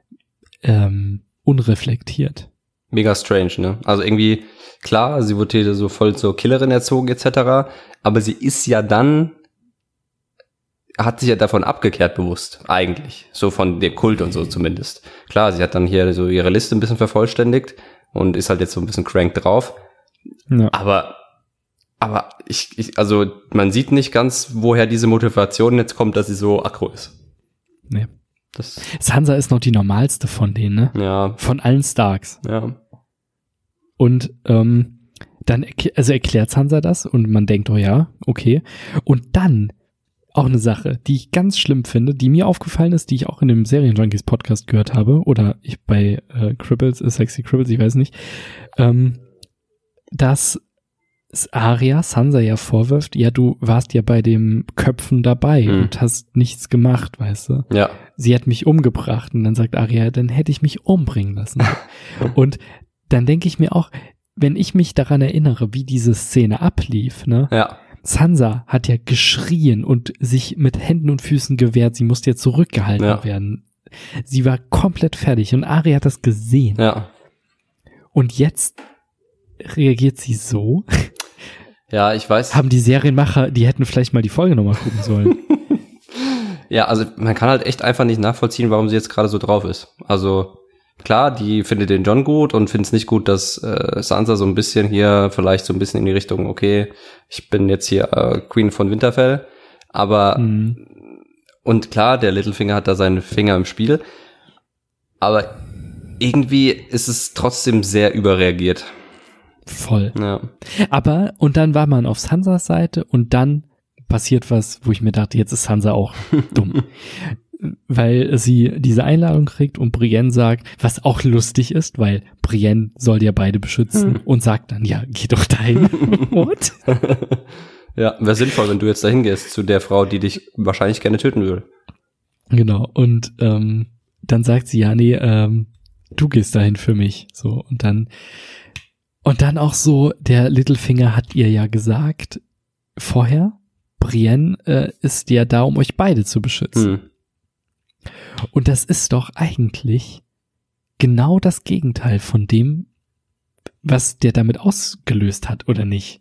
ähm, unreflektiert. Mega strange, ne? Also irgendwie, klar, sie wurde hier so voll zur Killerin erzogen et cetera, aber sie ist ja dann, hat sich ja davon abgekehrt bewusst, eigentlich. So von dem Kult und so zumindest. Klar, sie hat dann hier so ihre Liste ein bisschen vervollständigt und ist halt jetzt so ein bisschen crank drauf. Ja. Aber, aber ich, ich, also man sieht nicht ganz, woher diese Motivation jetzt kommt, dass sie so aggro ist. Nee. Das Sansa ist noch die normalste von denen, ne? Ja. Von allen Starks. Ja. Und ähm, dann also erklärt Sansa das und man denkt, oh ja, okay. Und dann auch eine Sache, die ich ganz schlimm finde, die mir aufgefallen ist, die ich auch in dem Serienjunkies Podcast gehört habe oder ich bei äh, Cribbles, äh, Sexy Cribbles, ich weiß nicht, ähm, dass Arya Sansa ja vorwirft, ja, du warst ja bei dem Köpfen dabei hm. und hast nichts gemacht, weißt du? Ja. Sie hat mich umgebracht und dann sagt Arya, dann hätte ich mich umbringen lassen. Und dann denke ich mir auch, wenn ich mich daran erinnere, wie diese Szene ablief, ne? Ja. Sansa hat ja geschrien und sich mit Händen und Füßen gewehrt, sie musste ja zurückgehalten ja. werden. Sie war komplett fertig und Arya hat das gesehen. Ja. Und jetzt reagiert sie so. Ja, ich weiß. Haben die Serienmacher, die hätten vielleicht mal die Folge nochmal gucken sollen. Ja, also man kann halt echt einfach nicht nachvollziehen, warum sie jetzt gerade so drauf ist. Also klar, die findet den Jon gut und findet es nicht gut, dass äh, Sansa so ein bisschen hier vielleicht so ein bisschen in die Richtung, okay, ich bin jetzt hier äh, Queen von Winterfell, aber mhm. und klar, der Littlefinger hat da seine Finger im Spiel, aber irgendwie ist es trotzdem sehr überreagiert. Voll. Ja. Aber, und dann war man auf Sansas Seite und dann passiert was, wo ich mir dachte, jetzt ist Sansa auch dumm. Weil sie diese Einladung kriegt und Brienne sagt, was auch lustig ist, weil Brienne soll ja beide beschützen hm. und sagt dann, ja, geh doch dahin. What? Ja, wäre sinnvoll, wenn du jetzt dahin gehst zu der Frau, die dich wahrscheinlich gerne töten würde. Genau, und ähm, dann sagt sie, ja, nee, ähm, du gehst dahin für mich. So, und dann Und dann auch so, der Littlefinger hat ihr ja gesagt, vorher, Brienne äh, ist ja da, um euch beide zu beschützen. Hm. Und das ist doch eigentlich genau das Gegenteil von dem, was der damit ausgelöst hat, oder nicht?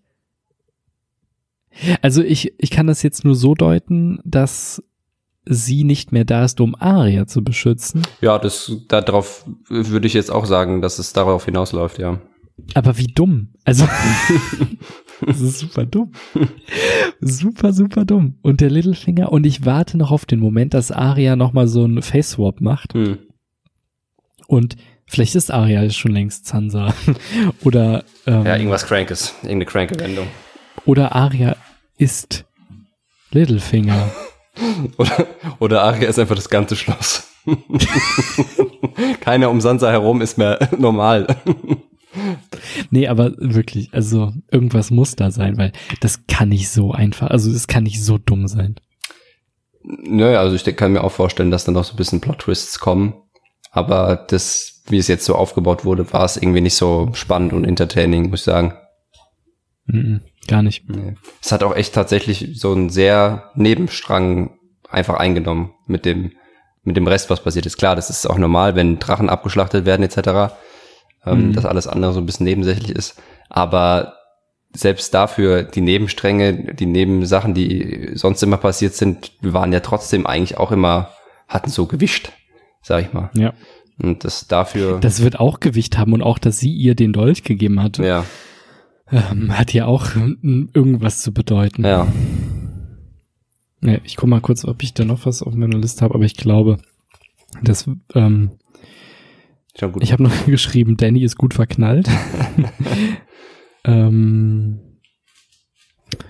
Also ich, ich kann das jetzt nur so deuten, dass sie nicht mehr da ist, um Arya zu beschützen. Ja, das, darauf würde ich jetzt auch sagen, dass es darauf hinausläuft, ja. Aber wie dumm. Also, das ist super dumm. Super, super dumm. Und der Littlefinger, und ich warte noch auf den Moment, dass Arya nochmal so einen Face-Swap macht. Hm. Und vielleicht ist Arya schon längst Sansa. Oder, ähm, ja, irgendwas Krankes. Irgendeine kranke Wendung. Oder Arya ist Littlefinger. oder, oder Arya ist einfach das ganze Schloss. Keiner um Sansa herum ist mehr normal. Nee, aber wirklich, also irgendwas muss da sein, weil das kann nicht so einfach, also das kann nicht so dumm sein. Naja, also ich kann mir auch vorstellen, dass dann noch so ein bisschen Plot-Twists kommen, aber das, wie es jetzt so aufgebaut wurde, war es irgendwie nicht so spannend und entertaining, muss ich sagen. Mm-mm, gar nicht. Nee. Es hat auch echt tatsächlich so einen sehr Nebenstrang einfach eingenommen mit dem, mit dem Rest, was passiert ist. Klar, das ist auch normal, wenn Drachen abgeschlachtet werden et cetera, Mhm. dass alles andere so ein bisschen nebensächlich ist. Aber selbst dafür, die Nebenstränge, die Nebensachen, die sonst immer passiert sind, waren ja trotzdem eigentlich auch immer, hatten so Gewicht, sag ich mal. Ja. Und das dafür... Das wird auch Gewicht haben und auch, dass sie ihr den Dolch gegeben hat, ja. ähm, hat ja auch irgendwas zu bedeuten. Ja. Ja, ich guck mal kurz, ob ich da noch was auf meiner Liste habe, aber ich glaube, dass... Ähm, Gut. Ich habe noch geschrieben, Danny ist gut verknallt. ähm,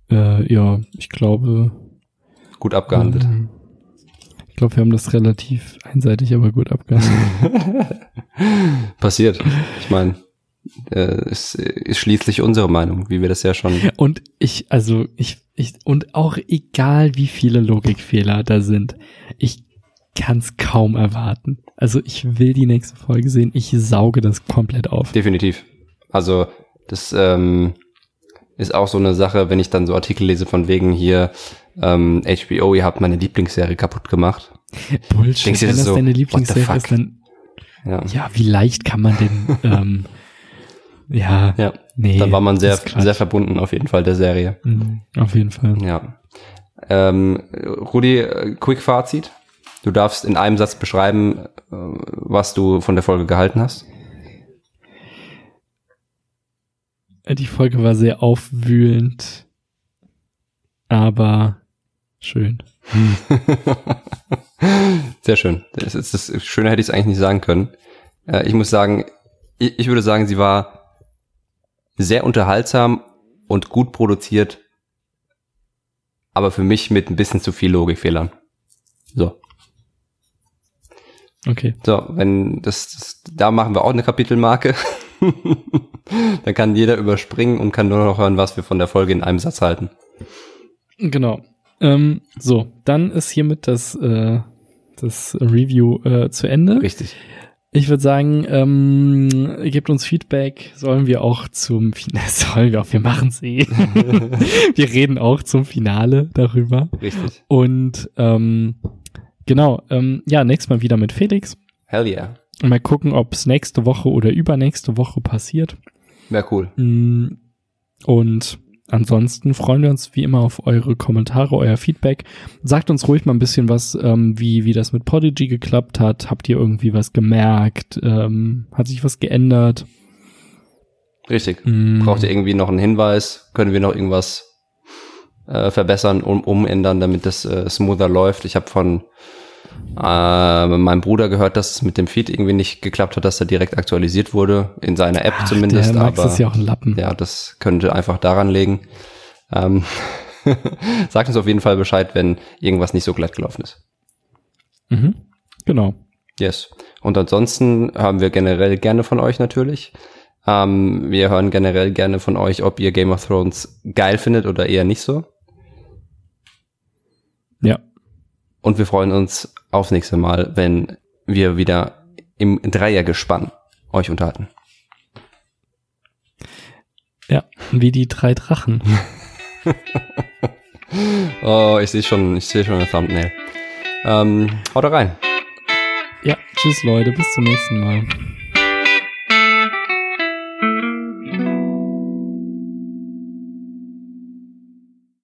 Äh, ja, ich glaube. Gut abgehandelt. Ähm, ich glaube, wir haben das relativ einseitig, aber gut abgehandelt. Passiert. Ich meine, äh, es ist schließlich unsere Meinung, wie wir das ja schon. Und ich, also ich, ich, und auch egal, wie viele Logikfehler da sind, ich kann es kaum erwarten. Also ich will die nächste Folge sehen. Ich sauge das komplett auf. Definitiv. Also das ähm, ist auch so eine Sache, wenn ich dann so Artikel lese von wegen hier ähm, H B O, ihr habt meine Lieblingsserie kaputt gemacht. Bullshit, Denkst du wenn das so, deine Lieblingsserie ist, dann ja. ja, wie leicht kann man denn ähm, ja, ja, nee. dann war man sehr das ist Quatsch. sehr verbunden auf jeden Fall der Serie. Mhm, auf jeden Fall. Ja. Ähm, Rudi, quick Fazit. Du darfst in einem Satz beschreiben, was du von der Folge gehalten hast. Die Folge war sehr aufwühlend, aber schön. Sehr schön. Das ist das Schöne, hätte ich es eigentlich nicht sagen können. Ich muss sagen, ich würde sagen, sie war sehr unterhaltsam und gut produziert, aber für mich mit ein bisschen zu viel Logikfehlern. So. Okay. So, wenn das, das da machen wir auch eine Kapitelmarke. Dann kann jeder überspringen und kann nur noch hören, was wir von der Folge in einem Satz halten. Genau. Ähm, so, dann ist hiermit das, äh, das Review äh, zu Ende. Richtig. Ich würde sagen, ähm, gebt uns Feedback. Sollen wir auch zum Finale, sollen wir auch, wir machen es eh. Wir reden auch zum Finale darüber. Richtig. Und ähm, genau, ähm, ja, nächstes Mal wieder mit Felix. Hell yeah. Mal gucken, ob es nächste Woche oder übernächste Woche passiert. Wäre cool. Und ansonsten freuen wir uns wie immer auf eure Kommentare, euer Feedback. Sagt uns ruhig mal ein bisschen was, ähm, wie wie das mit Podigy geklappt hat. Habt ihr irgendwie was gemerkt? Ähm, hat sich was geändert? Richtig. Mm. Braucht ihr irgendwie noch einen Hinweis? Können wir noch irgendwas äh, verbessern, um, umändern, damit das äh, smoother läuft? Ich habe von äh, meinem Bruder gehört, dass es mit dem Feed irgendwie nicht geklappt hat, dass er direkt aktualisiert wurde, in seiner App Ach, zumindest. Der Max aber ist ja auch ein Lappen. Ja, das könnte einfach daran liegen. Ähm, sagt uns auf jeden Fall Bescheid, wenn irgendwas nicht so glatt gelaufen ist. Mhm. Genau. Yes. Und ansonsten hören wir generell gerne von euch natürlich. Ähm, wir hören generell gerne von euch, ob ihr Game of Thrones geil findet oder eher nicht so. Ja. Und wir freuen uns aufs nächste Mal, wenn wir wieder im Dreiergespann euch unterhalten. Ja, wie die drei Drachen. Oh, ich sehe schon, ich sehe schon ein Thumbnail. Ähm, haut rein. Ja, tschüss Leute, bis zum nächsten Mal.